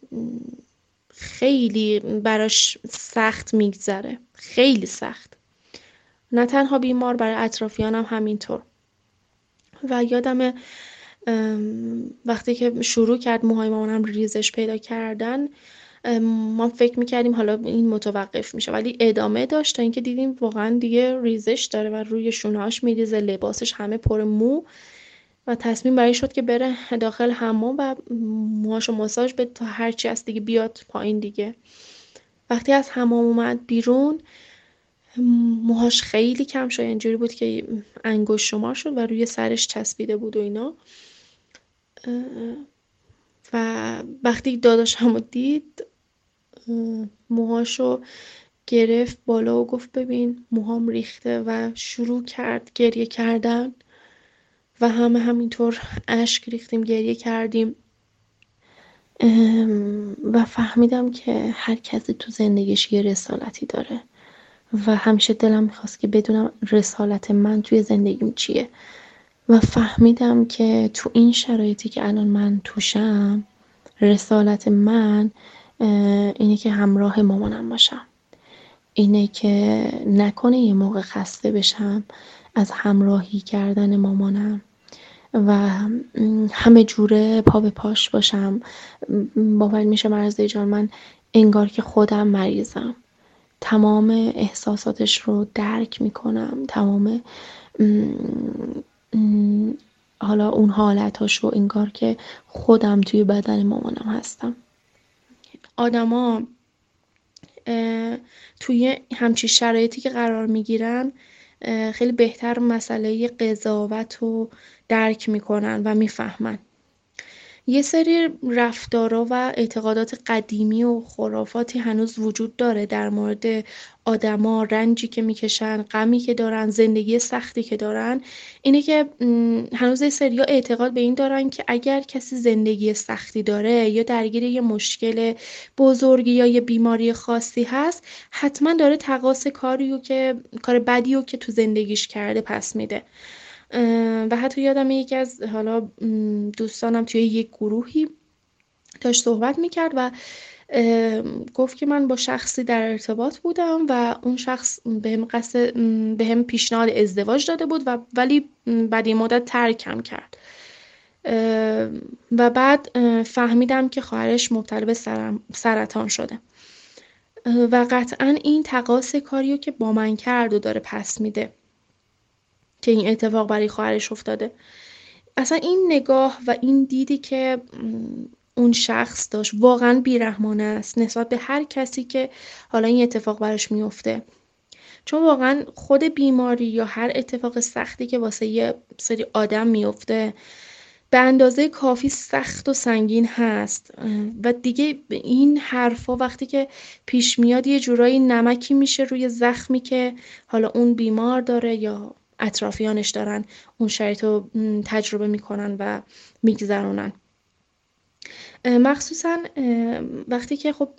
خیلی براش سخت میگذره، خیلی سخت، نه تنها بیمار، برای اطرافیانم همینطور. و یادم وقتی که شروع کرد موهای مامانم ریزش پیدا کردن، ما فکر میکردیم حالا این متوقف میشه، ولی ادامه داشت تا اینکه دیدیم واقعا دیگه ریزش داره و روی شونه‌هاش میریزه، لباسش همه پر مو و تصمیم برای شد که بره داخل حمام و موهاشو ماساژ بده تا هرچی از دیگه بیاد پایین دیگه. وقتی از حمام اومد بیرون، موهاش خیلی کم شد، اینجوری بود که انگشت شمار شد و روی سرش چسبیده بود و اینا. و وقتی داداشمو دید، موهاشو گرفت بالا و گفت ببین موهام ریخته و شروع کرد گریه کردن و همه همینطور اشک ریختیم، گریه کردیم و فهمیدم که هر کسی تو زندگیش یه رسالتی داره و همیشه دلم میخواست که بدونم رسالت من توی زندگیم چیه و فهمیدم که تو این شرایطی که الان من توشم، رسالت من اینه که همراه مامانم باشم، اینه که نکنه یه موقع خسته بشم از همراهی کردن مامانم و همه جوره پا به پاش باشم. باور میشه مرزی جان، من انگار که خودم مریضم، تمام احساساتش رو درک میکنم، تمام حالا اون حالتاش رو انگار که خودم توی بدن مامانم هستم. آدما توی همچین شرایطی که قرار میگیرن خیلی بهتر مسئله قضاوت رو درک میکنن و میفهمن. یه سری رفتارها و اعتقادات قدیمی و خرافاتی هنوز وجود داره در مورد آدما، رنجی که میکشن، غمی که دارن، زندگی سختی که دارن. اینه که هنوز یه سری اعتقاد به این دارن که اگر کسی زندگی سختی داره یا درگیر یه مشکل بزرگی یا یه بیماری خاصی هست، حتما داره تقاص کاریو که کار بدیو که تو زندگیش کرده پس میده. و حتی یادم یکی از حالا دوستانم توی یک گروهی داشت صحبت میکرد و گفت که من با شخصی در ارتباط بودم و اون شخص بهم قصد بهم پیشنهاد ازدواج داده بود و ولی بعد این مدت ترکم کرد و بعد فهمیدم که خواهرش مبتلا به سرطان شده و قطعا این تقاص کاریو که با من کرد و داره پس میده که این اتفاق برای خواهرش افتاده. اصلا این نگاه و این دیدی که اون شخص داشت واقعا بیرحمانه است نسبت به هر کسی که حالا این اتفاق براش میفته، چون واقعا خود بیماری یا هر اتفاق سختی که واسه یه سری آدم میفته به اندازه کافی سخت و سنگین هست و دیگه این حرفا وقتی که پیش میاد یه جورایی نمکی میشه روی زخمی که حالا اون بیمار داره یا اطرافیانش دارن اون شرایط رو تجربه میکنن و میگذرونن. مخصوصا وقتی که خب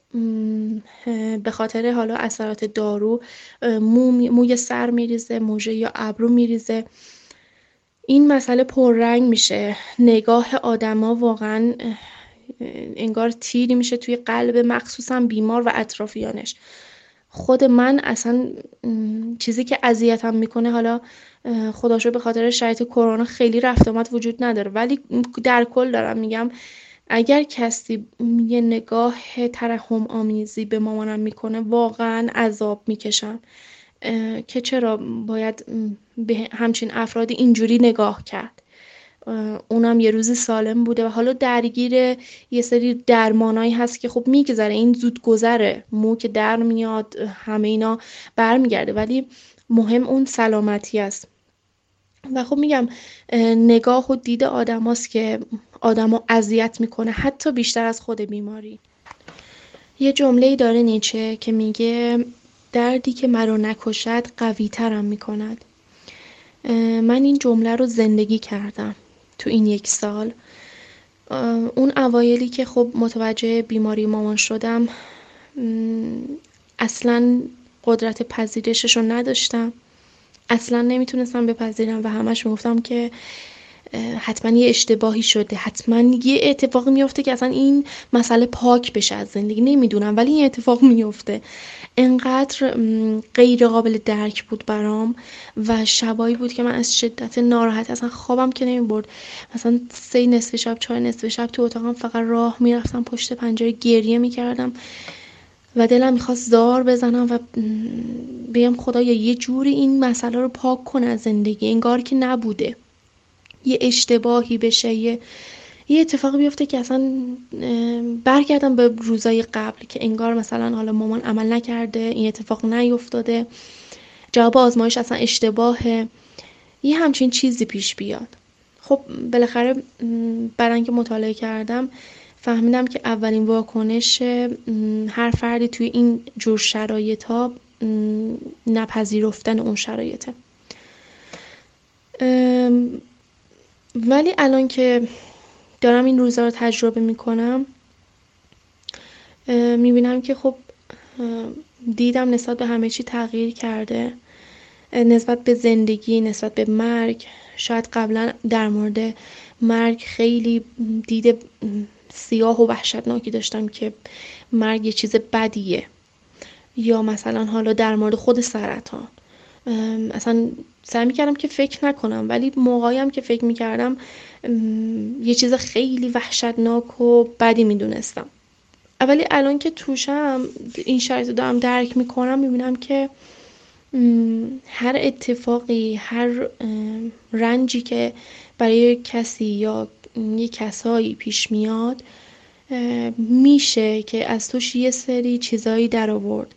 به خاطر حالا اثرات دارو مو موی سر میریزه، موژه یا ابرو میریزه، این مسئله پررنگ میشه. نگاه آدما واقعا انگار تیری میشه توی قلب مخصوصا بیمار و اطرافیانش. خود من اصلا چیزی که اذیتم میکنه، حالا خداشو به خاطر شرایط کرونا خیلی رفت آمد وجود نداره، ولی در کل دارم میگم اگر کسی یه نگاه ترحم آمیزی به مامانم میکنه واقعا عذاب میکشم که چرا باید به همچین افرادی اینجوری نگاه کرد. اونم یه روزی سالم بوده و حالا درگیر یه سری درمانایی هست که خب میگذره، این زود گذره، مو که در میاد همه اینا برمیگرده، ولی مهم اون سلامتی است. و خب میگم نگاه و دید آدم هاست که آدم ها اذیت میکنه حتی بیشتر از خود بیماری. یه جمله‌ای داره نیچه که میگه دردی که مرا نکشد قوی ترم میکند. من این جمله رو زندگی کردم تو این یک سال. اون اوایلی که خب متوجه بیماری مامان شدم اصلا قدرت پذیرشش رو نداشتم، اصلا نمیتونستم بپذیرم و همش میگفتم که حتما یه اشتباهی شده، حتما یه اتفاقی میفته که اصلا این مسئله پاک بشه از زندگی. نمیدونم ولی این اتفاق میفته. انقدر غیر قابل درک بود برام و شبایی بود که من از شدت ناراحت اصلا خوابم که نمیبرد. مثلا سه نصف شب چهار نصف شب تو اتاقم فقط راه میرفتم پشت پنجره گریه میکردم و دلم میخواست زار بزنم و بگم خدایا یه جوری این مسئله رو پاک کن از زندگی، انگار که نبوده، یه اشتباهی بشه، یه یه اتفاقی بیفته که اصلا برگردم به روزای قبل که انگار مثلا حالا مامان عمل نکرده، این اتفاق نیفتاده، جواب آزمایش اصلا اشتباهه، یه همچین چیزی پیش بیاد. خب بالاخره بعد اینکه مطالعه کردم فهمیدم که اولین واکنش هر فردی توی این جور شرایط ها نپذیرفتن اون شرایطه. ولی الان که دارم این روزا رو تجربه میکنم میبینم که خب دیدم نسبت به همه چی تغییر کرده، نسبت به زندگی، نسبت به مرگ. شاید قبلا در مورد مرگ خیلی دید سیاه و وحشتناکی داشتم که مرگ یه چیز بدیه، یا مثلا حالا در مورد خود سرطان اصلا سعی میکردم که فکر نکنم، ولی موقعی هم که فکر میکردم یه چیز خیلی وحشتناک و بدی میدونستم. ولی الان که توشم این شرایط رو دارم درک میکنم، میبینم که هر اتفاقی، هر رنجی که برای کسی یا یه کسایی پیش میاد میشه که از توش یه سری چیزایی در آورد.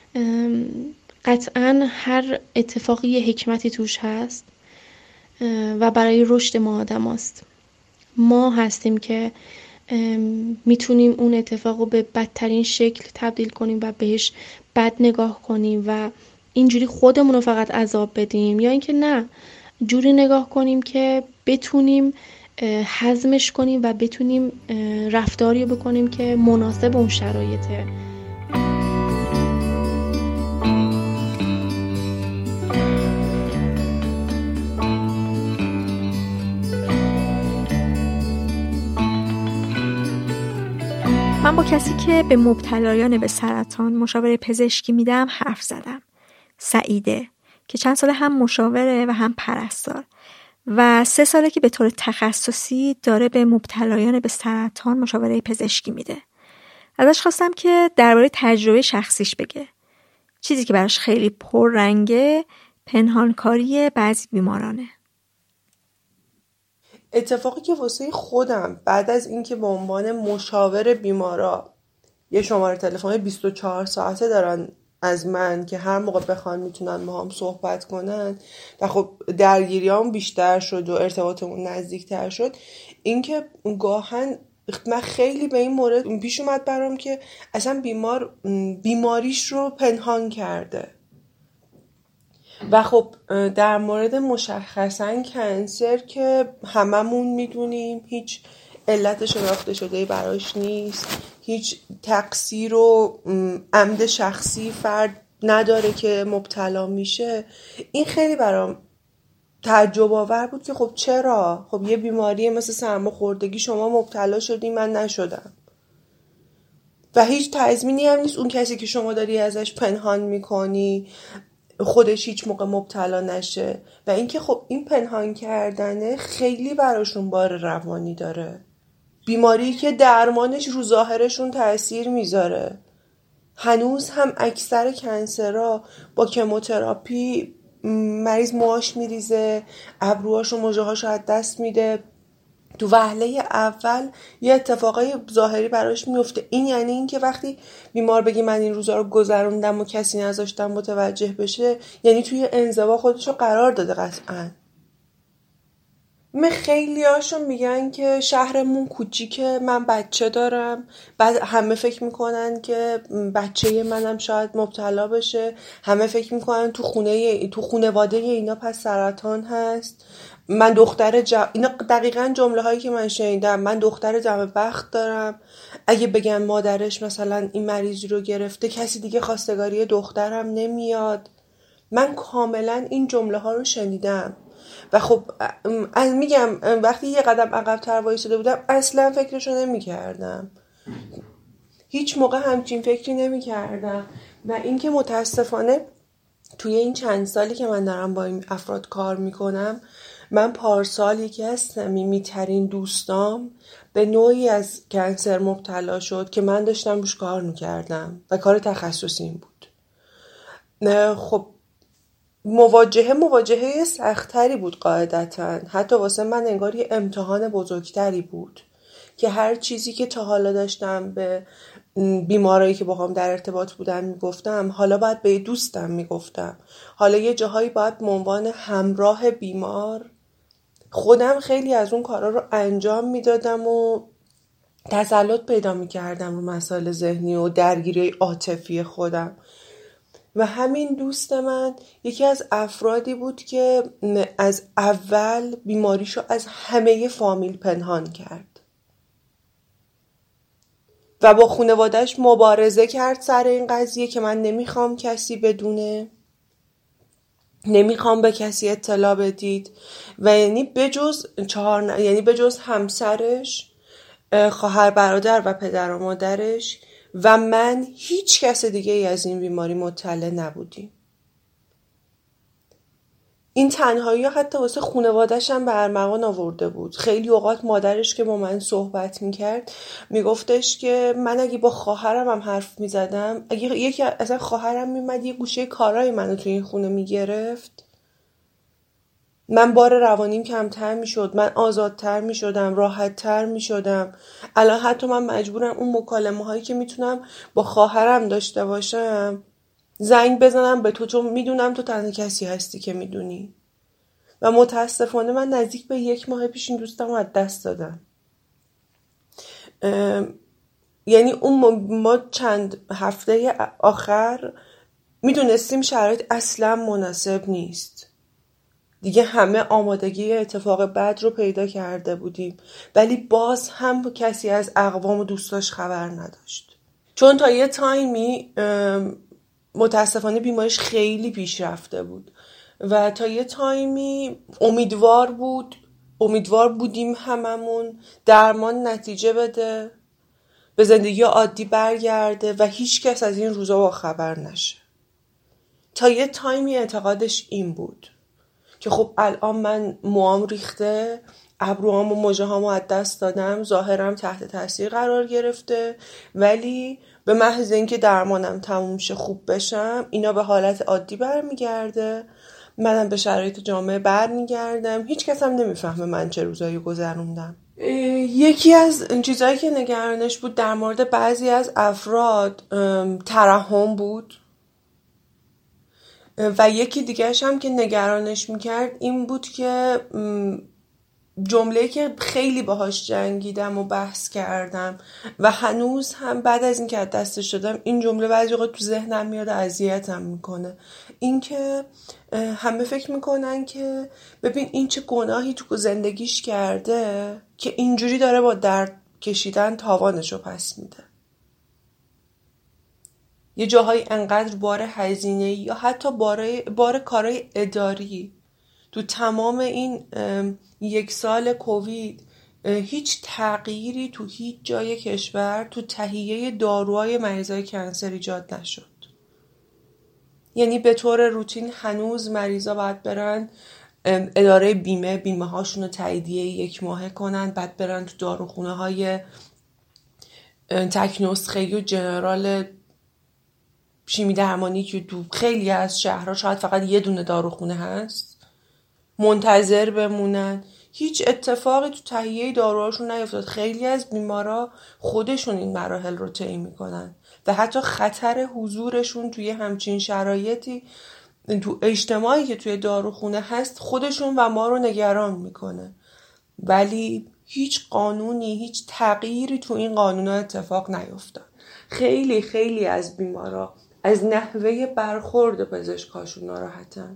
قطعاً هر اتفاقی یه حکمتی توش هست و برای رشد ما آدم هست. ما هستیم که میتونیم اون اتفاق رو به بدترین شکل تبدیل کنیم و بهش بد نگاه کنیم و اینجوری خودمون رو فقط عذاب بدیم، یا اینکه نه، جوری نگاه کنیم که بتونیم هضمش کنیم و بتونیم رفتاری بکنیم که مناسب اون شرایطه. من با کسی که به مبتلایان به سرطان مشاوره پزشکی میدم حرف زدم. سعیده که چند ساله هم مشاوره و هم پرستار و سه ساله که به طور تخصصی داره به مبتلایان به سرطان مشاوره پزشکی میده. ازش خواستم که درباره تجربه شخصیش بگه. چیزی که براش خیلی پررنگه پنهانکاری بعضی بیمارانه. اتفاقی که واسه خودم بعد از اینکه به عنوان مشاور بیمارا یه شماره تلفن بیست و چهار ساعته دارن از من که هر موقع بخوان میتونن با هم صحبت کنن و خب درگیریام بیشتر شد و ارتباطمون نزدیکتر شد، اینکه گاهن من خیلی به این مورد پیش اومد برام که اصلا بیمار بیماریش رو پنهان کرده. و خب در مورد مشخصا کنسر که هممون میدونیم هیچ علت شناخته شده براش نیست، هیچ تقصیر و عمد شخصی فرد نداره که مبتلا میشه. این خیلی برام تعجب آور بود که خب چرا؟ خب یه بیماری مثل سرماخوردگی شما مبتلا شدی من نشدم و هیچ تضمینی هم نیست اون کسی که شما داری ازش پنهان میکنی خودش هیچ موقع مبتلا نشه. و اینکه خب این پنهان کردنه خیلی براشون بار روانی داره، بیماری که درمانش رو ظاهرشون تأثیر میذاره. هنوز هم اکثر کنسرها با کموتراپی مریض موهاش میریزه، ابروهاش و مژه‌هاش از دست میده، تو وهله اول یه اتفاقای ظاهری براش میفته. این یعنی این که وقتی بیمار بگی من این روزا رو گذروندم و کسی نذاشتم متوجه بشه، یعنی توی انزوا خودشو قرار داده. قطعاً من خیلی هاشون میگن که شهرمون کوچیکه، من بچه دارم، بعد همه فکر میکنن که بچه منم شاید مبتلا بشه، همه فکر میکنن تو خونه تو خانواده اینا پس سرطان هست، من دختر جمع... اینا دقیقاً جمله هایی که من شنیدم، من دختر جمع بخت دارم، اگه بگم مادرش مثلا این مریضی رو گرفته کسی دیگه خواستگاری دخترم نمیاد. من کاملا این جمله ها رو شنیدم و خب از میگم وقتی یه قدم عقب‌تر وایساده بودم اصلا فکرشو نمی کردم، هیچ موقع همچین فکری نمی کردم. و اینکه متاسفانه توی این چند سالی که من دارم با این افراد کار میکنم، من پارسال یکی از صمیمی‌ترین دوستام به نوعی از کنسر مبتلا شد که من داشتم روش کار میکردم و کار تخصصیم بود. خب مواجهه مواجهه سختری بود قاعدتاً، حتی واسه من انگار یه امتحان بزرگتری بود که هر چیزی که تا حالا داشتم به بیمارایی که با هم در ارتباط بودن میگفتم، حالا باید به دوستم میگفتم، حالا یه جاهایی باید به عنوان همراه بیمار خودم خیلی از اون کارا رو انجام میدادم و تسلط پیدا میکردم رو مسائل ذهنی و درگیری عاطفی خودم. و همین دوست من یکی از افرادی بود که از اول بیماریشو از همه فامیل پنهان کرد و با خانواده‌اش مبارزه کرد سر این قضیه که من نمیخوام کسی بدونه، نمیخوام به کسی اطلاع بدید. و یعنی بجز چهار ن... یعنی بجز همسرش، خواهر برادر و پدر و مادرش و من، هیچ کس دیگه ای از این بیماری مطلع نبودیم. این تنهایی ها حتی واسه خانواده‌اش هم به ارمغان آورده بود. خیلی اوقات مادرش که با من صحبت میکرد میگفتش که من اگه با خواهرم هم حرف میزدم، اگه یکی اصلا خواهرم میمد یه گوشه کارای منو توی این خونه میگرفت، من بار روانیم کمتر میشد، من آزادتر میشدم، راحتتر میشدم. الان حتی من مجبورم اون مکالمه هایی که میتونم با خواهرم داشته باشم زنگ بزنم به تو، چون میدونم تو تنها کسی هستی که میدونی. و متاسفانه من نزدیک به یک ماه پیش این دوستم رو از دست دادم. یعنی اون ما چند هفته آخر میدونستیم شرایط اصلا مناسب نیست دیگه، همه آمادگی اتفاق بد رو پیدا کرده بودیم، ولی باز هم کسی از اقوام و دوستاش خبر نداشت، چون تا یه تایمی متاسفانه بیماریش خیلی پیش رفته بود و تا یه تایمی امیدوار بود امیدوار بودیم هممون درمان نتیجه بده، به زندگی عادی برگرده و هیچ کس از این روزا با خبر نشه. تا یه تایمی اعتقادش این بود که خب الان من موام ریخته، ابروام و مژه‌هامو از دست دادم، ظاهرم تحت تاثیر قرار گرفته، ولی به محض اینکه درمانم تموم شه، خوب بشم، اینا به حالت عادی برمیگرده، منم به شرایط جامعه برمیگردم، هیچ کس هم نمیفهمه من چه روزایی گذروندم. یکی از چیزایی که نگرانش بود در مورد بعضی از افراد ترحم بود و یکی دیگرش هم که نگرانش میکرد این بود که جمله‌ای که خیلی باهاش جنگیدم و بحث کردم و هنوز هم بعد از این که از دستش شدم این جمله بعضی وقت تو ذهنم میاد و اذیتم میکنه. این که همه فکر میکنن که ببین این چه گناهی تو زندگیش کرده که اینجوری داره با درد کشیدن تاوانشو پس میده. یه جاهای انقدر بار هزینه‌ای یا حتی بار بار کارهای اداری تو تمام این یک سال کووید هیچ تغییری تو هیچ جای کشور تو تهیه داروهای مریضای کنسر ایجاد نشد. یعنی به طور روتین هنوز مریضا باید برن اداره بیمه بیمه هاشون رو تاییدیه یک ماهه کنن، بعد برن تو داروخونه های تک نسخه‌ای و جنرال شیمی درمانی که تو خیلی از شهرها شاید فقط یه دونه داروخونه هست، منتظر بمونن. هیچ اتفاقی تو تهیه داروهاشون نیفتاد. خیلی از بیمارا خودشون این مراحل رو طی میکنن و حتی خطر حضورشون توی همچین شرایطی تو اجتماعی که توی داروخونه هست خودشون و ما رو نگران میکنه، ولی هیچ قانونی، هیچ تغییری تو این قانونا اتفاق نیفتاد. خیلی خیلی از بیمارا از نحوه برخورد پزشکاشون ناراحتن.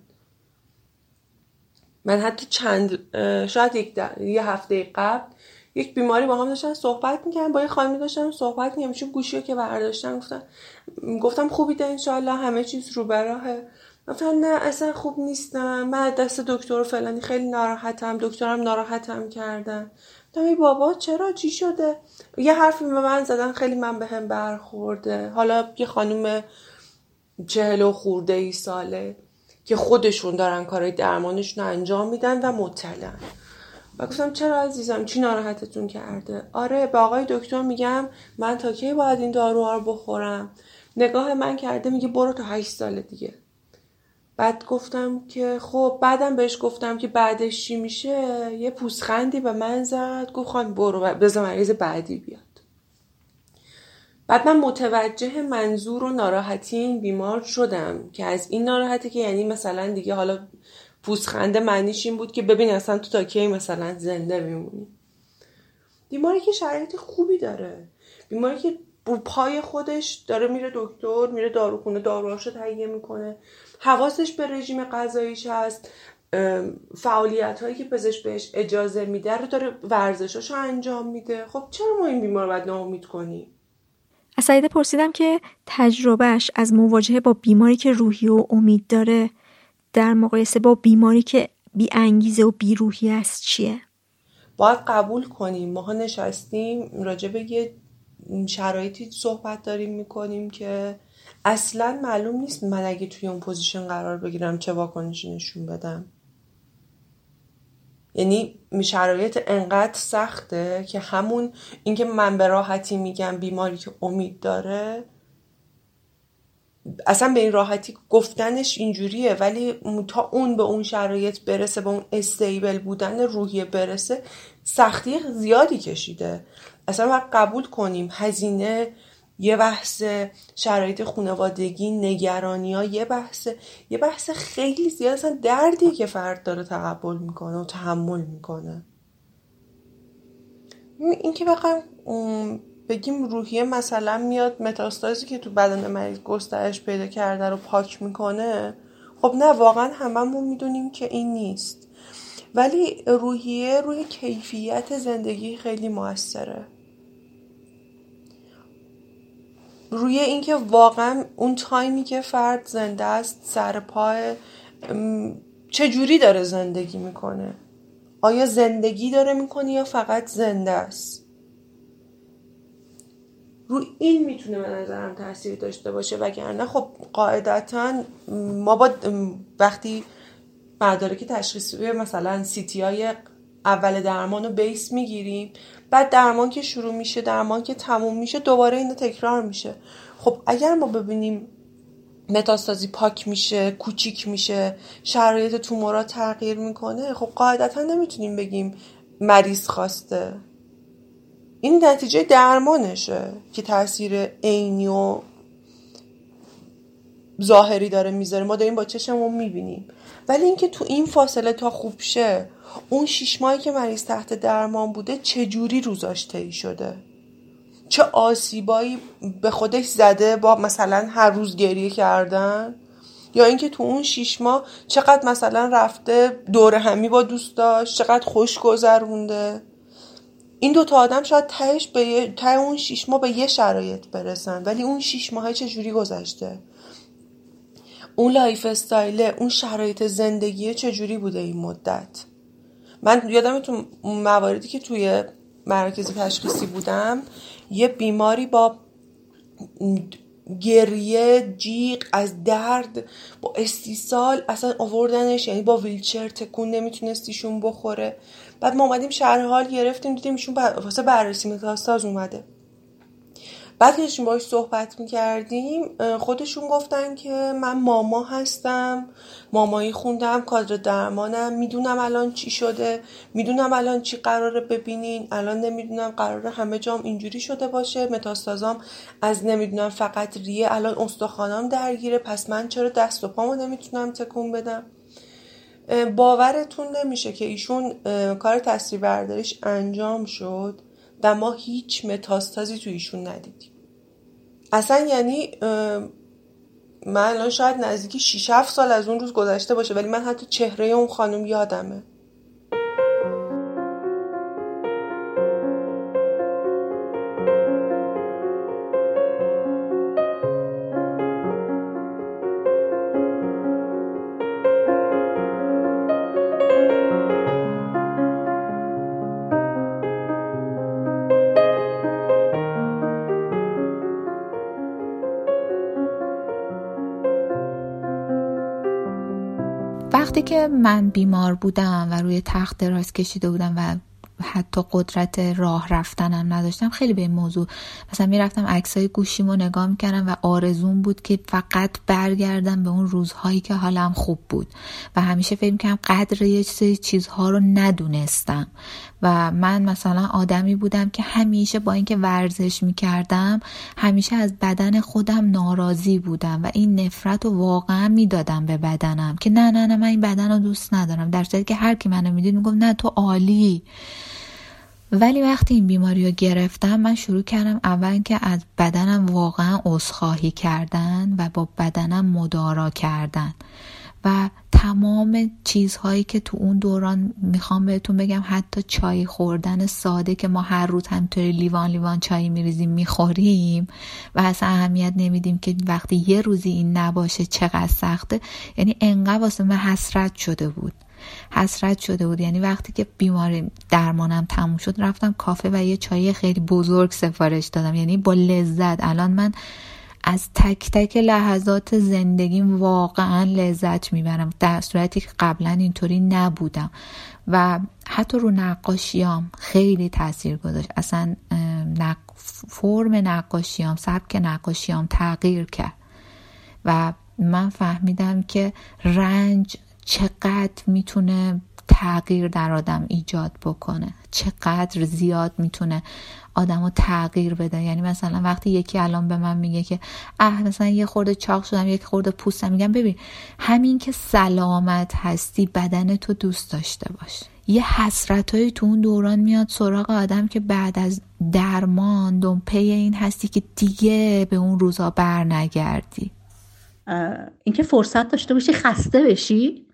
من حتی چند شاید یک یه هفته قبل یک بیماری با هم داشتن صحبت میکنم، با یه خانمی داشتم صحبت میکنم، چون گوشیو که برداشتم گفتم گفتم خوبیده انشالله همه چیز رو به راهه. مثلا نه اصلا خوب نیستم، من دست دکتر فلانی خیلی ناراحتم، دکترم ناراحتم کردن. دمی بابا چرا چی شده؟ یه حرفی به من زدن خیلی من به هم برخورده. حالا یه خانوم چهل و خورده ای ساله که خودشون دارن کارهای درمانشون رو انجام میدن و مطلعن. و گفتم چرا عزیزم چی ناراحتتون کرده؟ آره به آقای دکتر میگم من تا کی باید این داروها رو بخورم؟ نگاه من کرده میگه برو تا هشت سال دیگه. بعد گفتم که خب، بعدم بهش گفتم که بعدش چی میشه. یه پوزخندی به من زد، گفت خانم برو بذار مریض بعدی بیاد. بعد من متوجه منظور و ناراحتی این بیمار شدم که از این ناراحتی که یعنی مثلا دیگه حالا پوزخنده معنیش این بود که ببین اصلا تو تا کی مثلا زنده میمونی. بیماری که شرایط خوبی داره، بیماری که رو پای خودش داره میره دکتر، میره داروخونه، داروهاشو تهیه میکنه، حواسش به رژیم غذاییش هست، فعالیت هایی که پزشک بهش اجازه میده رو داره، ورزشاشو انجام میده. خب چرا ما این بیمار رو باید ناامید کنیم؟ از سعیده پرسیدم که تجربهش از مواجهه با بیماری که روحی و امید داره در مقایسه با بیماری که بی انگیزه و بی روحی است چیه؟ باید قبول کنیم ما نشستیم راجع به یه شرایطی صحبت داریم میکنیم که اصلا معلوم نیست من اگه توی اون پوزیشن قرار بگیرم چه واکنشی نشون بدم. یعنی شرایط انقدر سخته که همون اینکه من به راحتی میگم بیماری که امید داره، اصلا به این راحتی گفتنش اینجوریه، ولی تا اون به اون شرایط برسه، به اون استیبل بودن روحیه برسه، سختی زیادی کشیده. اصلا باید قبول کنیم هزینه یه بحث، شرایط خانوادگی، نگرانی ها یه بحث، یه بحث خیلی زیاد، اصلا دردی که فرد داره تقبل میکنه و تحمل میکنه. این که بخوایم بگیم روحیه مثلا میاد متاستازی که تو بدن مریض گسترش پیدا کرده رو پاک میکنه، خب نه، واقعا هممون میدونیم که این نیست، ولی روحیه روی کیفیت زندگی خیلی موثره، روی اینکه واقعا اون تایمی که فرد زنده است سر پای چجوری داره زندگی میکنه، آیا زندگی داره میکنه یا فقط زنده است. روی این میتونه به نظرم تاثیر داشته باشه، وگرنه خب قاعدتا ما با وقتی مدارک تشخیصی مثلا سی تی آی اول درمان رو بیس میگیریم، بعد درمان که شروع میشه، درمان که تموم میشه، دوباره اینو تکرار میشه. خب اگر ما ببینیم متاستازی پاک میشه، کوچیک میشه، شرایط تومورا تغییر میکنه، خب قاعدتا نمیتونیم بگیم مریض خواسته. این نتیجه درمانشه که تاثیر عینی و ظاهری داره میذاره، ما داریم با چشممون میبینیم. ولی اینکه تو این فاصله تا خوب شه، اون شش ماهی که مریض تحت درمان بوده چه جوری روزاش طی شده، چه آسیبایی به خودش زده با مثلا هر روز گریه کردن، یا اینکه تو اون شش ماه چقدر مثلا رفته دور همی با دوستاش، چقدر خوش گذرونده. این دو تا آدم شاید تهش به ته اون شش ماه به یه شرایط برسن، ولی اون شش ماه چه جوری گذشته، اون لایف استایل، اون شرایط زندگی چه جوری بوده این مدت. من یادم تو مواردی که توی مراکز تشخیصی بودم، یه بیماری با گریه، جیغ از درد، با استیصال اصلا آوردنش، یعنی با ویلچر تکون نمیتونستیشون بخوره. بعد ما اومدیم شرح حال گرفتیم، دیدیم ایشون واسه بررسی متاستاز اومده. بعد که داشتیم باهاش صحبت میکردیم، خودشون گفتن که من ماما هستم، مامایی خوندم، کادر درمانم، میدونم الان چی شده، میدونم الان چی قراره ببینین، الان نمیدونم قراره همه جام اینجوری شده باشه، متاستازام از نمیدونم فقط ریه، الان استخوانام درگیره، پس من چرا دست و پامو نمیتونم تکون بدم. باورتون نمیشه که ایشون کار تصویر برداریش انجام شد و ما هیچ متاستازی تو ایشون ندیدیم. اصلا یعنی من الان شاید نزدیکی شش هفت سال از اون روز گذشته باشه، ولی من حتی چهره اون خانم یادمه. وقتی که من بیمار بودم و روی تخت دراز کشیده بودم و حتی قدرت راه رفتنم نداشتم، خیلی به این موضوع مثلا میرفتم عکسای گوشیمو نگاه میکردم و آرزوم بود که فقط برگردم به اون روزهایی که حالم خوب بود و همیشه فکر میکردم قدر یه سری چیزها رو ندونستم و من مثلا آدمی بودم که همیشه با اینکه ورزش میکردم همیشه از بدن خودم ناراضی بودم و این نفرت رو واقعا میدادم به بدنم که نه نه نه من این بدن رو دوست ندارم، در صورتی که هر کی منو میدید میگفت نه تو عالی. ولی وقتی این بیماری رو گرفتم من شروع کردم اول که از بدنم واقعا عذرخواهی کردن و با بدنم مدارا کردن و تمام چیزهایی که تو اون دوران میخوام بهتون بگم، حتی چای خوردن ساده که ما هر روز همطوری لیوان لیوان چای میریزیم میخوریم و اصلا اهمیت نمیدیم که وقتی یه روزی این نباشه چقدر سخته، یعنی انقدر واسه من حسرت شده بود حسرت شده بود یعنی وقتی که بیماری درمانم تموم شد رفتم کافه و یه چای خیلی بزرگ سفارش دادم، یعنی با لذت. الان من از تک تک لحظات زندگیم واقعا لذت میبرم، در صورتی که قبلا اینطوری نبودم و حتی رو نقاشیام خیلی تاثیر گذاشت. اصلا نق... فرم نقاشیام، سبک نقاشیام تغییر کرد و من فهمیدم که رنج چقدر میتونه تغییر در آدم ایجاد بکنه، چقدر زیاد میتونه آدمو تغییر بده. یعنی مثلا وقتی یکی الان به من میگه که اه مثلا یه خورده چاق شدم، یک خورده پوستم، میگم ببین همین که سلامت هستی بدن تو دوست داشته باش. یه حسرتایی تو اون دوران میاد سراغ آدم که بعد از درمان دنپی این هستی که دیگه به اون روزا بر نگردی. اینکه فرصت داشته باشی خسته بشی،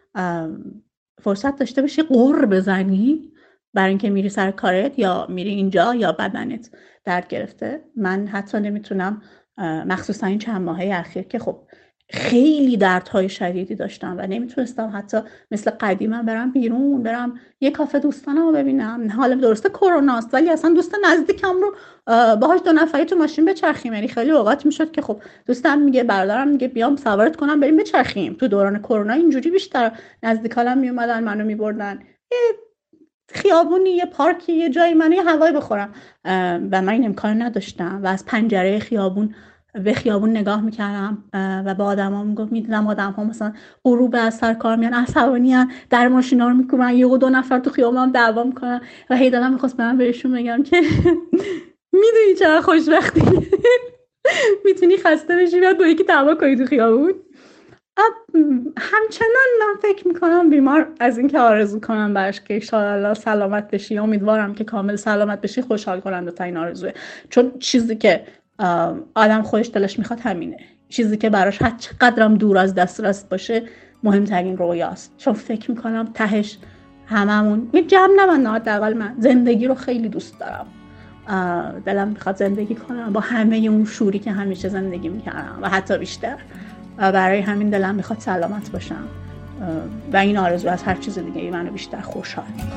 فرصت داشته باشی قر بزنی برای اینکه میری سر کارت یا میری اینجا یا بدنت درد گرفته. من حتی نمیتونم، مخصوصا این چند ماهه اخیر که خب خیلی دردهای شدیدی داشتم و نمیتونستم حتی مثل قدیمم برم بیرون، برم یه کافه دوستانم رو ببینم. حالا درسته کروناست ولی اصلا دوست نزدیکم رو باهاش دو نفری تو ماشین بچرخیم. یعنی خیلی اوقات میشد که خب دوستم میگه، برادرم میگه بیام سوارت کنم بریم بچرخیم. تو دوران کرونا اینجوری بیشتر نزدیکالم میومدن منو میبردن یه خیابونی، یه پارکی، یه جایی منو یه هوایی بخورم و من این امکان نداشتم و از پنجره خیابون به خیابون نگاه میکردم و با آدم ها میگفت، میدیدم آدم ها مثلا غروب از سر کار میان عصبانی هن، در ماشین ها رو میکنن، یه و دو نفر تو خیابون هم دعوا میکنن و هی دلم میخواست برم بهشون بگم که میدونی چقدر خوشبختی میتونی خسته بشی و با یکی دعوا کنی تو خیابون. همچنان من فکر میکنم بیمار از این که آرزو کنم برش که انشاءالله سلامت بشی، امیدوارم که کامل سلامت بشی، خوشحال کننده تا این آرزوه. چون چیزی که آدم خودش دلش میخواد همینه، چیزی که براش هر چقدرم دور از دسترس باشه مهمترین رویاست. چون فکر میکنم تهش هممون یه جمع نبندن، حداقل من زندگی رو خیلی دوست دارم، دلم میخواد زندگی کنم با همه اون شوری که همیشه زندگی میکردم و حتی بیشتر. برای همین دلم میخواد سلامت باشم و این آرزو از هر چیز دیگه ای منو بیشتر خوشحال میکنه.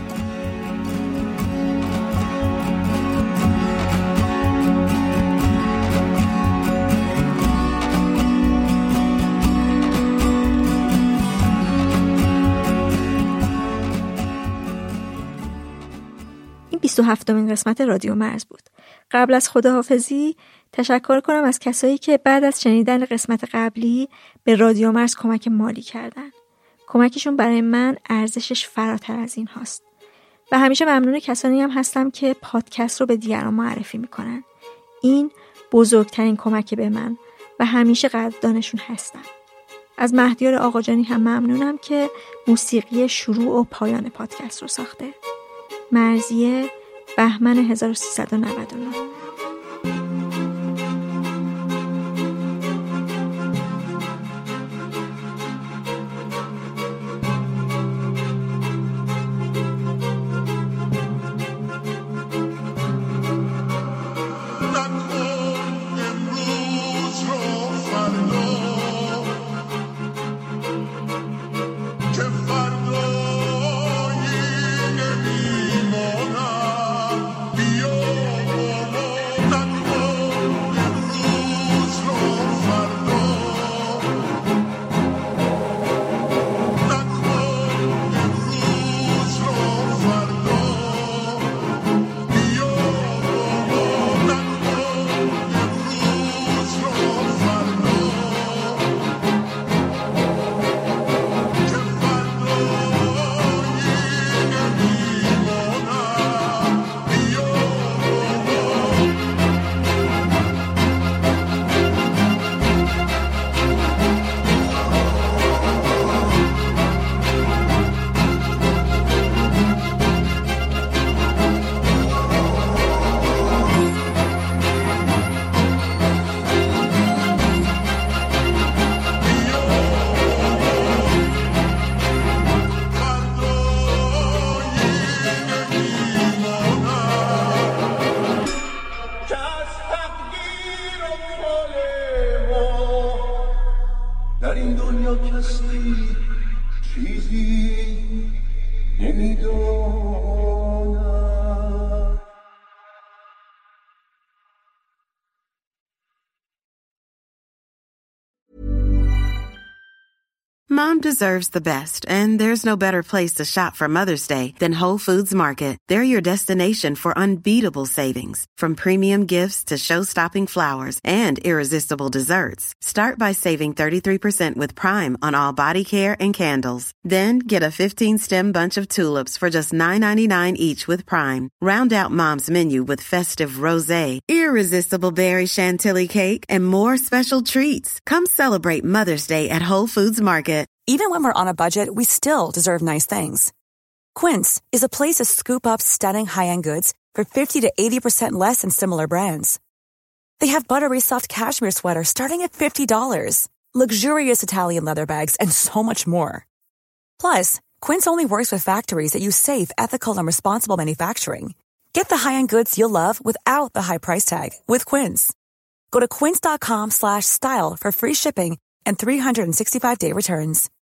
بیست و هفتمین قسمت رادیو مرز بود. قبل از خداحافظی تشکر کنم از کسایی که بعد از شنیدن قسمت قبلی به رادیو مرز کمک مالی کردن. کمکشون برای من ارزشش فراتر از این هاست. و همیشه ممنون کسانی هم هستم که پادکست رو به دیگران معرفی میکنن. این بزرگترین کمک به من و همیشه قدردانشون هستم. از مهدیار آقاجانی هم ممنونم که موسیقی شروع و پایان پادکست رو ساخته. مرزیه، بهمن هزار و سیصد و نود و نه. بیا Mom deserves the best, and there's no better place to shop for Mother's Day than Whole Foods Market. They're your destination for unbeatable savings, from premium gifts to show-stopping flowers and irresistible desserts. Start by saving thirty-three percent with Prime on all body care and candles. Then get a fifteen-stem bunch of tulips for just nine ninety-nine each with Prime. Round out Mom's menu with festive rosé, irresistible berry chantilly cake, and more special treats. Come celebrate Mother's Day at Whole Foods Market. Even when we're on a budget, we still deserve nice things. Quince is a place to scoop up stunning high-end goods for fifty to eighty percent less than similar brands. They have buttery soft cashmere sweaters starting at fifty dollars, luxurious Italian leather bags, and so much more. Plus, Quince only works with factories that use safe, ethical, and responsible manufacturing. Get the high-end goods you'll love without the high price tag with Quince. Go to quince.com slash style for free shipping and three sixty-five day returns.